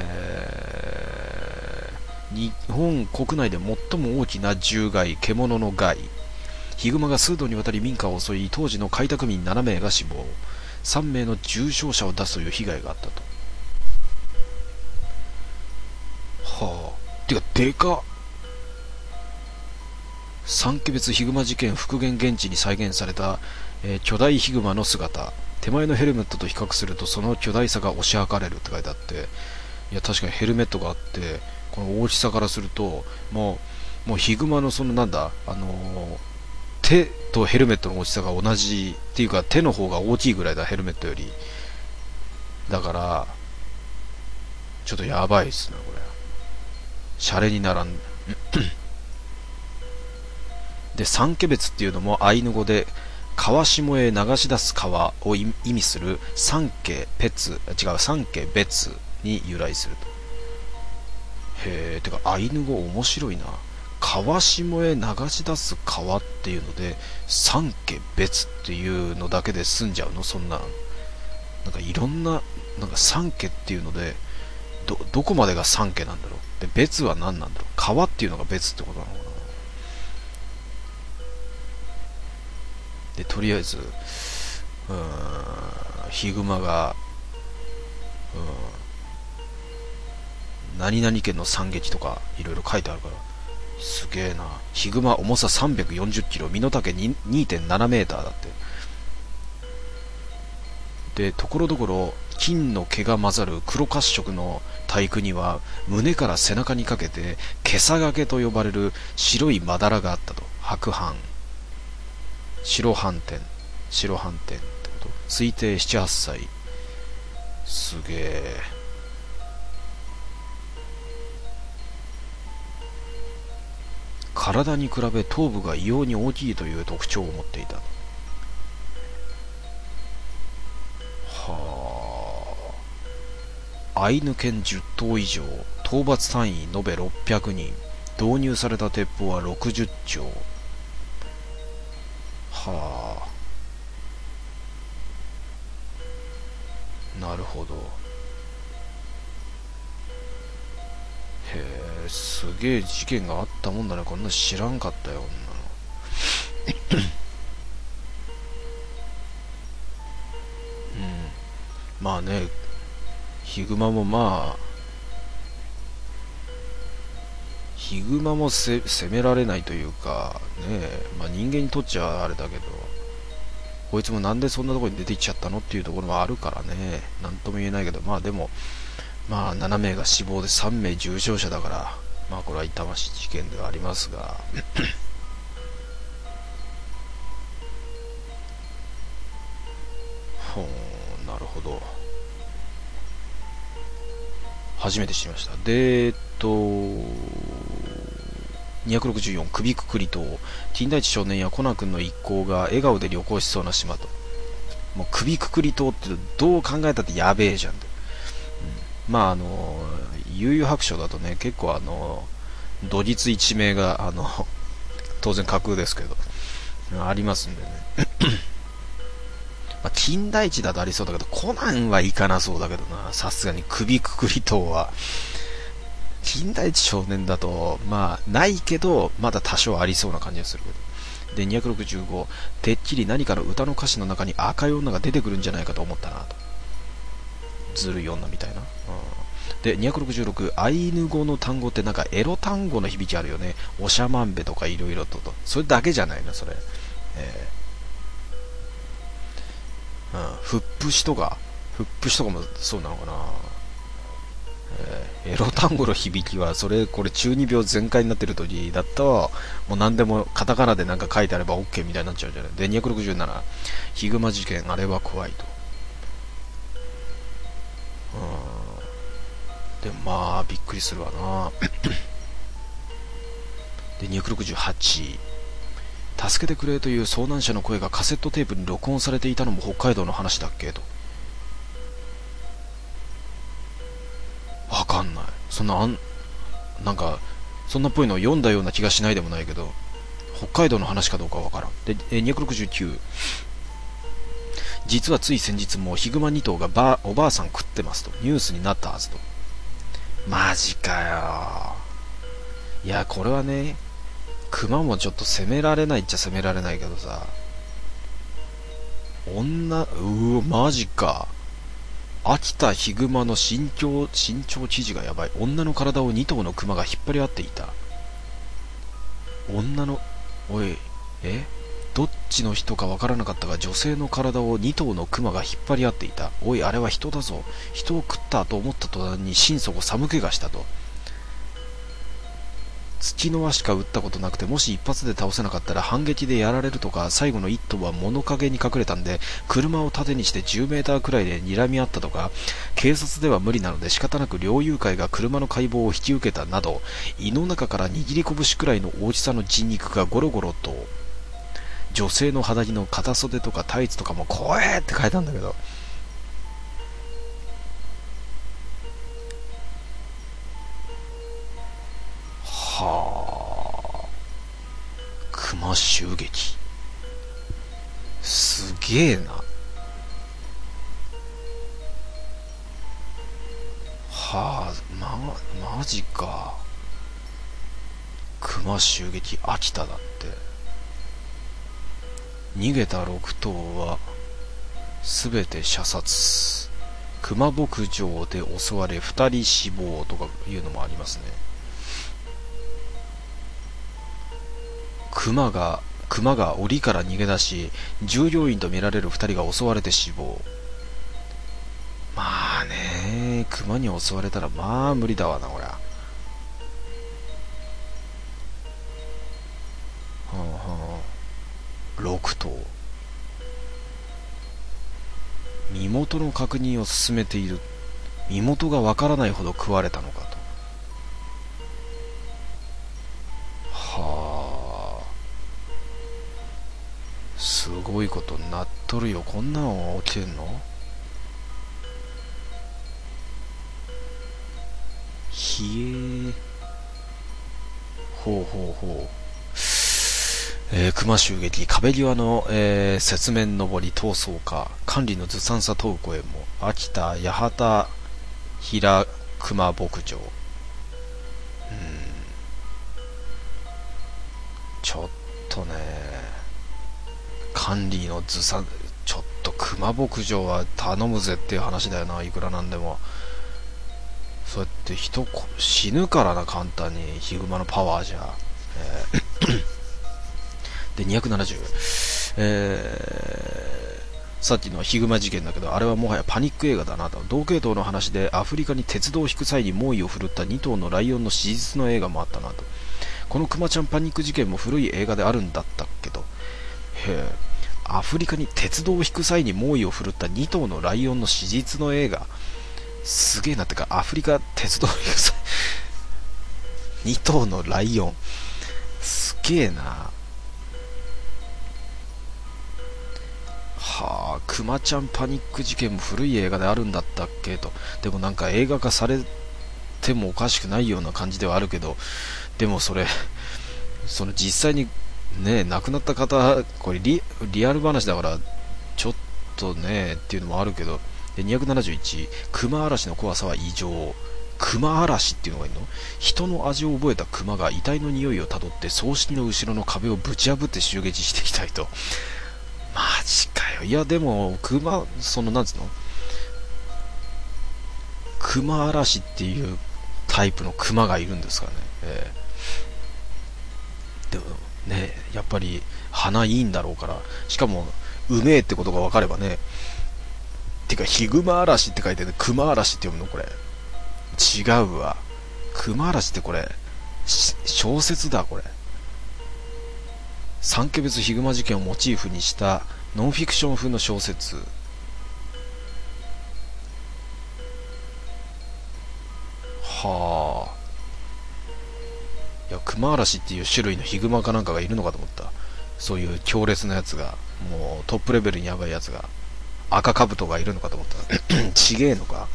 えー、日本国内で最も大きな獣害、獣の害ヒグマが数度にわたり民家を襲い、当時の開拓民ななめいが死亡、さんめいの重傷者を出すという被害があったと。はあ、てかでかっ。三毛別ヒグマ事件復元現地に再現された、えー、巨大ヒグマの姿、手前のヘルメットと比較するとその巨大さが推し量れるって書いてあって、いや確かにヘルメットがあってこの大きさからするともうもうヒグマのそのなんだあのー、手とヘルメットの大きさが同じっていうか手の方が大きいぐらいだヘルメットより。だからちょっとやばいっすねこれ。シャレにならんで、三毛別っていうのもアイヌ語で川下へ流し出す川を意味する三毛別、違う三毛別に由来すると。へえ、てかアイヌ語面白いな。川下へ流し出す川っていうので三毛別っていうのだけで済んじゃうの。そんななんかいろんななんか三毛っていうので ど, どこまでが三毛なんだろう。で別は何なんだろう。川っていうのが別ってことなのかな。でとりあえずうーんヒグマがうん、何々県の惨劇とかいろいろ書いてあるからすげえな。ヒグマ重ささんびゃくよんじゅっキロ、身の丈 にてんななメーターだって。で、ところどころ金の毛が混ざる黒褐色の体躯には胸から背中にかけて袈裟掛けと呼ばれる白いまだらがあったと。白斑、白斑点、白斑点ってこと。推定ななはっさい。すげえ。体に比べ頭部が異様に大きいという特徴を持っていた。はあ。アイヌ犬じゅっとう以上、討伐隊員延べろっぴゃくにん、導入された鉄砲はろくじゅっちょう。はあ。なるほど。へえ、すげえ事件があったもんだね。こんな知らんかったよ、こんなの。うん。まあね、ヒグマもまあ、ヒグマもせ責められないというか、ね、まあ人間にとっちゃあれだけど、こいつもなんでそんなところに出てきちゃったのっていうところもあるからね、なんとも言えないけど、まあでも、まあななめいが死亡でさんめい重傷者だから、まあこれは痛ましい事件ではありますがほー、なるほど。初めて知りました。で、えっと、にひゃくろくじゅうよん、首くくり島。金田一少年やコナン君の一行が笑顔で旅行しそうな島と。もう首くくり島ってどう考えたってやべえじゃん、うん、まああの悠々白書だとね、結構あの土日一名があの当然架空ですけどありますんでねまあ金田一だとありそうだけど、コナンはいかなそうだけどな、さすがに首くくり島は。金田一少年だとまあないけど、まだ多少ありそうな感じがするけど。でにひゃくろくじゅうご、てっきり何かの歌の歌詞の中に赤い女が出てくるんじゃないかと思ったなと。ずるい女みたいな、うん、でにひゃくろくじゅうろく、アイヌ語の単語ってなんかエロ単語の響きあるよね。おしゃまんべとかいろいろとと、それだけじゃないなそれ、えーうん、ふっぷしとかふっぷしとかもそうなのかな。エロ単語の響きはそれこれ中二病全開になってる時だともう何でもカタカナでなんか書いてあれば OK みたいになっちゃうじゃない。でにひゃくろくじゅうなな、ヒグマ事件あれは怖いと。うん、でまあびっくりするわなでにひゃくろくじゅうはち、助けてくれという遭難者の声がカセットテープに録音されていたのも北海道の話だっけと。わかんない。そんなあんなんかそんなっぽいのを読んだような気がしないでもないけど、北海道の話かどうかわからん。でにひゃくろくじゅうきゅう、実はつい先日もヒグマに頭がばおばあさん食ってますとニュースになったはずと。マジかよ。いやこれはね、クマもちょっと責められないっちゃ責められないけどさ、女、うわマジか。秋田ヒグマの身長身長記事がやばい。女の体をに頭のクマが引っ張り合っていた。女のおいえどっちの人かわからなかったが、女性の体をに頭のクマが引っ張り合っていた。おいあれは人だぞ、人を食ったと思った途端に心底寒気がしたと。月の輪しか撃ったことなくて、もし一発で倒せなかったら反撃でやられるとか、最後の一頭は物陰に隠れたんで車を盾にしてじゅうメーターくらいで睨み合ったとか、警察では無理なので仕方なく猟友会が車の解剖を引き受けたなど、胃の中から握り拳くらいの大きさの人肉がゴロゴロと。女性の肌着の片袖とかタイツとかも怖えって書いたんだけど、はあ、熊襲撃すげえな。はあ、ま、マジか。熊襲撃秋田だって。逃げたろく頭はすべて射殺。 熊牧場で襲われふたり死亡とかいうのもありますね。熊が熊が檻から逃げ出し、従業員とみられるふたりが襲われて死亡。まあね、熊に襲われたらまあ無理だわな、こりゃ。はあはあ、ろく頭。身元の確認を進めている。身元がわからないほど食われたのかと。はあ、すごいことになっとるよ。こんなの起きてんの？ひえー。ほうほうほう。えー、熊襲撃、壁際の、えー、雪面登り逃走か、管理のずさんさ問う声も。秋田八幡平熊牧場。うーん、ちょっとね、管理のずさん、ちょっと熊牧場は頼むぜっていう話だよな、いくらなんでも。そうやって人死ぬからな、簡単に。ヒグマのパワーじゃ。えーで、にひゃくななじゅう、えー、さっきのヒグマ事件だけど、あれはもはやパニック映画だなと。同系統の話でアフリカに鉄道を引く際に猛威を振るったに頭のライオンの史実の映画もあったなと。このクマちゃんパニック事件も古い映画であるんだったけど、へえ、アフリカに鉄道を引く際に猛威を振るったに頭のライオンの史実の映画、すげえな。ってか、アフリカ鉄道を引く際に頭のライオン、すげえな。はあ、クマちゃんパニック事件も古い映画であるんだったっけと。でもなんか映画化されてもおかしくないような感じではあるけど、でもそれ、その実際にね、亡くなった方、これ リ, リアル話だから、ちょっとね、っていうのもあるけど、でにひゃくななじゅういち、クマ嵐の怖さは異常。クマ嵐っていうのがいるの？人の味を覚えたクマが遺体の匂いをたどって葬式の後ろの壁をぶち破って襲撃していきたいと。マジかよ。いやでもクマ、そのなんつうの、クマ嵐っていうタイプのクマがいるんですかね。えー、でもね、やっぱり鼻いいんだろうから、しかもうめえってことが分かればね。てかヒグマ嵐って書いてる、クマ嵐って読むのこれ。違うわ。クマ嵐ってこれ小説だ。これ三毛別ヒグマ事件をモチーフにしたノンフィクション風の小説。はあ。いや、クマ嵐っていう種類のヒグマかなんかがいるのかと思った。そういう強烈なやつが、もうトップレベルにヤバいやつが、赤カブトがいるのかと思ったちげえのか。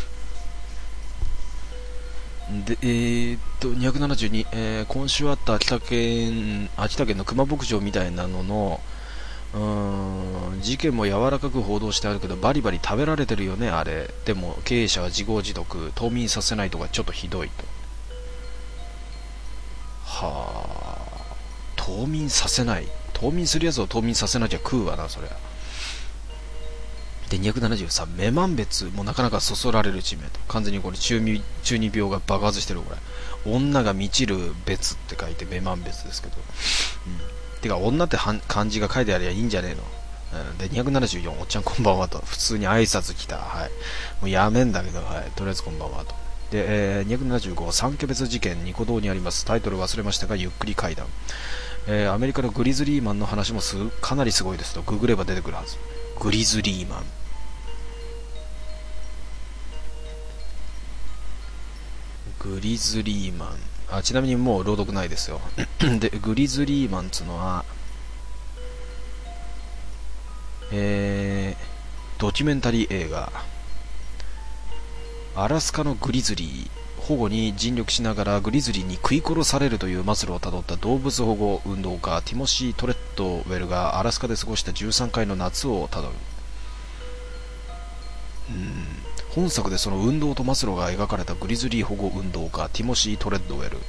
で、えー、っとにひゃくななじゅうに、えー、今週あった秋田県秋田県の熊牧場みたいなののうーん事件も柔らかく報道してあるけど、バリバリ食べられてるよねあれ。でも経営者は自業自得、冬眠させないとかちょっとひどいと。はあ、冬眠させない。冬眠するやつを冬眠させなきゃ食うわなそりゃ。でにひゃくななじゅうさん、女満別もなかなかそそられる地名と。完全にこれ中二中二病が爆発してる。これ女が満ちる別って書いて女満別ですけど、うん、てか女って漢字が書いてありゃいいんじゃねえの、うん、でにひゃくななじゅうよん、おっちゃんこんばんはと普通に挨拶来た。はい、もうやめんだけど、はい、とりあえずこんばんはと。で、えー、にひゃくななじゅうご、三毛別事件ニコ動にあります。タイトル忘れましたがゆっくり階段、えー、アメリカのグリズリーマンの話もすかなりすごいですと。ググれば出てくるはず。グリズリーマン、グリズリーマン、あ、ちなみにもう朗読ないですよでグリズリーマンつうのは、えー、ドキュメンタリー映画。アラスカのグリズリー保護に尽力しながらグリズリーに食い殺されるという末路をたどった動物保護運動家ティモシー・トレッドウェルがアラスカで過ごしたじゅうさんかいの夏をたどる。うーん、本作でその運動と末路が描かれたグリズリー保護運動家ティモシー・トレッドウェル。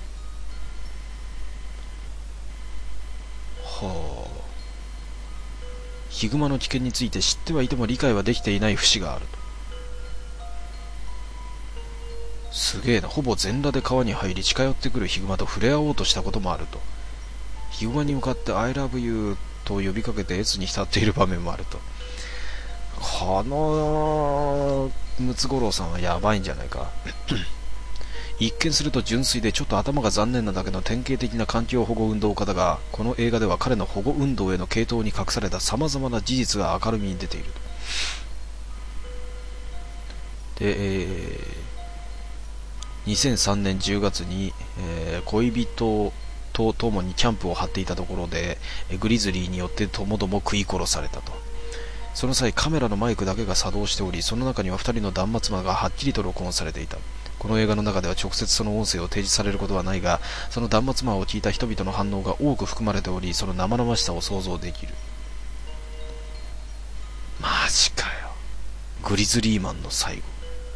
はあ、ヒグマの危険について知ってはいても理解はできていない節があると。 すげえな。ほぼ全裸で川に入り、近寄ってくるヒグマと触れ合おうとしたこともあると。ヒグマに向かって I love you と呼びかけて越に浸っている場面もあると。このムツゴロウさんはやばいんじゃないか。一見すると純粋でちょっと頭が残念なだけの典型的な環境保護運動家だが、この映画では彼の保護運動への傾倒に隠された様々な事実が明るみに出ていると。で、えー、にせんさんねんじゅうがつに、えー、恋人と共にキャンプを張っていたところでグリズリーによってともども食い殺されたと。その際カメラのマイクだけが作動しており、その中にはふたりの断末魔がはっきりと録音されていた。この映画の中では直接その音声を提示されることはないが、その断末魔を聞いた人々の反応が多く含まれており、その生々しさを想像できる。マジかよ。グリズリーマンの最後。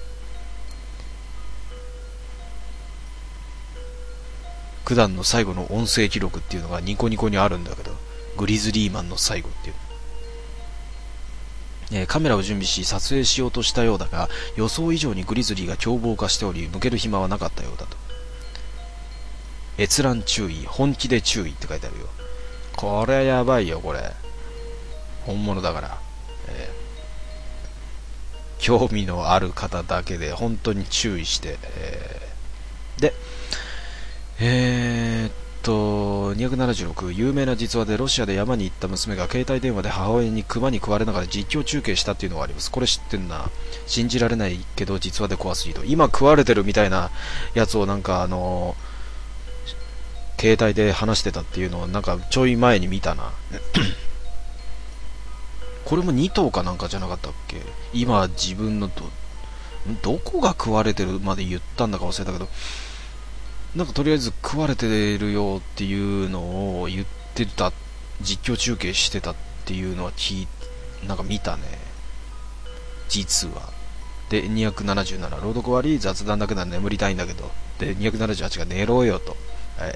九段の最後の音声記録っていうのがニコニコにあるんだけど、グリズリーマンの最後っていう、えー、カメラを準備し撮影しようとしたようだが、予想以上にグリズリーが凶暴化しており、向ける暇はなかったようだと。閲覧注意、本気で注意って書いてあるよ。これはやばいよ。これ本物だから、えー、興味のある方だけで本当に注意して、えー、でえー、っとにひゃくななじゅうろく、有名な実話でロシアで山に行った娘が携帯電話で母親に熊に食われながら実況中継したっていうのがあります。これ知ってんな。信じられないけど実話で怖すぎる。今食われてるみたいなやつをなんかあの携帯で話してたっていうのをなんかちょい前に見たな。これもに頭かなんかじゃなかったっけ。今自分の ど, どこが食われてるまで言ったんだか忘れたけど、なんかとりあえず食われてるよっていうのを言ってた、実況中継してたっていうのは聞いなんか見たね、実は。でにひゃくななじゅうなな、朗読終わり、雑談だけなら眠りたいんだけど、でにひゃくななじゅうはちが寝ろよと。はい。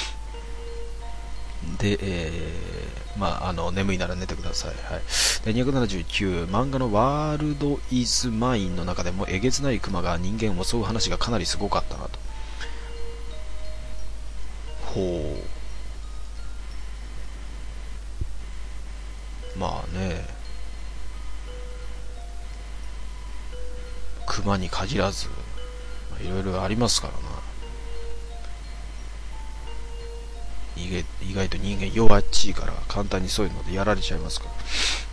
で、えー、まああの眠いなら寝てください。はい。でにひゃくななじゅうきゅう、漫画のワールドイズマインの中でもえげつないクマが人間を襲う話がかなりすごかったなと。ほう。まあね、熊に限らずいろいろありますからな。意外と人間弱っちいから簡単にそういうのでやられちゃいますから。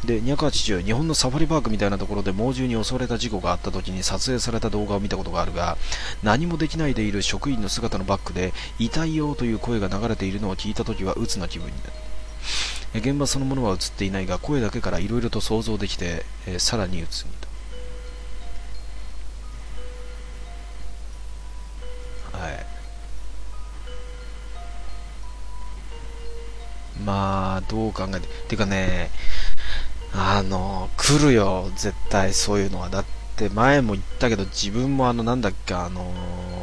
でにひゃくはちじゅう、日本のサファリパークみたいなところで猛獣に襲われた事故があった時に撮影された動画を見たことがあるが、何もできないでいる職員の姿のバックで痛いよという声が流れているのを聞いた時は鬱な気分になる。現場そのものは映っていないが、声だけからいろいろと想像できて、えー、さらに鬱にと。はい。まあどう考えててかね、あの来るよ絶対そういうのは。だって前も言ったけど、自分もあのなんだっけ、あの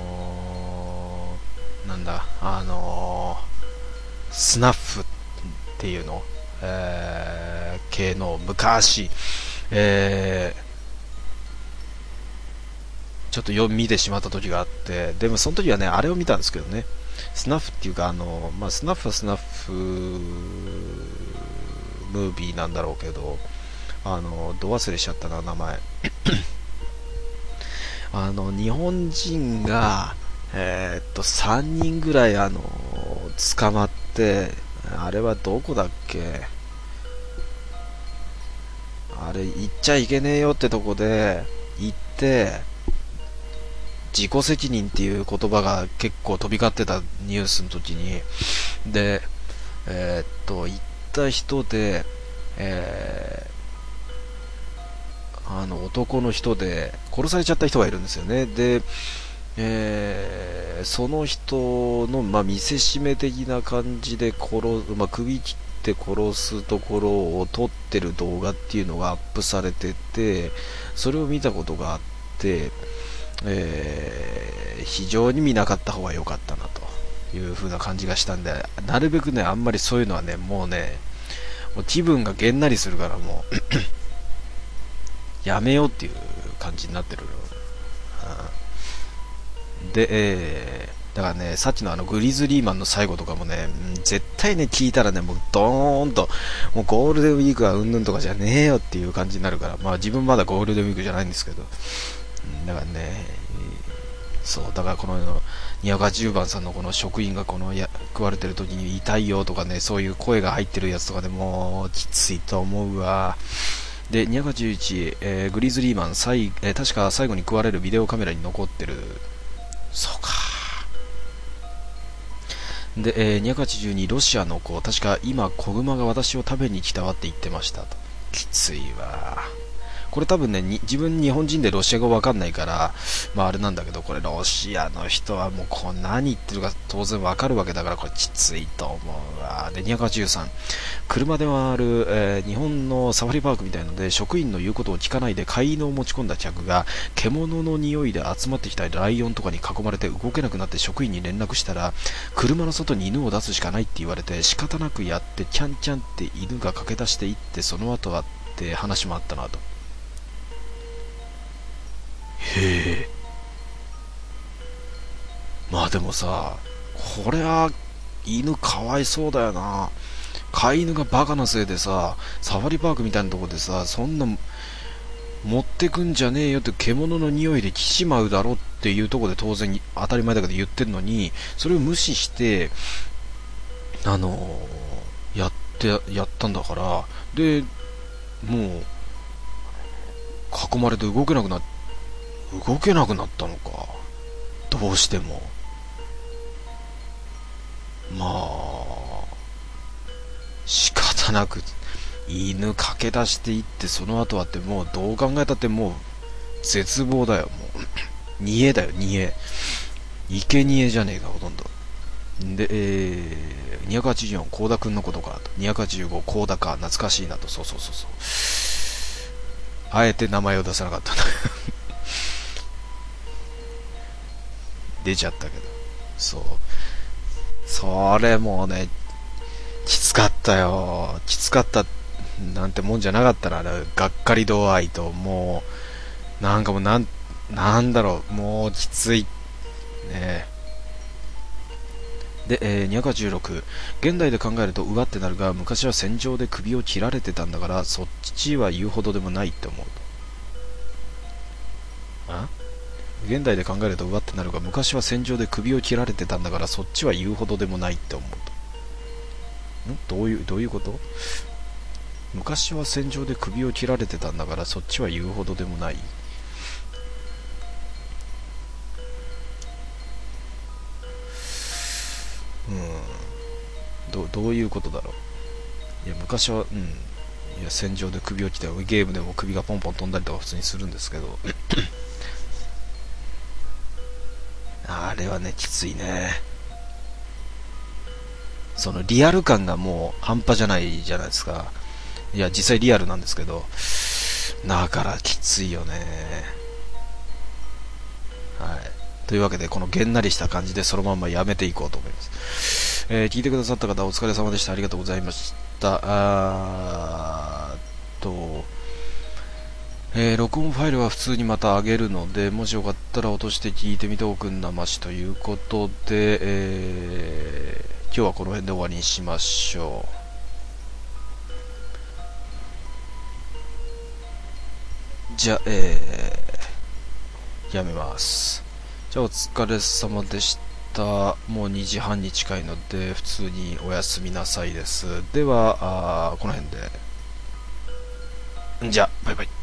ー、なんだあのー、スナッフっていうの、えー、系の昔、えー、ちょっとよ見てしまった時があって、でもその時はねあれを見たんですけどね、スナッフっていうか、あの、まあ、スナッフはスナッフムービーなんだろうけど、あの、ど忘れしちゃったな、名前。あの、日本人が、えー、っと、さんにんぐらい、あの、捕まって、あれはどこだっけ？あれ、行っちゃいけねえよってとこで、行って、自己責任っていう言葉が結構飛び交ってたニュースの時に、で、えー、っと行った人で、えー、あの男の人で殺されちゃった人がいるんですよね。で、えー、その人の、まあ、見せしめ的な感じで殺、まあ、首切って殺すところを撮ってる動画っていうのがアップされてて、それを見たことがあって、えー、非常に見なかった方が良かったなという風な感じがしたんで、なるべくねあんまりそういうのはね、もうね、もう気分がげんなりするからもうやめようっていう感じになってる、 で、えー、だからね、さっきのあのグリズリーマンの最後とかもね、うん絶対ね、聞いたらね、もうドーンと、もうゴールデンウィークはうんぬんとかじゃねえよっていう感じになるから、まあ自分まだゴールデンウィークじゃないんですけど、うんだからね、そう、だからこのにひゃくはちじゅうばんさんのこの職員がこのや食われてる時に痛いよとかね、そういう声が入ってるやつとかでもうきついと思うわ。で、にひゃくはちじゅういち、えーグリズリーマン最、えー確か最後に食われるビデオカメラに残ってる。そうか。で、えーにひゃくはちじゅうに、ロシアの子、確か今、子熊が私を食べに来たわって言ってましたと。きついわ。これ多分ね、に自分日本人でロシア語わかんないから、まああれなんだけど、これロシアの人はもうこう何言ってるか当然わかるわけだから、これきついと思うわ。で、にひゃくはちじゅうさん、車で回る、えー日本のサファリパークみたいので、職員の言うことを聞かないで飼い犬を持ち込んだ客が、獣の匂いで集まってきたライオンとかに囲まれて動けなくなって職員に連絡したら、車の外に犬を出すしかないって言われて、仕方なくやって、キャンキャンって犬が駆け出していって、その後はって話もあったなと。へえ。まあでもさ、これは犬かわいそうだよな。飼い犬がバカなせいでさ、サファリパークみたいなとこでさ、そんな持ってくんじゃねえよって獣の匂いで来ちまうだろっていうとこで当然当たり前だけど言ってるのに、それを無視して、あのー、やって、やったんだから、で、もう、囲まれて動けなくな、動けなくなったのか。どうしても。まあ、仕方なく、犬駆け出していって、その後はってもうどう考えたってもう、絶望だよ、もう。煮えだよ、煮え。生贄じゃねえか、ほとんど。で、えー、にひゃくはちじゅうよん、コウダくんのことかと。にひゃくはちじゅうご、コウダか、懐かしいなと。そうそうそうそう。あえて名前を出さなかったんだ。出ちゃったけど。そう。それもうね、きつかったよ。きつかったなんてもんじゃなかったな、がっかり度合いと、もう、なんかもうなん、なんだろう、もうきつい。ねで、えー、にひゃくはちじゅうろく、現代で考えるとうわってなるが、昔は戦場で首を切られてたんだから、そっちは言うほどでもないって思うと。あ現代で考えるとうわってなるが、昔は戦場で首を切られてたんだから、そっちは言うほどでもないって思うと。んどういう、どういうこと？昔は戦場で首を切られてたんだから、そっちは言うほどでもない。うーん。ど、どういうことだろう。いや、昔は、うん。いや、戦場で首を切ったら、ゲームでも首がポンポン飛んだりとか普通にするんですけど、あれはね、きついね。そのリアル感がもう半端じゃないじゃないですか。いや、実際リアルなんですけど、だからきついよね。はい。というわけで、このげんなりした感じでそのままやめていこうと思います。えー聞いてくださった方お疲れ様でした。ありがとうございました。あーと、えー録音ファイルは普通にまた上げるので、もしよかったら落として聞いてみておくんなましということで、えー今日はこの辺で終わりにしましょう。じゃあ、えー、やめます。じゃあお疲れ様でした。もうにじはんに近いので、普通におやすみなさいです。では、あーこの辺で。じゃあ、バイバイ。